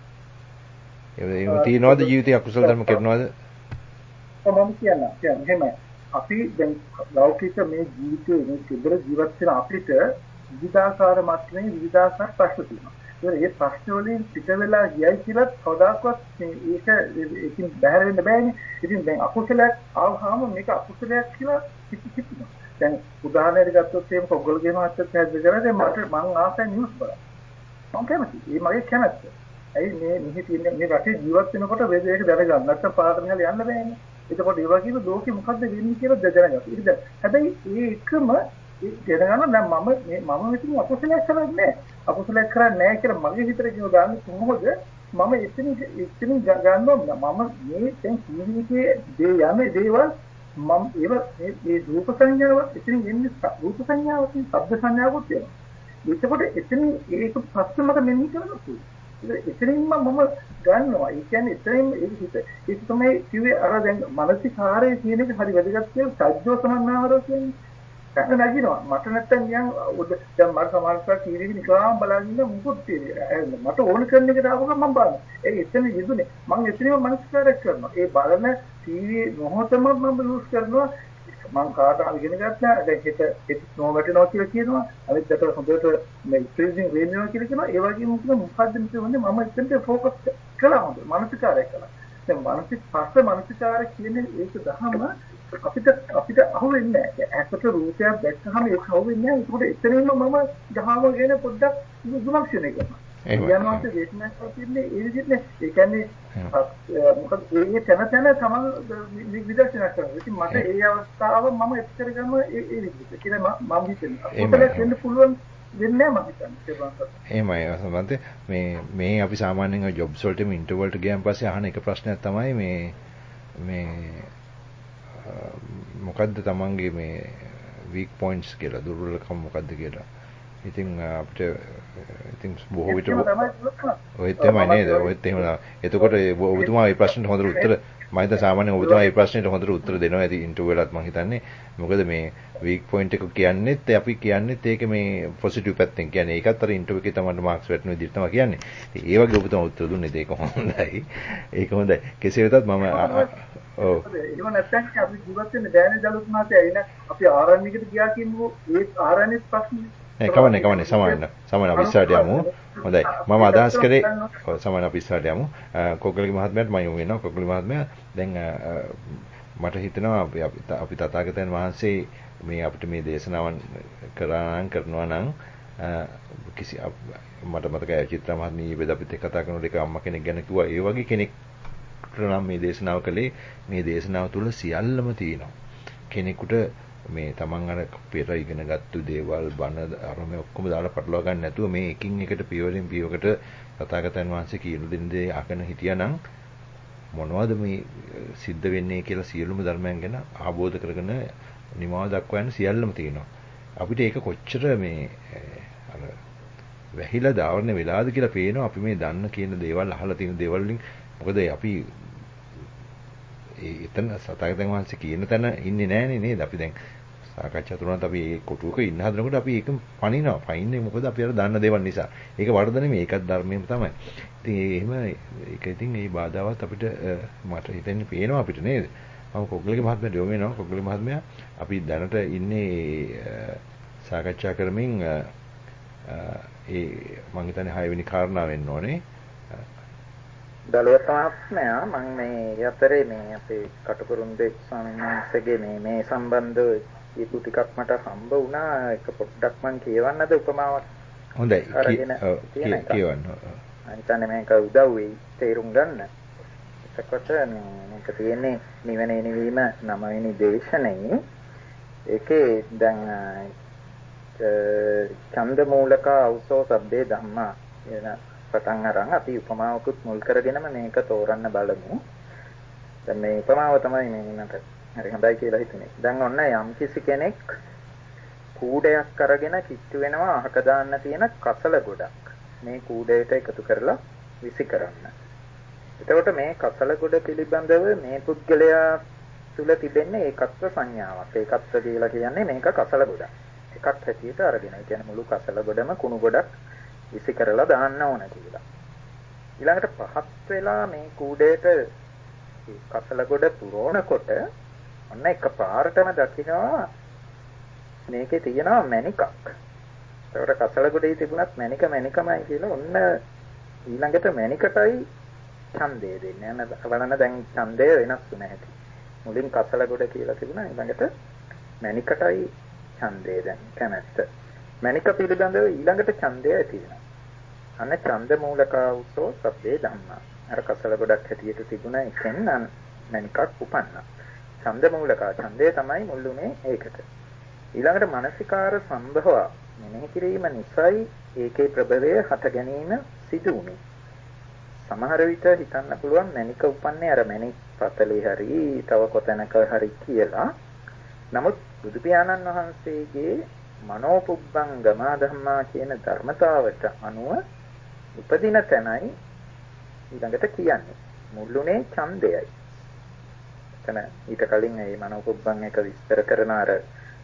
ඒ තියනවාද ජීවිතයේ අකුසල ධර්ම කරනවාද? මම කියනවා. කියන්නේ එහෙමයි. අපි දැන් ලෞකික මේ ජීවිතේ මේ සිබර ජීවත් වෙන අපිට විවිධාකාර මට්ටමේ විවිධාකාර ප්‍රශ්න තියෙනවා. ඒ ප්‍රශ්න වලින් පිට වෙලා ගියයි කියලා කවදාකවත් මේක ඒකින් බැහැර වෙන්න බෑනේ. ඉතින් දැන් අකුසලයක් ආවහම මේක අකුසලයක් කියලා හිතෙනවා. දැන් උදාහරණයක් ගත්තොත් එහෙම ඔයගොල්ලෝගේ මාත්‍යත් හැදෙන්න කරන්නේ මට මං ආසයි නිවුස් බලන්න. මම කැමතියි. ඒ මගේ කැමැත්ත. ඇයි මේ මෙහි තියෙන මේ රටේ ජීවත් වෙනකොට වේද ඒක දැනගන්න. නැත්නම් පාරමිනල යන්න බෑනේ. එතකොට ඒ වගේම ලෝකෙ මොකද්ද වෙන්නේ කියලා දැනගන්න. ඒක දැන් හැබැයි ඒ එකම ඒ දැනගන්න දැන් මම මේ මම මෙතන අකුසලයක් කරන්නේ නැහැ. අකුසලයක් කරන්නේ නැහැ කියලා මගේ හිතට කියව දාන්න කොහොමද මම එතන එතන ගන්නවා මම මේ දැන් ජීවිතයේ දේ යන්නේ දේවල් මම ඒව මේ රූප සංඥාව එතන එන්නේ රූප සංඥාවක් ශබ්ද සංඥාවක් තියෙනවා. එතකොට එතන ඒක පස්සමක මෙන්න කරනවා. එතනින්ම මම ගන්නවා. ඒ කියන්නේ එතනින් ඒක හිත ඒක තමයි කිව්වේ අර දැන් මානසිකාරයේ කියන එක හරි වැදගත් කියලා සජ්ජෝ සමන්නාවරෝ කියන්නේ. දැන් නැගිනවා මට නැත්තම් නිකන් උඩ දැන් මට සමහරවිට ටීවී එක නිකන් බලාගෙන ඉන්න මොකොත් තියෙන්නේ මට ඕන කරන එකට ආවම මම බලනවා ඒ එතන යෙදුනේ මම එතනම මනස්කාරයක් කරනවා ඒ බලන ටීවී මොහොතම මම යූස් කරනවා මම කාට හරි ඉගෙන ගත්තා දැන් හිත හිත නොවැටෙනවා කියලා කියනවා අනිත් පැත්තට හොඳට මේ ෆ්‍රීසිං වෙනවා කියලා කියනවා ඒ වගේම මොකද මොකද්ද කියන්නේ මම එතනට ફોකස් කළා හොඳ මනස්කාරයක් කළා දැන් මානසික පස්ස මනස්කාරය කියන්නේ ඒක දහම අපිට අපිට අහුවෙන්නේ නැහැ. ඇත්තට රූපයක් දැක්කහම ඒක අහුවෙන්නේ නැහැ. ඒකට එතනින්ම මම දහම ගැන පොඩ්ඩක් විමර්ශනය කරනවා. යනවා දේශනා කරන්නේ ඒ විදිහට ඒ කියන්නේ මොකද ඒ තැන තැන තමයි විදර්ශනා කරනවා. ඉතින් මට ඒ අවස්ථාව මම එක් කරගන්නවා ඒ ඒ විදිහට. ඒ කියන්නේ මම හිතන්නේ අපිට වෙන්න පුළුවන් වෙන්නේ නැහැ මම හිතන්නේ. එහෙමයි සමන්ත මේ මේ අපි සාමාන්‍යයෙන් ජොබ්ස් වලටම ඉන්ටර්වල් වලට ගියන් පස්සේ අහන එක ප්‍රශ්නයක් තමයි මේ මේ මොකද්ද තමන්ගේ මේ වීක් පොයින්ට්ස් කියලා දුර්වලකම් මොකද්ද කියලා. ඉතින් අපිට ඉතින් බොහෝ විට ඔයත් තමයි නේද? ඔයත් එහෙම. එතකොට ඔබතුමා මේ ප්‍රශ්නෙට හොඳට උත්තර මම හිතා සාමාන්‍යයෙන් ඔබතුමා මේ ප්‍රශ්නෙට හොඳට උත්තර දෙනවා ඇති ඉන්ටර්වල් එකත් මම හිතන්නේ. මොකද මේ වීක් පොයින්ට් එක කියන්නේත් අපි කියන්නේත් ඒක මේ පොසිටිව් පැත්තෙන් කියන්නේ. ඒකත් අර ඉන්ටර්වයුව එකේ තමයි මාක්ස් වැටෙන විදිහට තමයි කියන්නේ. ඉතින් ඒ වගේ ඔබතුමා උත්තර දුන්නේ ඒක හොඳයි. ඒක හොඳයි. කෙසේ වෙතත් මම ඔව් ඒක නැත්තම් අපි ජීවත් වෙන දෑනේ දලුත් මාතේ එන අපි ආරණ්‍යයකට ගියා කියනකො ඒ ආරණ්‍යෙත් ප්‍රශ්නේ ඒ කවන්නේ කවන්නේ සමාන සමාන අපි ඉස්සරහට යමු. හොඳයි. මම අදහස් කරේ සමාන අපි ඉස්සරහට යමු. කොග්ගලගේ මහත්මයාට මම යොමු වෙනවා. කොග්ගල මහත්මයා දැන් මට හිතෙනවා අපි අපි තථාගතයන් වහන්සේ මේ අපිට මේ දේශනාවන් කරා නම් කරනවා නම් කිසි මට මතකයි චිත්‍රා මහත්මිය ඊපෙද අපිත් එක්ක කතා කරනකොට ඒක අම්මා කෙනෙක් ගැන කිව්වා. ඒ වගේ කෙනෙක් නම් මේ දේශනාව කළේ මේ දේශනාව තුළ සියල්ලම තියෙනවා. කෙනෙකුට මේ තමන් අර පෙර ඉගෙනගත්තු දේවල් බණ අරම ඔක්කොම දාලා පටලවා ගන්න නැතුව මේ එකින් එකට පියවරෙන් පියවකට තථාගතයන් වහන්සේ කියන දෙන දේ අහගෙන හිටියානම් මොනවද මේ සිද්ධ වෙන්නේ කියලා සියලුම ධර්මයන් ගැන අවබෝධ කරගෙන නිමාව දක්වා යන සියල්ලම තියෙනවා. අපිට ඒක කොච්චර මේ අර වැහිලා දාවරණ වෙලාද කියලා පේනවා අපි මේ දන්න කියන දේවල් අහලා තියෙන දේවල් වලින්. මොකද අපි ඒ එතන සතගතන් වහන්සේ කියන තැන ඉන්නේ නැහනේ නේද? අපි දැන් සාකච්ඡා තුනත් අපි ඒ කොටුවක ඉන්න හදනකොට අපි ඒකම පනිනවා. පනින්නේ මොකද අපි අර දන්න දේවල් නිසා. ඒක වරද නෙමෙයි. ඒකත් ධර්මයේම තමයි. ඉතින් ඒ එහෙම ඒක ඉතින් ඒ බාධාවත් අපිට මට හිතෙන්නේ පේනවා අපිට නේද? මම කොග්ගලගේ මහත්මයාට යොමු වෙනවා. කොග්ගලගේ මහත්මයා අපි දැනට ඉන්නේ සාකච්ඡා කරමින් ඒ මම හිතන්නේ හය වෙනි කාරණාව වෙන්න ඕනේ. දලුවත් මහත්මයා මම මේ යතරේ මේ අපේ කටුකුරුන්දේ ස්වාමීන් වහන්සේගේ මේ මේ සම්බන්ධව කීපු ටිකක් මට හම්බ වුණා. ඒක පොඩ්ඩක් මම කියවන්නද උපමාවක්? හොඳයි. කියවන්න. අනිත් මේක උදව් වෙයි තේරුම් ගන්න. එතකොට මේක තියෙන්නේ නිවනේ නිවීම නව වෙනි දේශනේ. ඒකේ දැන් ඡන්ද මූලක අවසෝ සබ්බේ ධම්මා කියන පටන් අරන් අපි උපමාවකුත් මුල් කරගෙනම මේක තෝරන්න බලමු. දැන් මේ උපමාව තමයි මේ මට හරි හොඳයි කියලා හිතුනේ. දැන් ඔන්න යම් කිසි කෙනෙක් කූඩයක් අරගෙන කිට්ටු වෙනවා අහක දාන්න තියෙන කසල ගොඩක්. මේ කූඩයට එකතු කරලා විසි කරන්න. එතකොට මේ කසල ගොඩ පිළිබඳව මේ පුද්ගලයා තුල තිබෙන්නේ ඒකත්ව සංඥාවක්. ඒකත්ව කියලා කියන්නේ මේක කසල ගොඩක්. එකක් හැටියට අරගෙන. ඒ කියන්නේ මුළු කසල ගොඩම කුණු ගොඩක් විසි කරලා දාන්න ඕන කියලා. ඊළඟට පහත් වෙලා මේ කූඩේට කසල ගොඩ පුරවනකොට ඔන්න එකපාරටම දකිනවා මේකේ තියෙනවා මණිකක්. ඒකට කසල ගොඩේ තිබුණත් මණික මණිකමයි කියලා ඔන්න ඊළඟට මණිකටයි ඡන්දය දෙන්නේ. යන බලන්න දැන් ඡන්දය වෙනස් වෙන හැටි. මුලින් කසල ගොඩ කියලා තිබුණා ඊළඟට මණිකටයි ඡන්දය දැන් කැමැත්ත. මණික පිළිබඳව ඊළඟට ඡන්දය ඇති වෙනවා. අන්න ඡන්ද මූලකවසෝ සබ්බේ ධම්මා. අර කසල ගොඩක් හැටියට තිබුණ එකෙන් මණිකක් උපන්නා. ඡන්ද මූලක ඡන්දය තමයි මුල්ුනේ ඒකට. ඊළඟට මානසිකාර සම්භව මෙනෙහි කිරීම නිසායි ඒකේ ප්‍රභවය හට ගැනීම සිදු වුනේ. සමහර විට හිතන්න පුළුවන් මණික උපන්නේ අර මණික් පතලේ හරි තව කොතැනක හරි කියලා. නමුත් බුදු පියාණන් වහන්සේගේ මනෝපුබ්බංගම ධම්මා කියන ධර්මතාවට අනුව උපදින තැනයි ඊළඟට කියන්නේ මුල්ුනේ ඡන්දයයි. එතන ඊට කලින් මේ මනෝපුබ්බං එක විස්තර කරන අර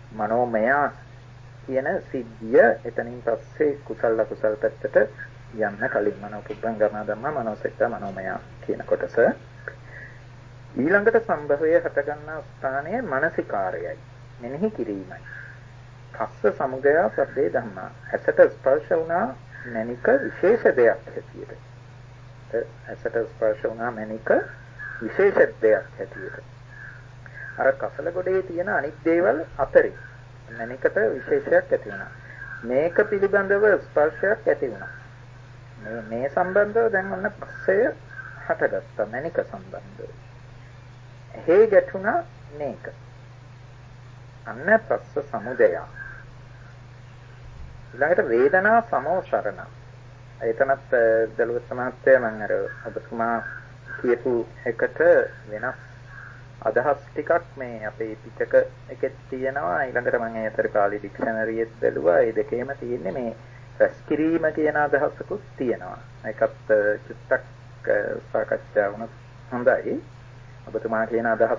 මනෝමය කියන සිද්ධිය එතනින් පස්සේ කුසල කුසල පැත්තට යන්න කලින් මනෝ පුබ්බං ගම ධම්ම මනෝසෙට්ට මනෝමය කියන කොටස ඊළඟට සම්භවය හට ගන්නා ස්ථානයේ මානසිකාරයයි මෙනෙහි කිරීමයි. කස්ස සමුදය සබ්බේ ධම්මා. ඇසට ස්පර්ශ වුණා මනික විශේෂ දෙයක් හැටියට. ඇසට ස්පර්ශ වුණා මනික විශේෂ දෙයක් හැටියට. අර කසල ගොඩේ තියෙන අනිත් දේවල් අතරේ මනිකට විශේෂයක් ඇති වුණා. මේක පිළිබඳව ස්පර්ශයක් ඇති වුණා. මේ මේ සම්බන්ධව දැන් ඔන්න පස්සේ හටගත්තා මනික සම්බන්ධව. හේ ගැටුණා මේක. අන්න පස්ස සමුදය. ඊළඟට වේදනා සමෝසරණ. එතනත් දලුවත් මහත්තයා මම අර ඔබතුමා කියපු එකට වෙනස් අදහස් ටිකක් මේ අපේ පිටක එකෙත් තියෙනවා. ඊළඟට මම ඒතර කාලේ ඩික්ෂනරියෙත් බැලුවා. ඒ දෙකේම තියෙන්නේ මේ රැස් කිරීම කියන අදහසකුත් තියෙනවා. ඒකත් චුට්ටක් සාකච්ඡා වුණත් හොඳයි. ඔබතුමා කියන අදහසත්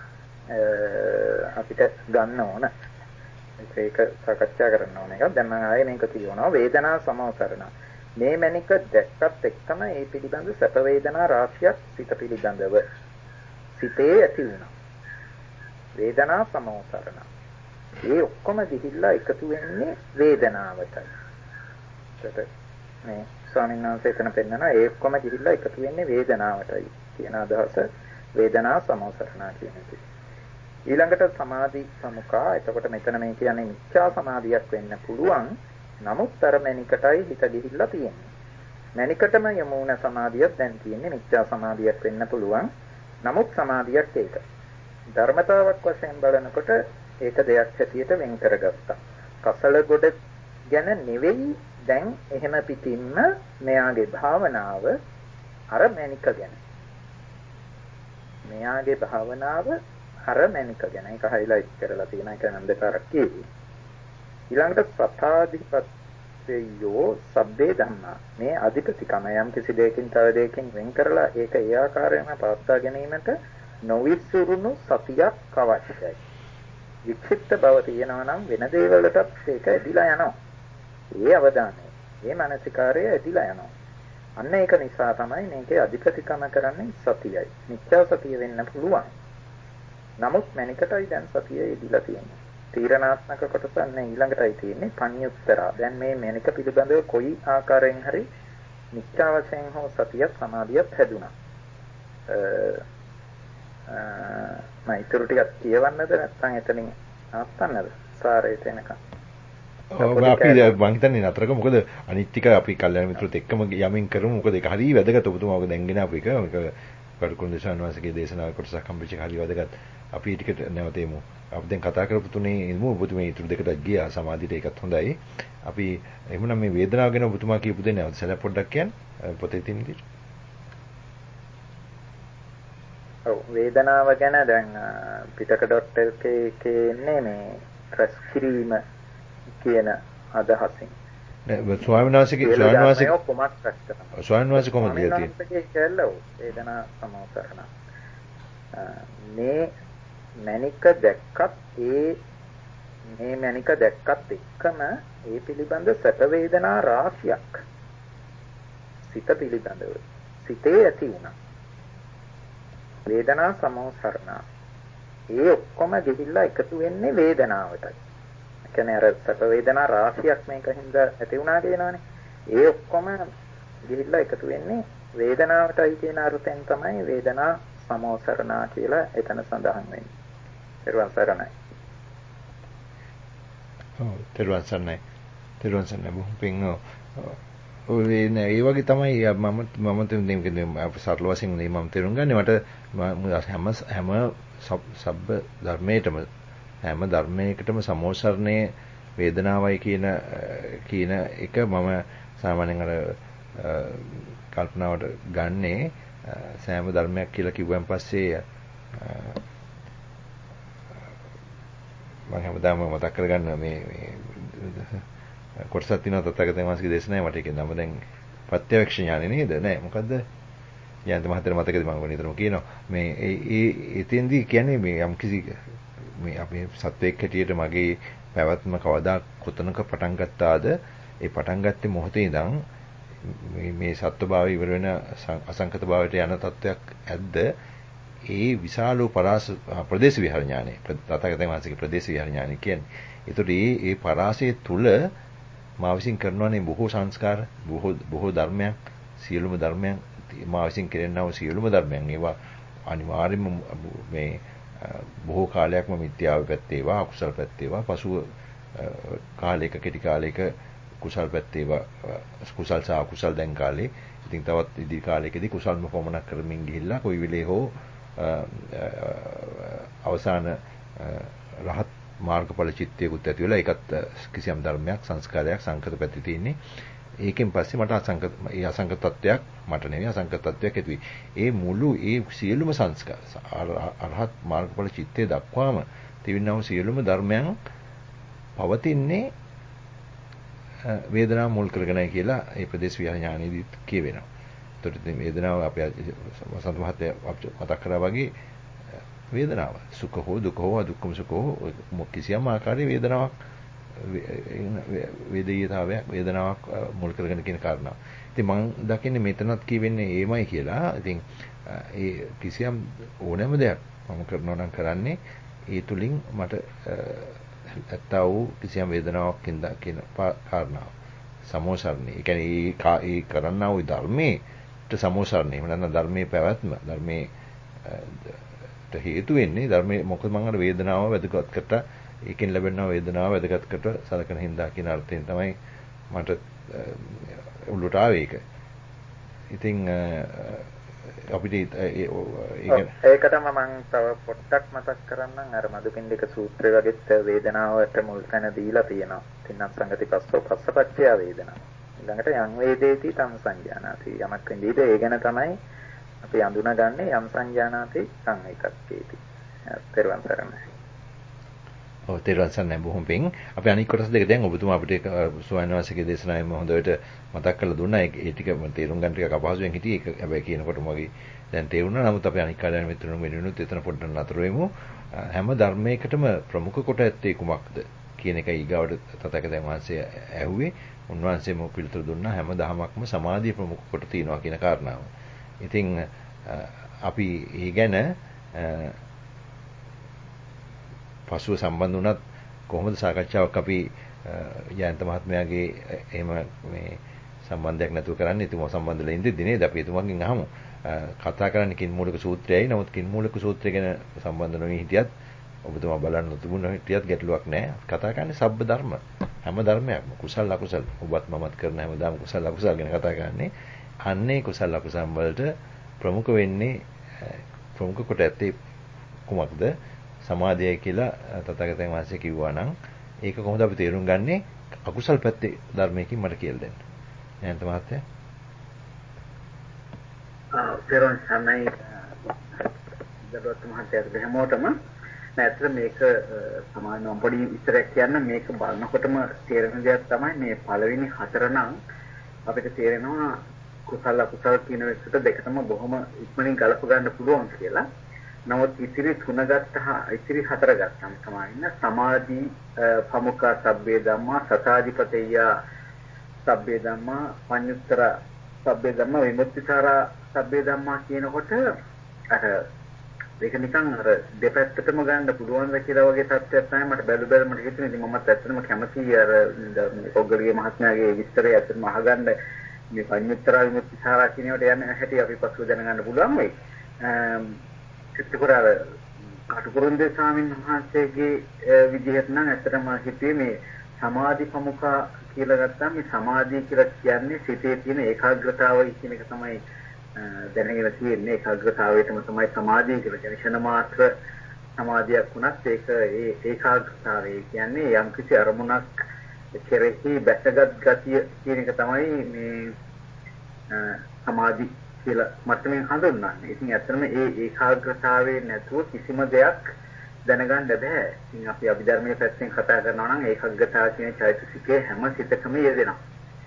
අපිට ගන්න ඕන. ඒක සාකච්ඡා කරන්න ඕන එක. දැන් මම ආයේ මේක කියනවා වේදනා සමෝසරණ. මේ මැනික දැක්කත් එක්කම ඒ පිළිබඳ සැප වේදනා රාශියක් සිත පිළිබඳව සිතේ ඇති වුණා. වේදනා සමෝසරණ. ඒ ඔක්කොම ගිහිල්ලා එකතු වෙන්නේ වේදනාවටයි. ඒකට මේ ස්වාමීන් වහන්සේ එතන පෙන්නනවා ඒ ඔක්කොම ගිහිල්ලා එකතු වෙන්නේ වේදනාවටයි කියන අදහස වේදනා සමෝසරණ කියන එක. ඊළඟට සමාධි සමුඛා. එතකොට මෙතන මේ කියන්නේ මිච්ඡා සමාධියක් වෙන්න පුළුවන්. නමුත් අර මණිකටයි හිත ගිහිල්ලා තියෙන්නේ. මණිකටම යමු වුණ සමාධියක් දැන් තියෙන්නේ මිච්ඡා සමාධියක් වෙන්න පුළුවන්. නමුත් සමාධියක් ඒක. ධර්මතාවක් වශයෙන් බලනකොට ඒක දෙයක් හැටියට වෙන් කරගත්තා. කසල ගොඩ ගැන නෙවෙයි දැන් එහෙම පිටින්ම මෙයාගේ භාවනාව අර මණික ගැන. මෙයාගේ භාවනාව අර මණික ගැන. ඒක හයිලයිට් කරලා තියෙන එක නම් දෙපාරක් කිව්වේ. ඊළඟට සතාධිපත්‍යයෝ සබ්බේ ධම්මා. මේ අධිපතිකම යම් කිසි දෙයකින් තව දෙයකින් වෙන් කරලා ඒක ඒ ආකාරයෙන්ම පවත්වා ගැනීමට නොවිසුරුණු සතියක් අවශ්‍යයි. වික්ෂිප්ත බව තියෙනවා නම් වෙන දේවලටත් ඒක ඇදිලා යනවා. ඒ අවධානය, ඒ මානසිකාරය ඇදිලා යනවා. අන්න ඒක නිසා තමයි මේකේ අධිපතිකම කරන්නේ සතියයි. මිත්‍යා සතිය වෙන්න පුළුවන්. නමුත් මණිකටයි දැන් සතිය ඇදිලා තියෙන්නේ. තීරණාත්මක කොටස අන්න ඊළඟටයි තියෙන්නේ පඤ්ඤුත්තරා. දැන් මේ මණික පිළිබඳව කොයි ආකාරයෙන් හරි මිත්‍යා වශයෙන් හෝ සතියක් සමාධියක් හැදුනා. මම ඊටු ටිකක් කියවන්නද නැත්නම් එතනින් නවත්තන්නද? සාරේට එනකම්. ඔව් අපි මම හිතන්නේ නතරක මොකද අනිත් ටික අපි කල්යනා මිත්‍රොත් එක්කම යමින් කරමු. මොකද ඒක හරිය වැදගත්. ඔබතුමා ඔක දැන්ගෙන අපු එක මේක කරුකුණ දේශනාවාසගේ දේශනාව කොටසක් හම්බෙච්ච එක හරිය වැදගත්. අපි ටිකට නැවතෙමු. අපි දැන් කතා කරපු තුනේ ඉමු. ඔබතුමා ඊටු දෙකටත් ගියා සමාධියට. ඒකත් හොඳයි. අපි එහෙනම් මේ වේදනාව ගැන ඔබතුමා කියපු දේ නැවත සැල පොඩ්ඩක් කියන්න. පොතේ තියෙන විදිහට. ඔව් වේදනාව ගැන දැන් පිටක ඩොට් එකේ ඉන්නේ මේ රැස් කිරීම කියන අදහසින්. නෑ ස්වාමීන් වහන්සේගේ ස්වාමීන් වහන්සේ කොමත් රැස් කරනවා. ස්වාමීන් වහන්සේ කොහොමද කියන්නේ? කියලා වේදනා සමෝසරණ. මේ මණික දැක්කත් ඒ මේ මණික දැක්කත් එක්කම ඒ පිළිබඳ සැප වේදනා රාශියක් සිත පිළිබඳව සිතේ ඇති වුණා. වේදනා සමෝසරණ. ඒ ඔක්කොම ගිහිල්ලා එකතු වෙන්නේ වේදනාවටයි. ඒ කියන්නේ අර සැප වේදනා රාශියක් මේකින්ද ඇති වුණා කියනවනේ. ඒ ඔක්කොම ගිහිල්ලා එකතු වෙන්නේ වේදනාවටයි කියන අර්ථයෙන් තමයි වේදනා සමෝසරණ කියලා එතන සඳහන් වෙන්නේ. ඊළඟ සරණයි. ඔව් තෙරුවන් සරණයි. තෙරුවන් සරණයි බොහොම පිං ඔය නේ ඒ වගේ තමයි මම මම තේරුම් අප සරල වශයෙන් මේ මම තේරුම් ගන්නේ මට හැම හැම සබ්බ ධර්මයකටම හැම ධර්මයකටම සමෝසරණේ වේදනාවයි කියන කියන එක මම සාමාන්‍යයෙන් අර කල්පනාවට ගන්නේ සෑම ධර්මයක් කියලා කිව්වන් පස්සේ මම හැමදාම මතක් කරගන්න මේ කොටසක් තියෙනවා තථාගතයන් වහන්සේගේ දේශනාවේ මට ඒකේ නම දැන් ප්‍රත්‍යක්ෂ ඥානෙ නේද නෑ මොකද්ද ඥාන මහත්තයා මතකද මම නිතරම කියනවා මේ ඒ එතෙන්දී කියන්නේ මේ යම් කිසි මේ අපේ සත්වයක් හැටියට මගේ පැවැත්ම කවදා කොතනක පටන් ගත්තාද? ඒ පටන් ගත්තේ මොහොතේ ඉඳන් මේ මේ සත්වභාවය ඉවර වෙන අසංකත භාවයට යන තත්වයක් ඇද්ද? ඒ විශාල පරාස ප්‍රදේශ විහාර ඥානෙ තථාගතයන් වහන්සේගේ ප්‍රදේශ විහාර ඥානෙ කියන්නේ. ඒතකොට මේ ඒ පරාසයේ තුල මා විසින් කරනවානේ බොහෝ සංස්කාර, බොහෝ බොහෝ ධර්මයන්, සියලුම ධර්මයන් මා විසින් කෙරෙනා වූ සියලුම ධර්මයන් ඒවා අනිවාර්යයෙන්ම මේ බොහෝ කාලයක්ම මිත්‍යාව පැත්තේ ඒවා, අකුසල පැත්තේ ඒවා, පසුව කාලයක කෙටි කාලයක කුසල් පැත්තේ ඒවා, කුසල් සහ අකුසල් දැන් කාලේ. ඉතින් තවත් ඉදිරි කාලයකදී කුසල්ම පමණක් කරමින් ගිහිල්ලා කොයි වෙලේ හෝ අවසාන රහත් මාර්ගඵල චිත්තයකුත් ඇති වෙලා ඒකත් කිසියම් ධර්මයක් සංස්කාරයක් සංකත පැත්තේ තියෙන්නේ. ඒකෙන් පස්සේ මට අසංකත ඒ අසංකත තත්වයක් මට නෙවෙයි අසංකත තත්වයක් ඇති වෙයි. ඒ මුළු ඒ සියලුම සංස්කාර අරහත් මාර්ගඵල චිත්තේ දක්වාම තිබෙනා වූ සියලුම ධර්මයන් පවතින්නේ වේදනාව මුල් කරගෙනයි කියලා ඒ ප්‍රදේශ විහාර ඥානෙදී කියවෙනවා. ඒතකොට මේ වේදනාව අපි වසන්ත මහත්තයා මතක් කරා වගේ වේදනාව සුඛ හෝ දුක හෝ අදුක්ඛම සුඛ හෝ කිසියම් ආකාරයේ වේදනාවක් වේදීයතාවයක් වේදනාවක් මුල් කරගෙන කියන කාරණාව. ඉතින් මම දකින්නේ මෙතනත් කියවෙන්නේ ඒමයි කියලා. ඉතින් ඒ කිසියම් ඕනෑම දෙයක් මම කරනවා නම් කරන්නේ ඒ තුලින් මට ඇත්තා වූ කිසියම් වේදනාවක් කියන කාරණාව. සමෝසරණේ. ඒ කියන්නේ ඒ කරන්නා වූ ධර්මයට සමෝසරණේ. එහෙම නැත්නම් ධර්මයේ පැවැත්ම ධර්මයේ හේතු වෙන්නේ ධර්මයේ මොකද මම අර වේදනාව වැදගත්කට ඒකෙන් ලැබෙනා වේදනාව වැදගත්කට සලකන හින්දා කියන අර්ථයෙන් තමයි මට උල්ලට ආවේ ඒක. ඉතින් අපිට ඒකටම මම තව පොඩ්ඩක් මතක් කරන්නම් අර මදුපිණ්ඩික සූත්‍රය වගේත් වේදනාවට මුල් තැන දීලා තියෙනවා. තින්නම් සංගති පස්සෝ පස්සපච්චය වේදනා. ඊළඟට යම් වේදේති තම් සංජානාති. යමක් විඳීද ඒ ගැන තමයි අපි අඳුනගන්නේ යම් සංජානාති සංවේකක්කේති. පෙරවන් සරණයි. ඔව් තේරුවන් සරණයි බොහොම පිං. අපි අනිත් කොටස් දෙක දැන් ඔබතුමා අපිට සුවයන් වාසිකේ දේශනාවෙම හොඳට මතක් කරලා දුන්නා. ඒ ටික තේරුම් ගන්න ටිකක් අපහසුයෙන් හිටියේ. ඒක හැබැයි කියනකොටම වගේ දැන් තේරුණා. නමුත් අපි අනිත් කාර්යයන් මිත්‍රණු වෙනුනුත් එතන පොඩ්ඩක් නතර වෙමු. හැම ධර්මයකටම ප්‍රමුඛ කොට ඇත්තේ කුමක්ද කියන එකයි ඊගාවට තථාගතයන් වහන්සේ ඇහුවේ. උන්වහන්සේම පිළිතුරු දුන්නා හැම දහමක්ම සමාධිය ප්‍රමුඛ කොට තියෙනවා කියන කාරණාව. ඉතින් අපි ඒ ගැන පසුව සම්බන්ධ වුණත් කොහොමද සාකච්ඡාවක් අපි ජයන්ත මහත්මයාගේ එහෙම මේ සම්බන්ධයක් නැතුව කරන්නේ. එතුමා සම්බන්ධ වෙලා ඉඳිද්දී නේද අපි එතුමාගෙන් අහමු. කතා කරන්නේ කින්මූලික සූත්‍රයයි. නමුත් කින්මූලික සූත්‍රය ගැන සම්බන්ධ නොවී හිටියත් ඔබතුමා බලන්න තිබුණා හිටියත් ගැටලුවක් නැහැ. කතා කරන්නේ සබ්බ ධර්ම. හැම ධර්මයක්ම කුසල අකුසල ඔබත් මමත් කරන හැමදාම කුසල අකුසල ගැන කතා කරන්නේ. අන්නේ කුසල අකුසල වලට ප්‍රමුඛ වෙන්නේ ප්‍රමුඛ කොට ඇත්තේ කුමක්ද? සමාධියයි කියලා තථාගතයන් වහන්සේ කිව්වා නම් ඒක කොහොමද අපි තේරුම් ගන්නේ? අකුසල් පැත්තේ ධර්මයකින් මට කියලා දෙන්න. එහෙනම් මහත්තයා. ආ පෙරවන් සමයි දඩොත් මහත්තයාට හැමෝටම නැත්නම් මේක සමානව පොඩි විස්තරයක් කියන්න මේක බලනකොටම තේරෙන දෙයක් තමයි මේ පළවෙනි හතර නම් අපිට තේරෙනවා කුසල අකුසල කියන එකට දෙකම බොහොම ඉක්මනින් ගලප ගන්න පුළුවන් කියලා. නමුත් ඉතිරි තුන ගත්තා ඉතිරි හතර ගත්තම තමයි ඉන්න සමාධි ප්‍රමුඛ සබ්බේ ධම්මා සතාධිපතේය සබ්බේ ධම්මා පඤ්ඤුත්තර සබ්බේ ධම්මා විමුක්තිසාර සබ්බේ ධම්මා කියනකොට අර ඒක නිකන් අර දෙපැත්තටම ගන්න පුළුවන් ද කියලා වගේ තත්ත්වයක් තමයි මට බැලු බැල මට හිතුනේ. ඉතින් මමත් ඇත්තටම කැමතියි අර ඔග්ගලිගේ මහත්මයාගේ විස්තරය ඇත්තටම අහගන්න මේ පඤ්ඤුත්තර විමුක්තිසාර කියන ඒවාට යන හැටි අපි පසුව දැනගන්න පුළුවන් වෙයි. චිත්තකරාර කටුකුරුන්දේ ස්වාමීන් වහන්සේගේ විදිහට නම් ඇත්තටම හිතුවේ මේ සමාධි ප්‍රමුඛ කියලා ගත්තාම මේ සමාධිය කියලා කියන්නේ සිතේ තියෙන ඒකාග්‍රතාවය කියන එක තමයි දැනගෙන තියෙන්නේ. ඒකාග්‍රතාවයටම තමයි සමාධිය කියලා කියන්නේ. ක්ෂණ මාත්‍ර සමාධියක් වුණත් ඒක ඒ ඒකාග්‍රතාවය කියන්නේ යම් කිසි අරමුණක් කෙරෙහි බැසගත් ගතිය කියන එක තමයි මේ සමාධි කියලා මට්ටමින් හඳුන්වන්නේ. ඉතින් ඇත්තටම ඒ ඒකාග්‍රතාවයේ නැතුව කිසිම දෙයක් දැනගන්න බෑ. ඉතින් අපි අභිධර්මයේ පැත්තෙන් කතා කරනවා නම් ඒකාග්‍රතාව කියන චෛතසිකයේ හැම සිතකම යෙදෙනවා.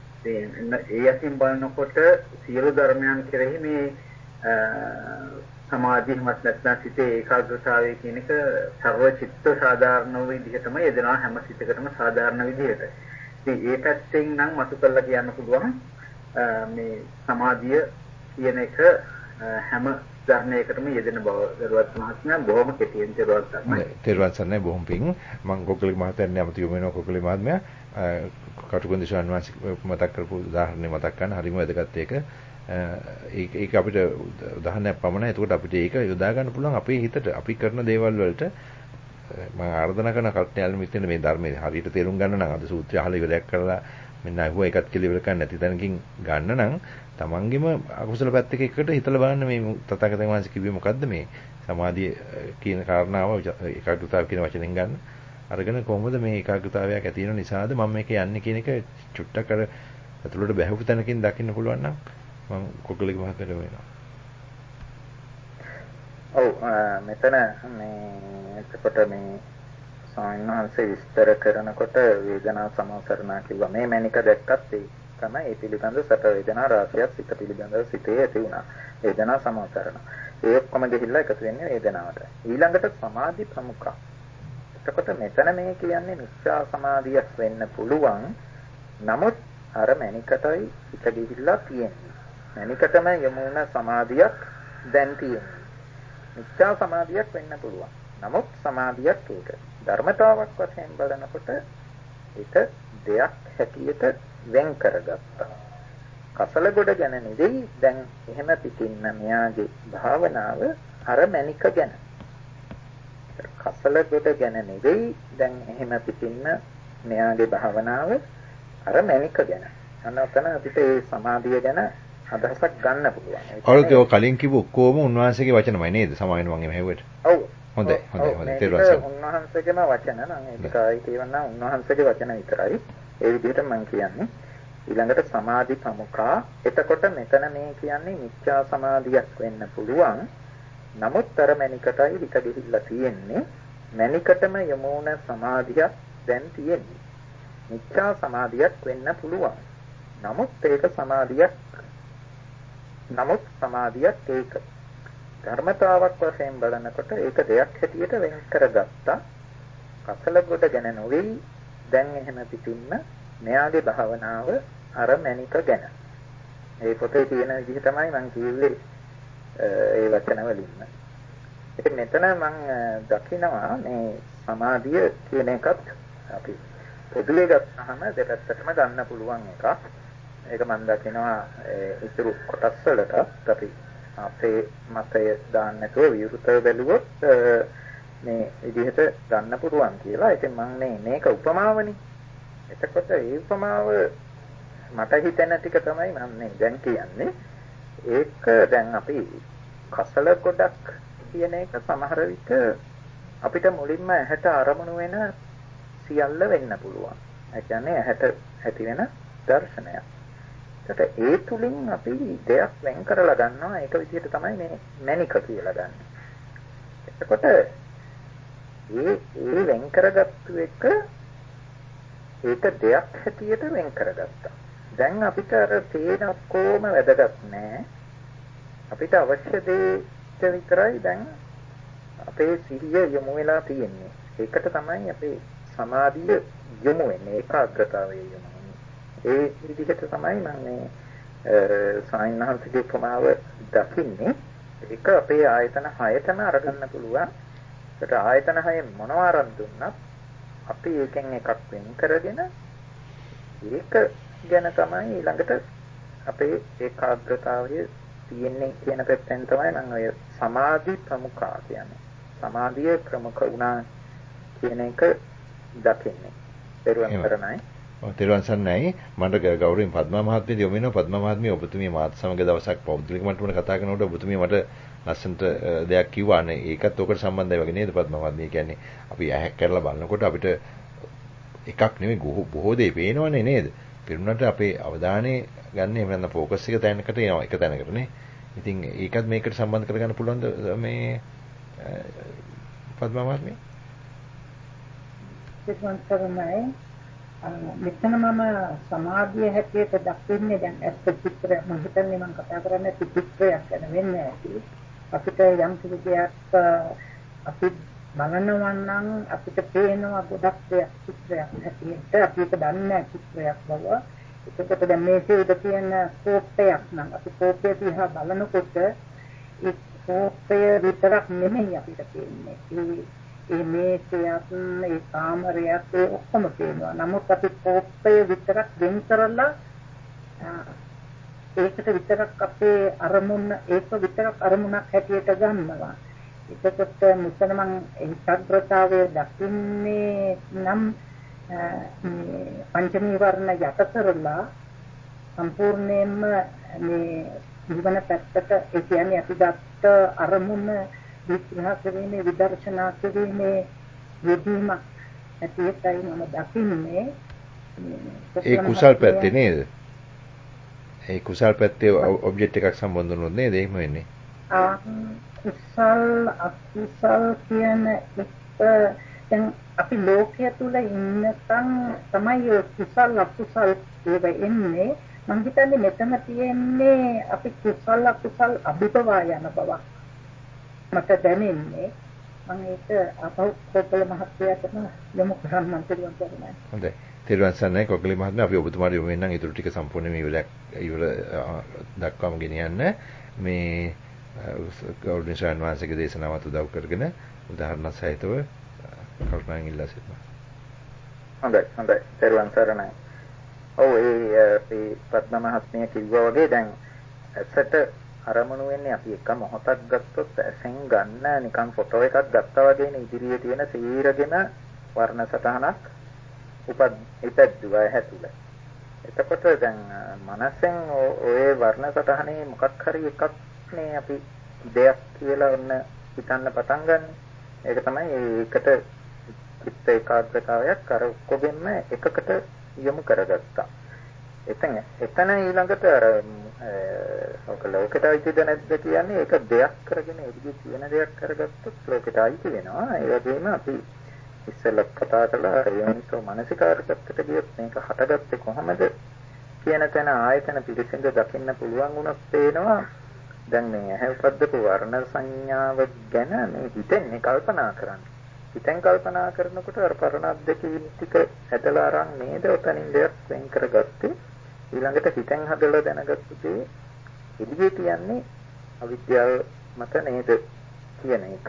ඉතින් ඒ අතින් බලනකොට සියලු ධර්මයන් කෙරෙහි මේ සමාධියමත් නැත්නම් සිතේ ඒකාග්‍රතාවය කියන එක සර්ව චිත්ත සාධාරණ විදිහටම යෙදෙනවා හැම සිතකටම සාධාරණ විදිහට. ඉතින් ඒ පැත්තෙන් නම් මතු කරලා කියන්න පුළුවන් මේ සමාධිය කියන එක හැම ධර්මයකටම යෙදෙන බව දරුවත් මහත්මයා බොහොම කෙටියෙන් දරුවත් තමයි. තෙරුවන් සරණයි බොහොම පිං. මම කොකලි මහත්තයන් නැමති යොමු වෙනවා කොකලි මහත්මයා. කටුකුරුන්දි ස්වාමීන් වහන්සේ මතක් කරපු උදාහරණය මතක් කරන්න හරිම වැදගත් ඒක. ඒක ඒක අපිට උදාහරණයක් පමණයි. එතකොට අපිට ඒක යොදා ගන්න පුළුවන් අපේ හිතට අපි කරන දේවල් වලට මම ආර්දනා කරන කල්පනාල් මිත්‍රනේ මේ ධර්මයේ හරියට තේරුම් ගන්න නම් අද සූත්‍රය අහලා ඉවරයක් කරලා මෙන්න අහුව එකත් කියලා ඉවර කරන්න නැති තැනකින් ගන්න නම් තමන්ගෙම අකුසල පැත්තක එකට හිතලා බලන්න මේ තථාගතයන් වහන්සේ කිව්වේ මොකද්ද මේ සමාධිය කියන කාරණාව ඒකාග්‍රතාව කියන වචනෙන් ගන්න අරගෙන කොහොමද මේ ඒකාග්‍රතාවයක් ඇති වෙන නිසාද මම මේක යන්නේ කියන එක චුට්ටක් අර ඇතුළට බැහැපු තැනකින් දකින්න පුළුවන් නම් මම කොකලික මහත්තයට වෙනවා. ඔව් මෙතන මේ එතකොට මේ සායනහන්සේ විස්තර කරනකොට වේදනා සමාසරණා කිව්වා මේ මැනික දැක්කත් ඒ තමයි ඒ පිළිබඳ සැප වේදනා රාශියක් සිත පිළිබඳව සිතේ ඇති වුණා. වේදනා සමාසරණ. ඒ ඔක්කොම ගිහිල්ලා එකතු වෙන්නේ වේදනාවට. ඊළඟට සමාධි ප්‍රමුඛ. එතකොට මෙතන මේ කියන්නේ මිච්ඡා සමාධියක් වෙන්න පුළුවන්. නමුත් අර මැනිකටයි හිත ගිහිල්ලා තියෙන්නේ. මැනිකටම යමුන සමාධියක් දැන් තියෙන්නේ. මිච්ඡා සමාධියක් වෙන්න පුළුවන්. නමුත් සමාධියක් ඒක. ධර්මතාවක් වශයෙන් බලනකොට ඒක දෙයක් හැටියට වෙන් කරගත්තා. කසල ගොඩ ගැන නෙවෙයි දැන් එහෙම පිටින්න මෙයාගේ භාවනාව අර මැනික ගැන. කසල ගොඩ ගැන නෙවෙයි දැන් එහෙම පිටින්න මෙයාගේ භාවනාව අර මැනික ගැන. අන්න ඔතන අපිට ඒ සමාධිය ගැන අදහසක් ගන්න පුළුවන්. ඔයක ඔය කලින් කිව්ව ඔක්කොම උන්වහන්සේගේ වචනමයි නේද? සමාවෙන මම එහෙම හෙව්වට. ඔව්. හොඳයි හොඳයි හොඳයි තේරුවන් සර්. උන්වහන්සේගේම වචන නම් ඒකයි කියවන්න උන්වහන්සේගේ වචන විතරයි. ඒ විදිහට මම කියන්නේ. ඊළඟට සමාධි ප්‍රමුඛා. එතකොට මෙතන මේ කියන්නේ මිච්ඡා සමාධියක් වෙන්න පුළුවන්. නමුත් අර මැනිකටයි හිත ගිහිල්ලා තියෙන්නේ. මැනිකටම යමුන සමාධියක් දැන් තියෙන්නේ. මිච්ඡා සමාධියක් වෙන්න පුළුවන්. නමුත් ඒක සමාධියක් නමුත් සමාධියක් ඒක ධර්මතාවක් වශයෙන් බලනකොට ඒක දෙයක් හැටියට වෙන් කරගත්තා. කසල කොට ගැන නොවේ. දැන් එහෙම පිටින්ම මෙයාගේ භාවනාව අර මැනික ගැන. ඒ පොතේ තියෙන විදිහ තමයි මම කිව්වේ ඒ වචන වලින්ම. ඉතින් මෙතන මම දකිනවා මේ සමාධිය කියන එකත් අපි පොදුවේ ගත්තාම දෙපැත්තටම ගන්න පුළුවන් එකක්. ඒක මම දකිනවා ඉතුරු කොටස් වලට අපි අපේ මතය දාන්න නැතුව විරුද්ධව බැලුවොත් මේ විදිහට ගන්න පුළුවන් කියලා. ඉතින් මම මේ මේක උපමාවනේ. එතකොට ඒ උපමාව මට හිතෙන ටික තමයි මම මේ දැන් කියන්නේ. ඒක දැන් අපි කසල ගොඩක් කියන එක සමහර විට අපිට මුලින්ම ඇහැට අරමුණු වෙන සියල්ල වෙන්න පුළුවන්. ඒ කියන්නේ ඇහැට ඇති වෙන දර්ශනයක්. ඒකට ඒ තුලින් අපි දෙයක් වෙන් කරලා ගන්නවා. ඒක විදිහට තමයි මේ මැනික කියලා ගන්න. එතකොට ඒ ඒ වෙන් කරගත්තු එක ඒක දෙයක් හැටියට වෙන් කරගත්තා. දැන් අපිට අර තේන ඔක්කොම වැදගත් නෑ. අපිට අවශ්‍ය දේ විතරයි දැන් අපේ සිහිය යොමු වෙලා තියෙන්නේ. ඒකට තමයි අපේ සමාධිය යොමු වෙන්නේ. ඒකාග්‍රතාවය යොමු ඒ විදිහට තමයි මම මේ සායනහන්සේගේ උපමාව දකින්නේ. ඒක අපේ ආයතන හයතම අරගන්න පුළුවන්. ඒකට ආයතන හයෙන් මොනවා අරන් දුන්නත් අපි ඒකෙන් එකක් වෙන් කරගෙන ඒක ගැන තමයි ඊළඟට අපේ ඒකාග්‍රතාවය තියෙන්නේ කියන පැත්තෙන් තමයි මම ඔය සමාධි ප්‍රමුඛා කියන්නේ. සමාධිය ප්‍රමුඛ වුණා කියන එක දකින්නේ. පෙරවන් කරනයි. තෙරුවන් සරණයි. මට ගෞරවයෙන් පද්මා මහත්මිය යොමු වෙනවා. පද්මා මහත්මිය ඔබතුමිය මාත් සමග දවසක් පෞද්ගලික මට්ටමට කතා කරනකොට ඔබතුමිය මට ලස්සනට දෙයක් කිව්වානේ. ඒකත් ඔකට සම්බන්ධයි වගේ නේද පද්මා මහත්මිය? කියන්නේ අපි ඇහැක් කරලා බලනකොට අපිට එකක් නෙමෙයි බොහෝ දේ පේනවනේ නේද? පිරුණාට අපේ අවධානය ගන්න එහෙම නැත්නම් ફોකස් එක තැනකට එනවා එක තැනකට නේ. ඉතින් ඒකත් මේකට සම්බන්ධ කරගන්න පුළුවන්ද මේ පද්මා මහත්මිය? සිතන් කරන්නේ මෙතන මම සමාධිය හැටියට දක්වන්නේ දැන් ඇත්ත චිත්‍රය මම හිතන්නේ මම කතා කරන්නේ චිත්‍රයක් ගැන වෙන්නේ ඇති. අපිට යම් කිසි දෙයක් අපි බලනවා නම් අපිට පේනවා ගොඩක් දෙයක් චිත්‍රයක් හැටියට අපි ඒක දන්නේ චිත්‍රයක් බව. ඒකට දැන් මේකේ උඩ තියෙන කෝපයක් නම් අපි කෝපය දිහා බලනකොට ඒ කෝපය විතරක් නෙමෙයි අපිට පේන්නේ. ඒ මේකයක් ඒ කාමරයක් ඒ ඔක්කොම පේනවා. නමුත් අපි කෝපය විතරක් වෙන් කරලා ඒකට විතරක් අපේ අරමුණ ඒක විතරක් අරමුණක් හැටියට ගන්නවා. ඒකත් මුතන මම ඒකාග්‍රතාවයේ දකින්නේ නම් මේ පංචමී වර්ණ යට කරලා සම්පූර්ණයෙන්ම මේ ජීවන පැත්තට ඒ කියන්නේ අපි ගත්ත අරමුණ විග්‍රහ කිරීමේ විදර්ශනා කිරීමේ යෙදීමක් ඇතිවෙයි මම දකින්නේ ඒ කුසල් පැත්තේ නේද? ඒ කුසල් පැත්තේ ඔබ්ජෙක්ට් එකක් සම්බන්ධ වුණොත් නේද එහෙම වෙන්නේ? ආ කුසල් අකුසල් කියන එක දැන් අපි ලෝකයේ තුල ඉන්නකම් තමයි කුසල් අකුසල් ඒව එන්නේ. මම හිතන්නේ මෙතන තියෙන්නේ අපි කුසල අකුසල් අභිභවා යන බව මට දැනෙන්නේ. මම ඒක අපහු කොපල මහත්තයාට යොමු කරන්න මම තිරුවන් සරණයි. හොඳයි. තිරුවන් සරණයි කොකලි මහත්මයා. අපි ඔබතුමාට යොමු වෙනනම් ඊටු ටික සම්පූර්ණයෙන්ම ඉවර ඉවර දක්වාම ගෙනියන්න මේ ගෞරවනීය ශ්‍රාවණ වහන්සේගේ දේශනාවත් උදව් කරගෙන උදාහරණ සහිතව කල්පනාවෙන් ඉල්ලා සිටිනවා. හොඳයි හොඳයි තිරුවන් සරණයි. ඔව් ඒ අපි පද්ම මහත්මිය කිව්වා වගේ දැන් ඇසට අරමුණු වෙන්නේ අපි එක මොහොතක් ගත්තොත් ඇසෙන් ගන්න නිකන් ෆොටෝ එකක් ගත්තා වගේනේ ඉදිරියේ තියෙන සීරගෙන වර්ණ සටහනක් උපත් ඉපැද්දුවා හැතුල. එතකොට දැන් මනසෙන් ඔය වර්ණ සටහනේ මොකක් හරි එකක් නේ අපි දෙයක් කියලා ඔන්න හිතන්න පටන් ගන්න. ඒක තමයි ඒකට චිත්ත ඒකාග්‍රතාවයක් අර ඔක්කොගෙම එකකට යොමු කරගත්තා. එතන එතන ඊළඟට අර ඔක ලෝකයට අයිතිද නැද්ද කියන්නේ ඒක දෙයක් කරගෙන එදිගේ තියෙන දෙයක් කරගත්තොත් ලෝකයට අයිති වෙනවා. ඒ වගේම අපි ඉස්සෙල්ලා කතා කළා යෝනිසෝ මනසිකාරකත්වයට ගියොත් මේක හටගත්තේ කොහොමද කියන තැන ආයතන පිළිසින්ද දකින්න පුළුවන් වුණොත් පේනවා දැන් මේ ඇහැපද්දපු වර්ණ සංඥාව ගැන මේ හිතෙන්නේ කල්පනා කරන්නේ. හිතෙන් කල්පනා කරනකොට අර පරණ අධ්‍යක්ීම් ටික හැදලා අරන් නේද ඔතනින් දෙයක් වෙන් කරගත්තේ. ඊළඟට හිතෙන් හදලා දැනගත්තු දේ එළියේ තියන්නේ අවිද්‍යාව මත නේද කියන එක.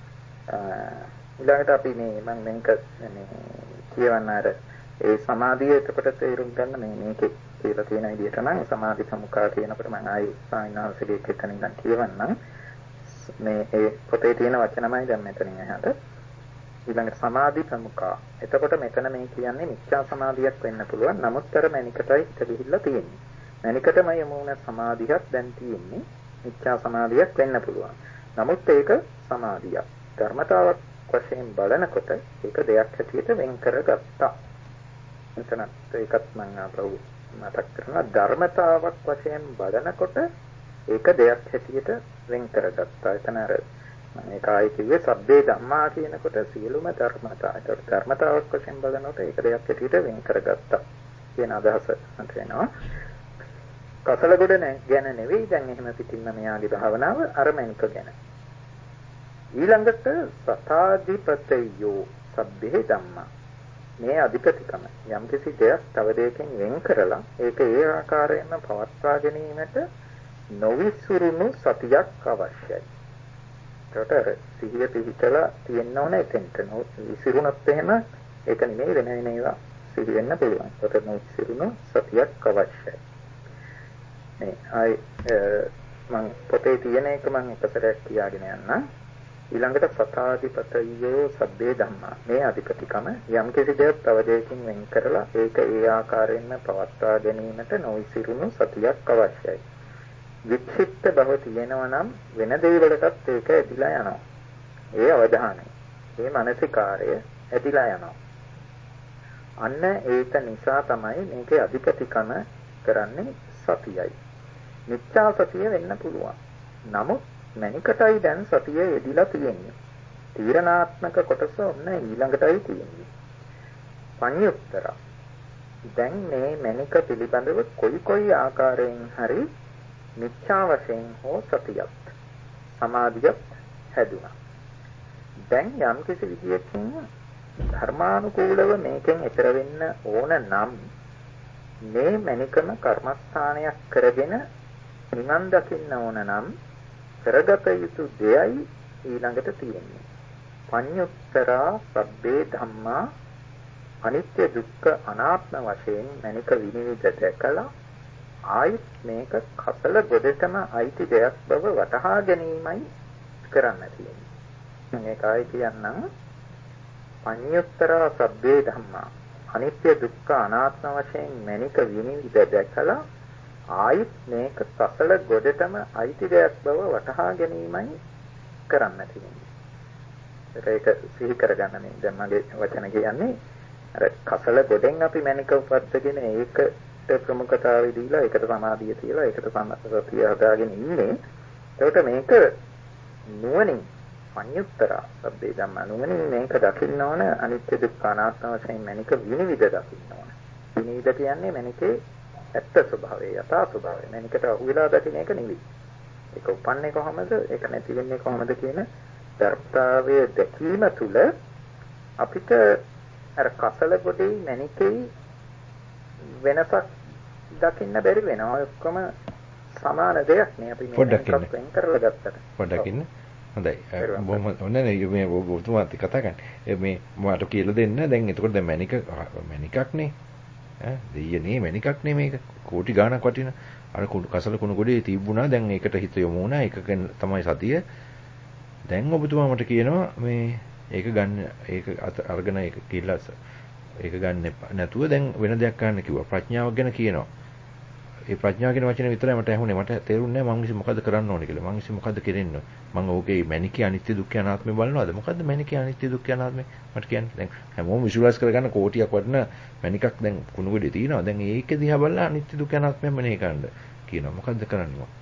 ඊළඟට අපි මේ මම මේක මේ කියවන්න අර ඒ සමාධිය එතකොට තේරුම් ගන්න මේ මේකේ කියලා තියෙන විදිහට නම් සමාධි සමුඛා කියනකොට මම ආයි සායනාංශයේ එක්කෙනෙක් ඉඳන් කියවන්නම්. මේ ඒ පොතේ තියෙන වචනමයි දැන් මෙතනින් එහාට. ඊළඟට සමාධි ප්‍රමුඛා. එතකොට මෙතන මේ කියන්නේ මිත්‍යා සමාධියක් වෙන්න පුළුවන්. නමුත් අර මණිකටයි හිත ගිහිල්ලා තියෙන්නේ. මණිකටම යමු වුණ සමාධියක් දැන් තියෙන්නේ. මිත්‍යා සමාධියක් වෙන්න පුළුවන්. නමුත් ඒක සමාධියක්. ධර්මතාවක් වශයෙන් බලනකොට ඒක දෙයක් හැටියට වෙන් කරගත්තා. එතන ඒකත් මම අපව මතක් කරනවා ධර්මතාවක් වශයෙන් බලනකොට ඒක දෙයක් හැටියට වෙන් කරගත්තා. එතන අර මේකයි කිව්වේ සබ්බේ ධම්මා කියනකොට සියලුම ධර්මතා. ඒක ධර්මතාවක් වශයෙන් බලනකොට ඒක දෙයක් හැටියට වෙන් කරගත්තා කියන අදහස මත වෙනවා. කසලගොඩ ගැන නෙවෙයි දැන් එහෙම පිටින්ම මෙයාගේ භාවනාව අරමණික ගැන. ඊළඟට සතාධිපතයෝ සබ්බේ ධම්මා. මේ අධිපතිකම යම් කිසි දෙයක් තව දෙයකින් වෙන් කරලා ඒක ඒ ආකාරයෙන්ම පවත්වා ගැනීමට නොවිසුරුණු සතියක් අවශ්‍යයි. ඒකට සිහිය පිහිටලා තියෙන්න ඕන එතෙන්ට. විසිරුණොත් එහෙම ඒක නෙමෙයි වෙන වෙන ඒවා සිහි වෙන්න පුළුවන්. ඒකට නොවිසිරුණු සතියක් අවශ්‍යයි. මේ ආයි මම පොතේ තියෙන එක මම එකසරයක් කියාගෙන යන්නම්. ඊළඟට සතාධිපතයෝ සබ්බේ ධම්මා. මේ අධිපතිකම යම් කිසි දෙයක් තව දෙයකින් වෙන් කරලා ඒක ඒ ආකාරයෙන්ම පවත්වා ගැනීමට නොවිසිරුණු සතියක් අවශ්‍යයි. වික්ෂිප්ත බව තියෙනවා නම් වෙන දෙයකටත් ඒක ඇදිලා යනවා. ඒ අවධානය, ඒ මානසිකාරය ඇදිලා යනවා. අන්න ඒක නිසා තමයි මේකේ අධිපතිකම කරන්නේ සතියයි. මිත්‍යා සතිය වෙන්න පුළුවන්. නමුත් මණිකටයි දැන් සතිය යෙදිලා තියෙන්නේ. තීරණාත්මක කොටස ඔන්න ඊළඟටයි තියෙන්නේ. පඤ්ඤුත්තර. දැන් මේ මණික පිළිබඳව කොයි කොයි ආකාරයෙන් හරි මිත්‍යා වශයෙන් හෝ සතියක් සමාධියක් හැදුනා. දැන් යම් කිසි විදියකින් ධර්මානුකූලව මේකෙන් ඈතර වෙන්න ඕන නම් මේ මනිකම කර්මස්ථානයක් කරගෙන නිවන් දකින්න ඕන නම් කරගත යුතු දෙයයි ඊළඟට තියෙන්නේ. පඤ්ඤුත්තරා සබ්බේ ධම්මා අනිත්‍ය දුක්ඛ අනාත්ම වශයෙන් මනික විනිවිද දැකලා ආයිත් මේක කසල ගොඩටම අයිති දෙයක් බව වටහා ගැනීමයි කරන්න තියෙන්නේ. මේකයි කියන්නම් පඤ්ඤුත්තරා සබ්බේ ධම්මා අනිත්‍ය දුක්ඛ අනාත්ම වශයෙන් මනික විනිවිද දැකලා ආයිත් මේක කසල ගොඩටම අයිති දෙයක් බව වටහා ගැනීමයි කරන්න තියෙන්නේ. ඒක සිහි කරගන්න මේ දැන් මගේ වචන කියන්නේ අර කසල ගොඩෙන් අපි මනික උපද්දගෙන ඒකට ප්‍රමුඛතාවය දීලා ඒකට සමාධිය තියලා ඒකට සම්පතිය හදාගෙන ඉන්නේ. ඒකට මේක නුවණින් පඤ්ඤුත්තරා සබ්බේ ධම්මා නුවණින් මේක දකින්න ඕන අනිත්‍ය දුක්ඛ අනාත්ම වශයෙන් මනික විනිවිද දකින්න ඕන. විනිවිද කියන්නේ මනිකේ ඇත්ත ස්වභාවය යථා ස්වභාවය. මනිකට අහු වෙලා දකින්න එක නෙවෙයි. ඒක උපන්නේ කොහොමද? ඒක නැති වෙන්නේ කොහොමද කියන ධර්මතාවය දැකීම තුළ අපිට අර කසල ගොඩේ මනිකේ වෙනසක් දකින්න බැරි වෙනවා. ඔක්කොම සමාන දෙයක් නේ අපි මේක වෙන් කරලා ගත්තට. පොඩ්ඩක් ඉන්න. හොඳයි. බොහොම ඔන්නේ මේ ඔබතුමාත් කතා කරන්නේ. මේ මට කියලා දෙන්න. දැන් එතකොට දැන් මැනික මැනිකක් නේ. ඈ දෙයියනේ මැනිකක් නේ මේක. කෝටි ගාණක් වටින. අර කසල කුණු ගොඩේ තිබුණා. දැන් ඒකට හිත යොමු වුණා. ඒකෙන් තමයි සතිය. දැන් ඔබතුමා මට කියනවා මේ ඒක ගන්න ඒක අරගෙන ඒක කියලා ඒක ගන්න නැතුව දැන් වෙන දෙයක් ගන්න කිව්වා. ප්‍රඥාව ගැන කියනවා. ඒ ප්‍රඥාව කියන වචනේ විතරයි මට ඇහුනේ. මට තේරුන්නේ නැහැ මම ඉතින් මොකද්ද කරන්න ඕනේ කියලා. මම ඉතින් මොකද්ද කරන්නේ? මම ඕකේ මැනිකේ අනිත්‍ය දුක්ඛ අනාත්මය බලනවාද? මොකද්ද මැනිකේ අනිත්‍ය දුක්ඛ අනාත්මය? මට කියන්න. දැන් හැමෝම විෂුවලයිස් කරගන්න කෝටියක් වටින මැනිකක් දැන් කුණු ගොඩේ තියෙනවා. දැන් ඒක දිහා බලලා අනිත්‍ය දුක්ඛ අනාත්මය මෙනේ කරන්න කියනවා. මොකද්ද කරන්නේ මම?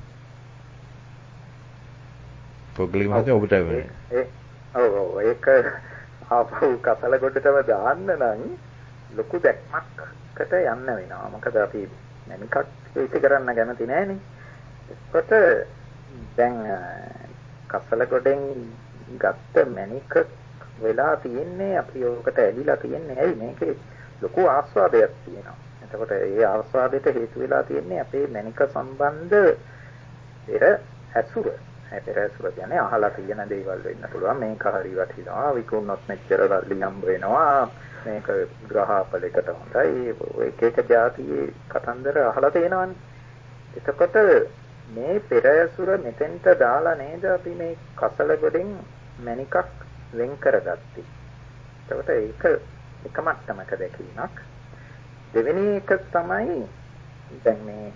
පොග්ලි මහත්තයා ඔබට වෙන්නේ. ඒ ඔව් ඔව් ඒක ආපහු කසල ගොඩටම දාන්න නම් ලොකු දැක්මක්කට යන්න වෙනවා. මොකද අපි මැනිකක් ඒක කරන්න කැමති නෑනේ. ඒකට දැන් කසල ගොඩෙන් ගත්ත මැනික වෙලා තියෙන්නේ අපි ඔකට ඇලිලා තියෙන්නේ. ඇයි මේකේ ලොකු ආස්වාදයක් තියෙනවා. එතකොට ඒ ආස්වාදයට හේතු වෙලා තියෙන්නේ අපේ මැනික සම්බන්ධ පෙර ඇසුර. ඒ පෙර ඇසුර කියන්නේ අහලා තියෙන දේවල් වෙන්න පුළුවන්. මේක හරි වටිනවා. විකුණුනොත් මෙච්චර ලියම් වෙනවා. මේක ග්‍රහපලයකට හොඳයි. එක එක જાතියේ කතන්දර අහලා තේනවනේ. එතකොට මේ පෙර ඇසුර මෙතෙන්ට දාලා නේද අපි මේ කසල ගොඩෙන් මැනිකක් වෙන් කරගත්තේ. එතකොට ඒක එක මට්ටමක දැකීමක්. දෙවෙනි එක තමයි දැන් මේ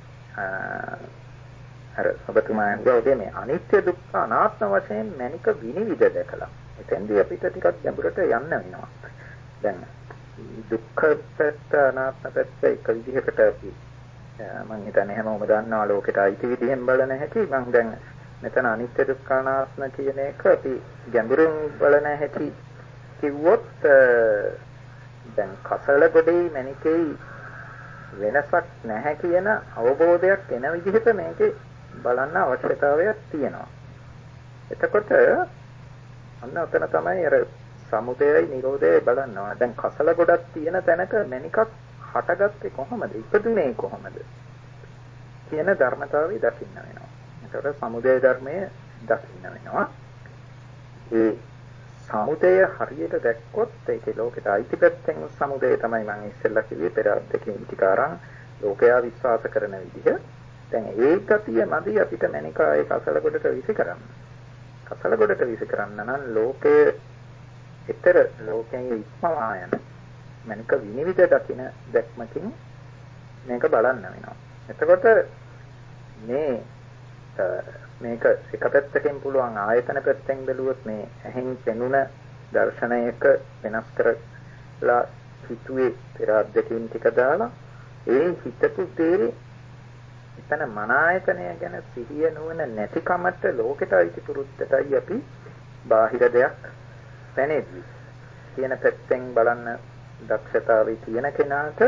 අර ඔබතුමාගේ මේ අනිත්‍ය දුක්ඛ අනාත්ම වශයෙන් මැනික විනිවිද දැකලා. එතෙන්දී අපිට ටිකක් ගැඹුරට යන්න වෙනවා. දැන් දුක්ඛ පැත්ත අනාත්ම පැත්ත එක විදිහකට අපි මම හිතන්නේ හැමෝම දන්නවා ලෝකෙට අයිති විදිහෙන් බලන හැටි. මම දැන් මෙතන අනිත්‍ය දුක්ඛ අනාත්ම කියන එක අපි ගැඹුරින් බලන හැටි කිව්වොත් දැන් කසල ගොඩේ මැනිකේ වෙනසක් නැහැ කියන අවබෝධයක් එන විදිහට මේකේ බලන්න අවශ්‍යතාවයක් තියෙනවා. එතකොට අන්න ඔතන තමයි අර සමුදයයි නිරෝධයයි බලනවා. දැන් කසල ගොඩක් තියෙන තැනක මැනිකක් හටගත්තේ කොහොමද? ඉපදුනේ කොහොමද? කියන ධර්මතාවය දකින්න වෙනවා. එතකොට සමුදය ධර්මය දකින්න වෙනවා. ඒ සමුදය හරියට දැක්කොත් ඒකේ ලෝකෙට අයිති පැත්තෙන් සමුදය තමයි මම ඉස්සෙල්ලා කිව්වේ පෙර අධ්‍යක්ෂින් ටිකාරන් ලෝකයා විශ්වාස කරන විදිහ. දැන් ඒ ගතිය මදි අපිට මැනිකා ඒ කසල ගොඩට විසි කරන්න. කසල ගොඩට විසි කරන්න නම් ලෝකයේ ඊතර ලෝකයේ ඉක්මවා යන මනික විනිවිද දකින දැක්මකින් මේක බලන්න වෙනවා. එතකොට මේ මේක එක පැත්තකින් පුළුවන් ආයතන පැත්තෙන් බැලුවොත් මේ ඇහෙන් පෙනුන දර්ශනයක වෙනස් කරලා හිතුවේ පෙර අධ්‍යක්ෂින් ටික දාලා ඒ හිතපු දේ එතන මන ආයතනය ගැන සිහිය නුවණ නැතිකමට ලෝකෙට අයිති පුරුද්දටයි අපි බාහිර දෙයක් පැනෙද්දී කියන පැත්තෙන් බලන්න දක්ෂතාවය තියෙන කෙනාට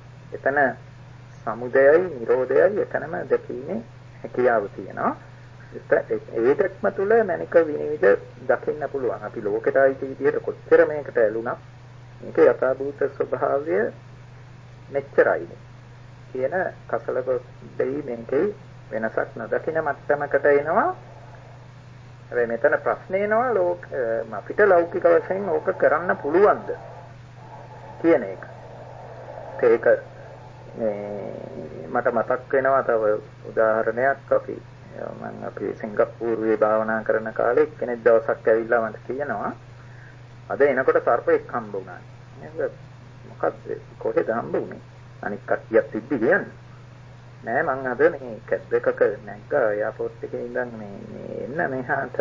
එතන සමුදයයි නිරෝධයයි එතනම දැකීමේ හැකියාව තියෙනවා. ඒ දැක්ම තුළ මැනික විනිවිද දකින්න පුළුවන්. අපි ලෝකයට ආйти විදිහට කොච්චර මේකට ඇලුනා මේක යථාභූත ස්වභාවය මෙච්චරයි කියන කසල දෙයි මේකේ වෙනසක් නොදකින මට්ටමකට එනවා. හැබැයි මෙතන ප්‍රශ්නේ එනවා ලෝක අපිට ලෞකික වශයෙන් ඕක කරන්න පුළුවන්ද කියන එක. ඒක මට මතක් වෙනවා තව උදාහරණයක්. අපි මම අපි සිංගප්පූරුවේ භාවනා කරන කාලේ කෙනෙක් දවසක් ඇවිල්ලා මට කියනවා අද එනකොට සර්පෙක් හම්බ වුණා. නේද? මොකද්ද කොහෙද හම්බ වුනේ? අනික් කට්ටියක් තිබ්බි කියන්නේ. නෑ මං අද මේ කැබ් එකක නැග්ගා එයාපෝට් එකේ ඉඳන් මේ මේ එන්න මෙහාට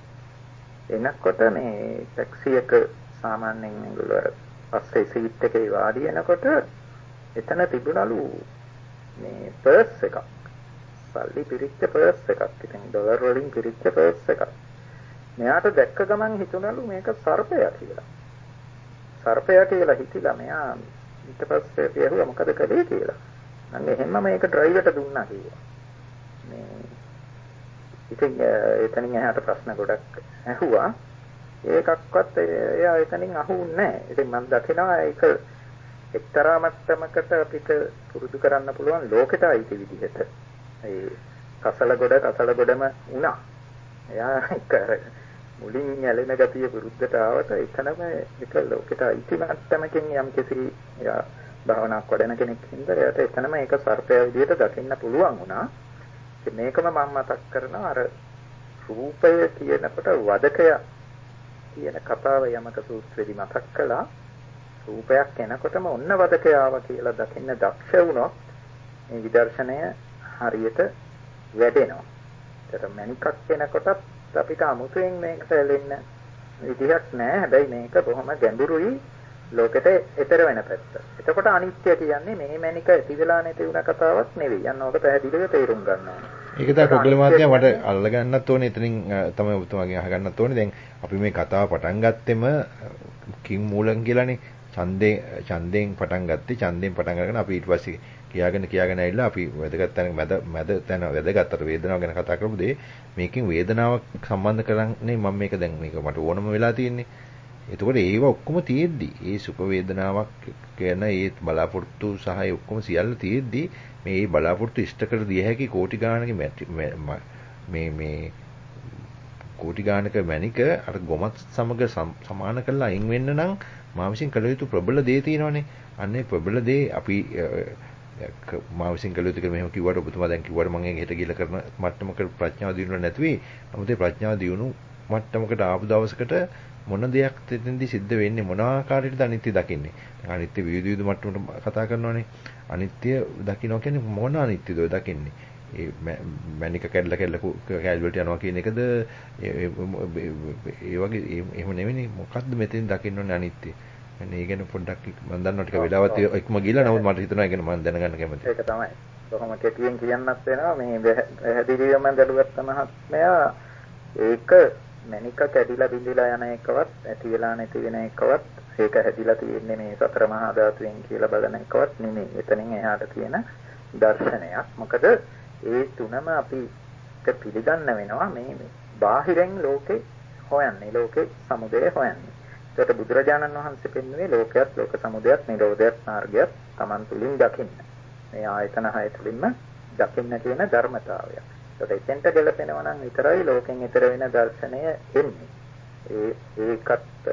එනකොට මේ ටැක්සි එක සාමාන්‍යයෙන් මේගොල්ලෝ පස්සේ සීට් එකේ වාඩි වෙනකොට එතන තිබුණලු මේ පර්ස් එකක්. සල්ලි පිරිච්ච පර්ස් එකක්. ඉතින් ඩොලර් වලින් පිරිච්ච පර්ස් එකක්. මෙයාට දැක්ක ගමන් හිතුණලු මේක සර්පයා කියලා. සර්පයා කියලා හිතිලා මෙයා ඊට පස්සේ පියහුවා මොකද කළේ කියලා. නම් එහෙම මේක ඩ්‍රයිවර්ට දුන්නා කිව්වා. මේ ඉතින් එතනින් එහාට ප්‍රශ්න ගොඩක් ඇහුවා. ඒකක්වත් එයා එතනින් අහුන්නේ නැහැ. ඉතින් මම දකිනවා ඒක එක්තරා මට්ටමකට අපිට පුරුදු කරන්න පුළුවන් ලෝකෙට ආйти විදිහට. ඒ කසල ගොඩ කසල ගොඩම වුණා. එයා කර මුලින් ඇලෙන ගතිය පුරුද්දට ආවට එතනම එක ලෝකෙට ආйти මට්ටමකින් යම් කිසි එයා භාවනාවක් වඩන කෙනෙක් හින්දා එයාට එතනම ඒක සර්පය විදිහට දකින්න පුළුවන් වුණා. මේකම මම මතක් කරනවා අර රූපය කියනකොට වදකය කියන කතාව යමක සූත්‍රෙදි මතක් කළා. රූපයක් එනකොටම ඔන්න වදකයාව කියලා දකින්න දක්ෂ වුණොත් මේ විදර්ශනය හරියට වැඩෙනවා. ඒතර මණිකක් එනකොටත් අපිට අමුතුවෙන් මේකට ඇලෙන්න විදිහක් නැහැ. හැබැයි මේක බොහොම ගැඹුරුයි ලෝකෙට ඊතර වෙන පැත්ත. එතකොට අනිත්‍ය කියන්නේ මේ මණික ඇති වෙලා නැති වුණ කතාවක් නෙවෙයි. යන්න ඕක පැහැදිලිව තේරුම් ගන්න ඕනේ. ඒක තමයි පොඩ්ඩක් මාත්‍යා මට අල්ල ගන්නත් ඕනේ. එතනින් තමයි ඔබතුමාගෙන් අහ ගන්නත් ඕනේ. දැන් අපි මේ කතාව පටන් ගත්තෙම කිං මූලං කියලානේ. ඡන්දේ ඡන්දෙන් පටන් ගත්තේ. ඡන්දෙන් පටන් අරගෙන අපි ඊට පස්සේ කියාගෙන කියාගෙන ඇවිල්ලා අපි වැදගත් තැන මැද මැද තැන වැදගත්තට වේදනාව ගැන කතා කරපු දේ මේකෙන් වේදනාවක් සම්බන්ධ කරන්නේ මම මේක දැන් මේක මට ඕනම වෙලා තියෙන්නේ. එතකොට ඒව ඔක්කොම තියෙද්දි ඒ සුඛ වේදනාවක් කියන ඒ බලාපොරොත්තු සහ ඒ ඔක්කොම සියල්ල තියෙද්දි මේ බලාපොරොත්තු ඉෂ්ට කර දිය හැකි කෝටි ගාණක මේ මේ කෝටි ගාණක මණික අර ගොමත් සමග සමාන කරලා අයින් වෙන්න නම් මා විසින් කළ යුතු ප්‍රබල දේ තියෙනවානේ. අන්නේ ප්‍රබල දේ අපි මා විසින් කළ යුතු කියලා මෙහෙම කිව්වට ඔබතුමා දැන් කිව්වට මම ඒක හෙට ගිහලා කරන මට්ටමකට ප්‍රඥාව දිනුන නැති වෙයි. නමුත් ඒ ප්‍රඥාව දිනුණු මට්ටමකට ආපු දවසකට මොන දෙයක් තෙතෙන්දි සිද්ධ වෙන්නේ මොන ආකාරයකටද අනිත්‍ය දකින්නේ. දැන් අනිත්‍ය විවිධ විවිධ මට්ටමකට කතා කරනවානේ. අනිත්‍ය දකින්න කියන්නේ මොන අනිත්‍යද ඔය දකින්නේ? ඒ මැනික කැඩලා කැඩලා කැල්වලට යනවා කියන එකද ඒ වගේ එහෙම නෙවෙයි. මොකද්ද මෙතෙන් දකින්න ඕනේ අනිත්‍ය? මම ඒ ගැන පොඩ්ඩක් මම දන්නවා ටික වෙලාවත් එක්ම ගිහලා නමුත් මට හිතෙනවා ඒ ගැන මම දැනගන්න කැමතියි. ඒක තමයි. කොහොම කෙටියෙන් කියන්නත් වෙනවා මේ පැහැදිලිවම දඩුවත් මහත්මයා ඒක මණික කැඩිලා බිඳිලා යන එකවත් ඇති වෙලා නැති වෙන එකවත් ඒක හැදිලා තියෙන්නේ මේ සතර මහා ධාතුවෙන් කියලා බලන එකවත් නෙමෙයි. එතනින් එහාට තියෙන දර්ශනයක්. මොකද ඒ තුනම අපි පිළිගන්න වෙනවා මේ බාහිරෙන් ලෝකේ හොයන්නේ ලෝකේ සමුදය හොයන්නේ. ඒකට බුදුරජාණන් වහන්සේ පෙන්වුවේ ලෝකයක් ලෝක සමුදයක් නිරෝධයක් මාර්ගයක් Taman තුලින් දකින්න. මේ ආයතන හය තුලින්ම දකින්න කියන ධර්මතාවය. ඒකට එතෙන්ට ගැලපෙනවා නම් විතරයි ලෝකෙන් ඈතර වෙන දර්ශනය එන්නේ. ඒ ඒකත්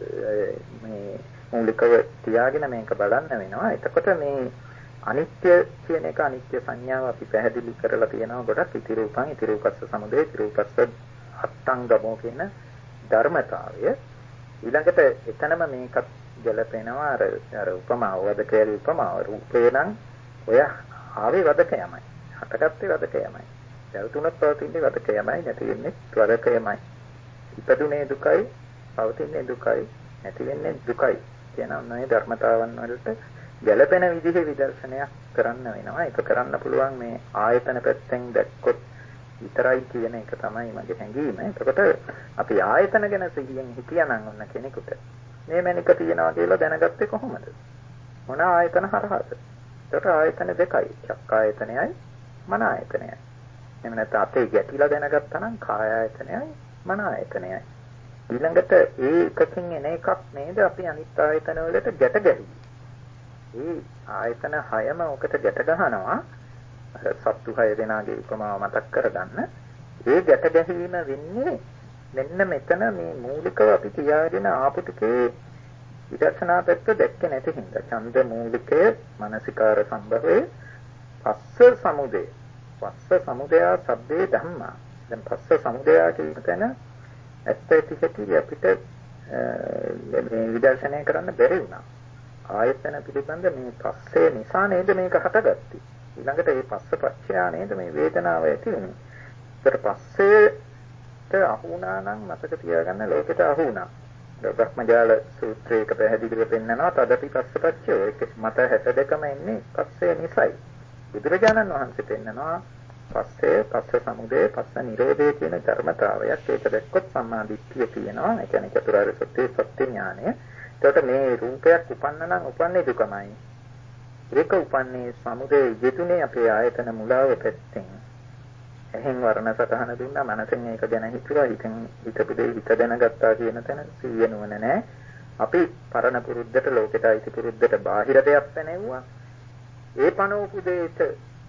මේ මූලිකව තියාගෙන මේක බලන්න වෙනවා. එතකොට මේ අනිත්‍ය කියන එක අනිත්‍ය සංඥාව අපි පැහැදිලි කරලා තියෙනවා ගොඩක්. ඉති රූපං ඉති රූපස්ස සමුදය ඉති රූපස්ස අත්තංගමෝ කියන ධර්මතාවය. ඊළඟට එතනම මේකත් ගැලපෙනවා අර අර උපමාව වදකේ උපමාව රූපේ නම් ඔය ආවේ වදකයමයි. හටගත්තේ වදකයමයි. දැල්තුනක් පවතින්නේ වදකයමයි නැති වෙන්නේ වදකයමයි. ඉපදුනේ දුකයි පවතින්නේ දුකයි නැති වෙන්නේ දුකයි කියන මේ ධර්මතාවන් වලට ගැලපෙන විදිහේ විදර්ශනයක් කරන්න වෙනවා. ඒක කරන්න පුළුවන් මේ ආයතන පැත්තෙන් දැක්කොත් විතරයි කියන එක තමයි මගේ හැඟීම. එතකොට අපි ආයතන ගැන සිහියෙන් හිතියනම් ඔන්න කෙනෙකුට මේ මණික තියනවා කියලා දැනගත්තේ කොහොමද? මොන ආයතන හරහාද? එතකොට ආයතන දෙකයි. චක්ක ආයතනයයි මන ආයතනයයි. එහෙම නැත්නම් අතේ ගැටිලා දැනගත්තා නම් කාය ආයතනයයි මන ආයතනයයි. ඊළඟට ඒ එකකින් එන එකක් නේද අපි අනිත් ආයතන වලට ගැට ගැහිලා. ඒ ආයතන හයම ඔකට ගැට ගහනවා. අර සත්තු හය දෙනාගේ උපමාව මතක් කරගන්න. ඒ ගැට ගැහිම වෙන්නේ මෙන්න මෙතන මේ මූලිකව අපි තියාගෙන ආපු ටිකේ විදර්ශනා පැත්ත දැක්කේ නැති හින්දා ඡන්ද මූලිකය මානසිකාර සම්භවයේ පස්ස සමුදය පස්ස සමුදය සබ්බේ ධම්මා. දැන් පස්ස සමුදය කියන තැන ඇත්ත ඇති හැටි අපිට මේ විදර්ශනය කරන්න බැරි වුණා. ආයතන පිළිබඳ මේ පස්සේ නිසා නේද මේක හටගත්තේ. ඊළඟට මේ පස්ස පච්චයා නේද මේ වේදනාව ඇති වෙන්නේ. ඒතර පස්සේට අහු වුණා නම් මතක තියාගන්න ලෝකෙට අහු වුණා. බ්‍රහ්මජාල සූත්‍රයක පැහැදිලිව පෙන්නනවා තදපි පස්ස පච්චය. ඒක මත හැට දෙකම එන්නේ පස්සේ නිසයි. බුදුරජාණන් වහන්සේ පෙන්නනවා පස්සේ පස්ස සමුදය පස්ස නිරෝධය කියන ධර්මතාවයක්. ඒක දැක්කොත් සම්මා දිට්ඨිය තියෙනවා. ඒ කියන්නේ චතුරාර්ය සත්‍ය සත්‍ය ඥානය. ඒකට මේ රූපයක් උපන්න නම් උපන්නේ දුකමයි. ඒක උපන්නේ සමුදය යෙදුනේ අපේ ආයතන මුලාව පැත්තෙන්. එහෙන් වර්ණ සතහන දුන්නා මනසෙන් ඒක ගැන හිතුවා. හිතෙන් හිතපු දේ හිත දැනගත්තා කියන තැන සිහිය නුවණ නැහැ. අපි පරණ පුරුද්දට ලෝකෙට අයිති පුරුද්දට බාහිර දෙයක් පැනෙවුවා. ඒ පනෝපු දෙයට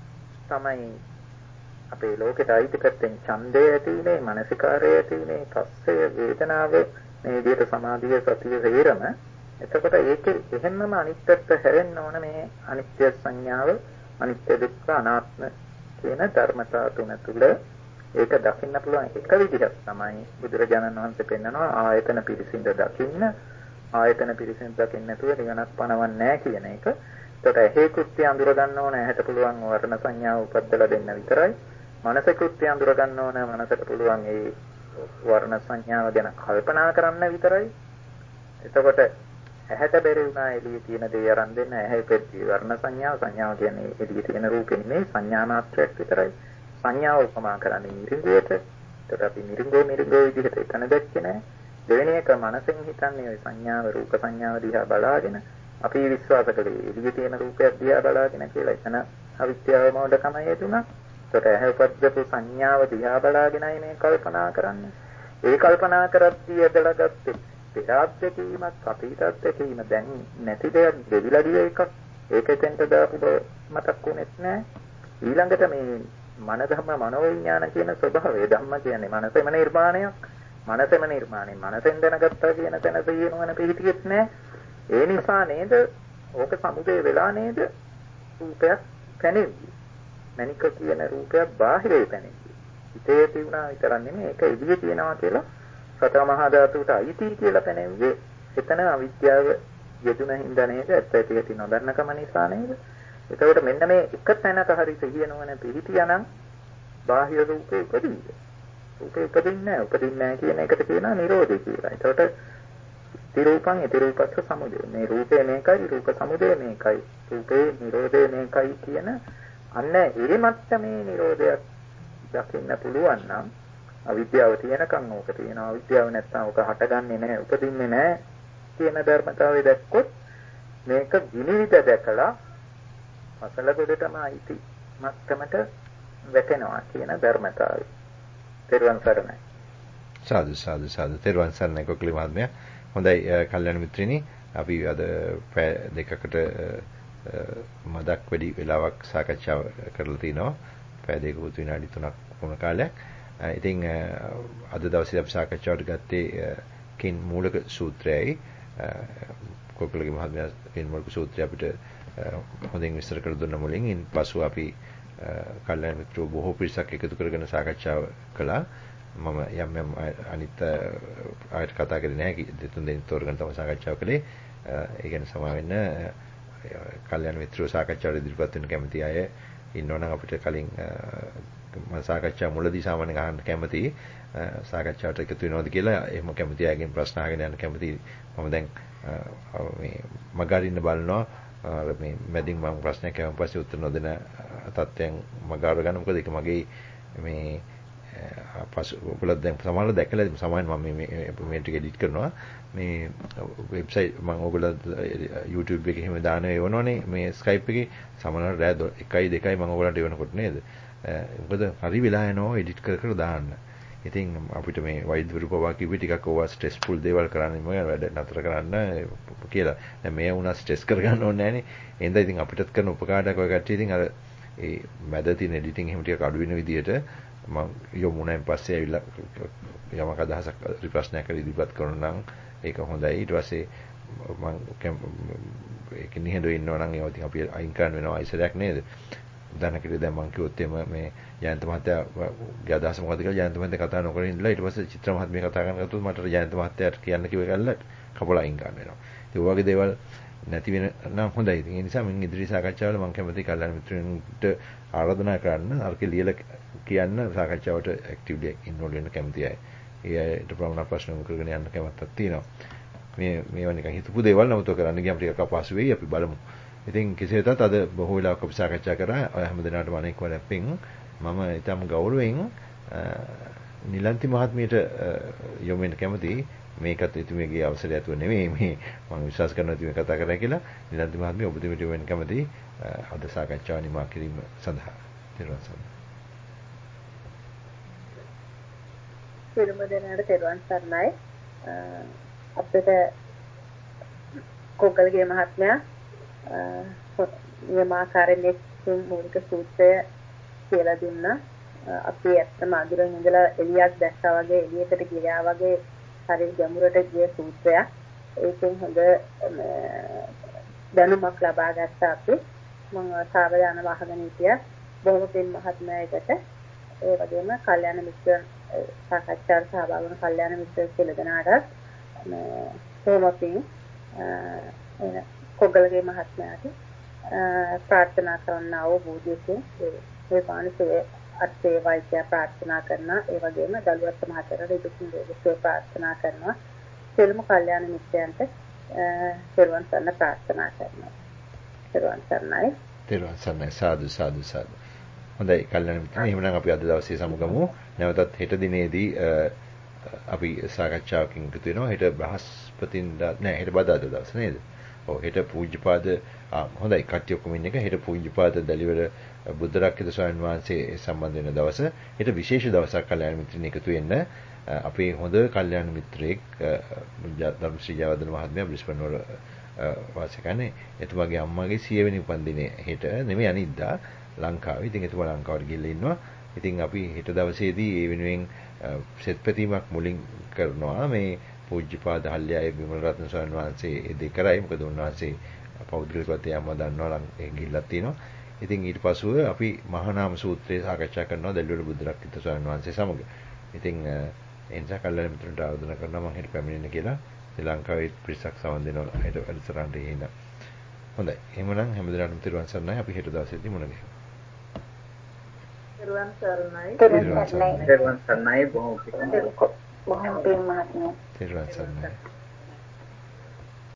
තමයි අපේ ලෝකෙට අයිති පැත්තෙන් ඡන්දය ඇති උනේ, මානසිකාරය ඇති උනේ, පස්සේ වේදනාව, මේ විදිහට සමාධිය, සතිය හේරම. එතකොට ඒකේ එහෙන්නම අනිත් පැත්ත හැරෙන්න ඕන මේ අනිත්‍ය සංඥාව, අනිත්‍ය දුක්ඛ අනාත්ම කියන ධර්මතා තුන තුල ඒක දකින්න පුළුවන් එක විදිහක් තමයි බුදුරජාණන් වහන්සේ පෙන්නනවා ආයතන පිරිසිඳ දකින්න. ආයතන පිරිසිඳ දකින්න නැතුව නිවනක් පනවන්නේ නැහැ කියන එක. ඒකට ඇහි කෘත්‍ය අඳුර ගන්න ඕන, ඇහැට පුළුවන් වර්ණ සංඥාව උපද්දලා දෙන්න විතරයි. මනස කෘත්‍ය අඳුර ගන්න ඕන, මනසට පුළුවන් ඒ වර්ණ සංඥාව ගැන කල්පනා කරන්න විතරයි. එතකොට ඇහැට බැරි වුණා එළියේ තියෙන දේ අරන් දෙන්න. ඇහැ පෙද්දී වර්ණ සංඥාව, සංඥාව කියන්නේ එළියේ තියෙන රූපෙ නෙමෙයි, සංඥා මාත්‍රයක් විතරයි. සංඥාව උපමා කරන්නේ මිරිඟුවට. ඒකට අපි මිරිඟුව මිරිඟුව විදිහට එතන දැක්කේ නැහැ. දෙවෙනි එක මනසෙන් හිතන්නේ ওই සංඥාව, රූප සංඥාව දිහා බලාගෙන අපි විශ්වාස කළේ එළියේ තියෙන රූපයක් දිහා බලාගෙන කියලා. එතන අවිද්‍යාව මොඩකමයි එතුණා. ඒකට ඇහැ උපද්දපු සංඥාව දිහා බලාගෙනයි මේ කල්පනා කරන්නේ. ඒ කල්පනා කරද්දී ඇදලා ගත්තේ පෙරාත්දකීමක් අතීතත්දකීම දැන් නැති දෙයක් දෙවිලා ගිය එකක්. ඒක එතෙන්ට දාපු මතක් වුණෙත් නැහැ. ඊළඟට මේ මන ධම්ම මනෝවිඥාන කියන ස්වභාවය ධම්ම කියන්නේ මනසෙම නිර්මාණයක්. මනසෙම නිර්මාණය මනසෙන් දැනගත්තා කියන තැන තියෙනවන පිළිතියෙත් නැහැ. ඒ නිසා නේද ඕක සමුදේ වෙලා නේද රූපයක් පැනෙන්නේ. මනික කියන රූපයක් බාහිරේ පැනෙන්නේ. හිතේ තියුණා විතරක් නෙමෙයි ඒක එළියේ තියෙනවා කියලා සතර මහා ධාතුවට අයිති කියලා පැනෙන්නේ. එතන අවිද්‍යාව යෙදුන හින්දා නේද? ඇත්ත ඇති ඇති නොදන්නකම නිසා නේද? එතකොට මෙන්න මේ එක තැනක හරි සිහිය නොවන පිළිතියනම් බාහිර රූපේ උපදීද? රූපේ උපදින්නේ නැහැ. උපදින්නේ නැහැ කියන එකට කියනවා නිරෝධය කියලා. එතකොට තිරූපං ඉතිරූපස්ස සමුදය. මේ රූපේ මේකයි, රූප සමුදය මේකයි. රූපේ නිරෝධය මේකයි කියන අන්න ඒ මට්ටමේ නිරෝධයක් දකින්න පුළුවන් නම් අවිද්‍යාව තියෙනකන් ඕක තියෙනවා. අවිද්‍යාව නැත්නම් ඕක හටගන්නේ නැහැ, උපදින්නේ නැහැ කියන ධර්මතාවය දැක්කොත් මේක විනිවිද දැකලා අසල ගොඩටම අයිති මට්ටමට වැටෙනවා කියන ධර්මතාවය. තෙරුවන් සරණයි. සාදු සාදු සාදු. තෙරුවන් සරණයි කොකලි මහත්මයා. හොඳයි කල්‍යාණ මිත්‍රණි, අපි අද පැය දෙකකට මදක් වැඩි වෙලාවක් සාකච්ඡා කරලා තිනවා. පැය දෙකක විනාඩි තුනක් වුණ කාලයක්. ඉතින් අද දවසේ අපි සාකච්ඡාවට ගත්තේ කින් මූලික සූත්‍රයයි. කොකලගේ මහත්මයා කින් මූලික සූත්‍රය අපිට හොඳින් විස්තර කර දුන්න මුලින්. ඉන් පසු අපි කල්‍යාණ මිත්‍රෝ බොහෝ පිරිසක් එකතු කරගෙන සාකච්ඡා කළා. මම යම් යම් අනිත් ආයත කතා කරේ නැහැ. දෙතුන් දෙනෙක් තෝරගෙන තමයි සාකච්ඡාව කළේ. ඒ කියන්නේ සමා වෙන්න කල්‍යාණ මිත්‍රෝ සාකච්ඡාවට ඉදිරිපත් වෙන්න කැමති අය ඉන්නවනම් අපිට කලින් මම සාකච්ඡා මුලදී සාමාන්‍යයෙන් අහන්න කැමතියි. සාකච්ඡාවට එකතු වෙනවද කියලා. එහෙම කැමති අයගෙන් ප්‍රශ්න අහගෙන යන්න කැමතියි. මම දැන් මේ මගහරින්න බලනවා. මේ මැදින් මම ප්‍රශ්නයක් අහුවන් පස්සේ උත්තර නොදෙන තත්ත්වයන් මගහර ගන්න. මොකද ඒක මගේ මේ පසු ඔයගොල්ලෝ දැන් සමහරවල් දැකලා සමහරවල් මම මේ මේ ටික එඩිට් කරනවා මේ වෙබ්සයිට් මම ඔයගොල්ලෝ YouTube එකේ එහෙම දාන ඒවනෝනේ මේ Skype එකේ සමහරවල් රෑ එකයි දෙකයි මම ඔයගොල්ලන්ට එවනකොට නේද මොකද හරි වෙලා යනවා එඩිට් කර කර දාන්න. ඉතින් අපිට මේ වෛද්‍යවරු පවා කිව්වේ ටිකක් ඕවා ස්ට්‍රෙස්ෆුල් දේවල් කරන්න මොකද වැඩ නතර කරන්න කියලා. දැන් මේ වුණා ස්ට්‍රෙස් කරගන්න ඕනේ නැහනේ. එහෙනම් ඉතින් අපිටත් කරන උපකාරයක් ඔය කට්ටිය ඉතින් අර ඒ මැද තියෙන එඩිටින් එහෙම ටිකක් අඩු වෙන විදියට මම යොමුණෙන් පස්සේ ඇවිල්ලා යමක අදහසක් ප්‍රශ්නයක් හරි ඉදිරිපත් කරනවා නම් ඒක හොඳයි. ඊට පස්සේ මම ඒක නිහඬව ඉන්නවා නම් ඒවා ඉතින් අපි අයින් කරන්න වෙනවා අයිසරයක් නේද? උදාහරණයකට දැන් මම කිව්වොත් එම මේ ජයන්ත මහත්තයාගේ අදහස මොකද කියලා ජයන්ත මහත්තයා කතා නොකර ඉඳලා ඊට පස්සේ චිත්‍ර මහත්මිය කතා කරනකොට මට ජයන්ත මහත්තයාට කියන්න කිව්ව එකල්ල කපලා අයින් ගන්න වෙනවා. ඒ වගේ දේවල් නැති වෙන නම් හොඳයි. ඉතින් ඒ නිසා මම ඉදිරි සාකච්ඡාවල මම කැමති කල්ලාන මිත්‍රයන්ට ආරාධනා කරන්න අරක ලියලා කියන්න සාකච්ඡාවට ඇක්ටිව්ලි ඉන්වෝල්ව් වෙන්න කැමති අය. ඒ අයට ප්‍රශ්න ප්‍රශ්න මුල් කරගෙන යන්න කැමැත්තක් තියෙනවා. මේ මේවා නිකන් හිතපු දේවල් නමුත් කරන්න ගියාම ටිකක් අපහසු වෙයි අපි බලමු. ඉතින් කෙසේ වෙතත් අද බොහෝ වෙලාවක අපි සාකච්ඡා කරා ඔය හැමදෙනාටම අනෙක් වරපින් මම ඊටම ගෞරවයෙන් නිලන්ති මහත්මියට යොමු වෙන්න කැමතියි. මේකත් එතුමියගේ අවසරය ඇතුව නෙමෙයි මේ මම විශ්වාස කරනවා එතුමිය කතා කරා කියලා. නිලන්ති මහත්මිය ඔබතුමියට යොමු වෙන්න කැමතියි අද සාකච්ඡාව නිමා කිරීම සඳහා. ඊට පස්සේ සියලුම දෙනාට තෙරුවන් සරණයි. අපිට කොග්ගලගේ මහත්මයා නියමාකාරයෙන් මූලික සූත්‍රය කියලා දුන්නා. අපි ඇත්තම අඳුරෙන් ඉඳලා එළියක් දැක්කා වගේ එළියකට ගියා වගේ හරි ගැඹුරට ගිය සූත්‍රයක්. ඒකෙන් හොඳ දැනුමක් ලබා ගත්තා අපි. මම සාවධානව අහගෙන හිටියා. බොහොම පින් මහත්මයාට ඒ වගේම කල්යාණ මිත්‍ර සාකච්ඡාවට සහභාගී වුණ කල්යාණ මිත්‍ර කියලා දෙනාට මේ කොහොමකින් එන කොග්ගලගේ මහත්මයාට ප්‍රාර්ථනා කරනවා වූ බෝධියකින් ඒ පානිසේ අත්ේ වෛද්‍ය ප්‍රාර්ථනා කරනවා. ඒ වගේම දලුවත් මහතර රිදුකින් දේවසේ ප්‍රාර්ථනා කරනවා. සියලුම කල්යාණ මිත්‍රයන්ට පෙරවන් සරණ ප්‍රාර්ථනා කරනවා. පෙරවන් සරණයි. පෙරවන් සරණයි. සාදු සාදු සාදු. හොඳයි කල්යාණ මිත්‍රයනි එහෙනම් අපි අද දවසේ සමුගමු. නැවතත් හෙට දිනේදී අපි සාකච්ඡාවකින් එකතු වෙනවා. හෙට බ්‍රහස්පතින්දා නෑ හෙට බදාදා දවස නේද? ඔව් හෙට පූජ්‍යපාද හොඳයි කට්ටිය ඔක්කොම ඉන්න එක හෙට පූජ්‍යපාද දලිවර බුද්ධරක්කිත ස්වාමීන් වහන්සේ සම්බන්ධ වෙන දවස. හෙට විශේෂ දවසක් කල්යාණ මිත්‍රයන් එකතු වෙන්න. අපේ හොඳ කල්යාණ මිත්‍රයෙක් ධර්මශ්‍රී ජයවර්ධන මහත්මයා බ්‍රිස්බන් වල වාසය කරන්නේ. එතුමාගේ අම්මාගේ සිය වෙනි උපන්දිනය හෙට නෙමෙයි අනිද්දා ලංකාවේ. ඉතින් එතුමා ලංකාවට ගිහිල්ලා ඉන්නවා. ඉතින් අපි හෙට දවසේදී ඒ වෙනුවෙන් සෙත් පැතීමක් මුලින් කරනවා. මේ පූජ්‍යපාද හල්ලියායේ විමල රත්න ස්වාමීන් වහන්සේ ඒ දෙක කරයි. මොකද උන්වහන්සේ පෞද්ගලිකව යම්ම දන්නවා නම් ඒ ගිහිල්ලා තියෙනවා. ඉතින් ඊට පස්ව අපි මහා නාම සූත්‍රය සාකච්ඡා කරනවා දෙල්වල බුද්ධරක්කිත ස්වාමීන් වහන්සේ සමග. ඉතින් ඒ නිසා කල්ලාන මිත්‍රන්ට ආරාධනා කරනවා මම හෙට පැමිණෙන්න කියලා. ශ්‍රී ලංකාවේ පිරිසක් සමන් දෙනවා හෙට වැඩසටහනට එන්න. හොඳයි. එහෙමනම් හැමදෙනාටම තිරුවන් සරණයි. අපි හෙට දවසේදී මුණ ගැහෙමු. තිරුවන් සරණයි. තිරුවන් සරණයි. තිරුවන් සරණයි බොහොම පිං. බොහොම පිං මහත්මයා. තිරුවන් සරණයි.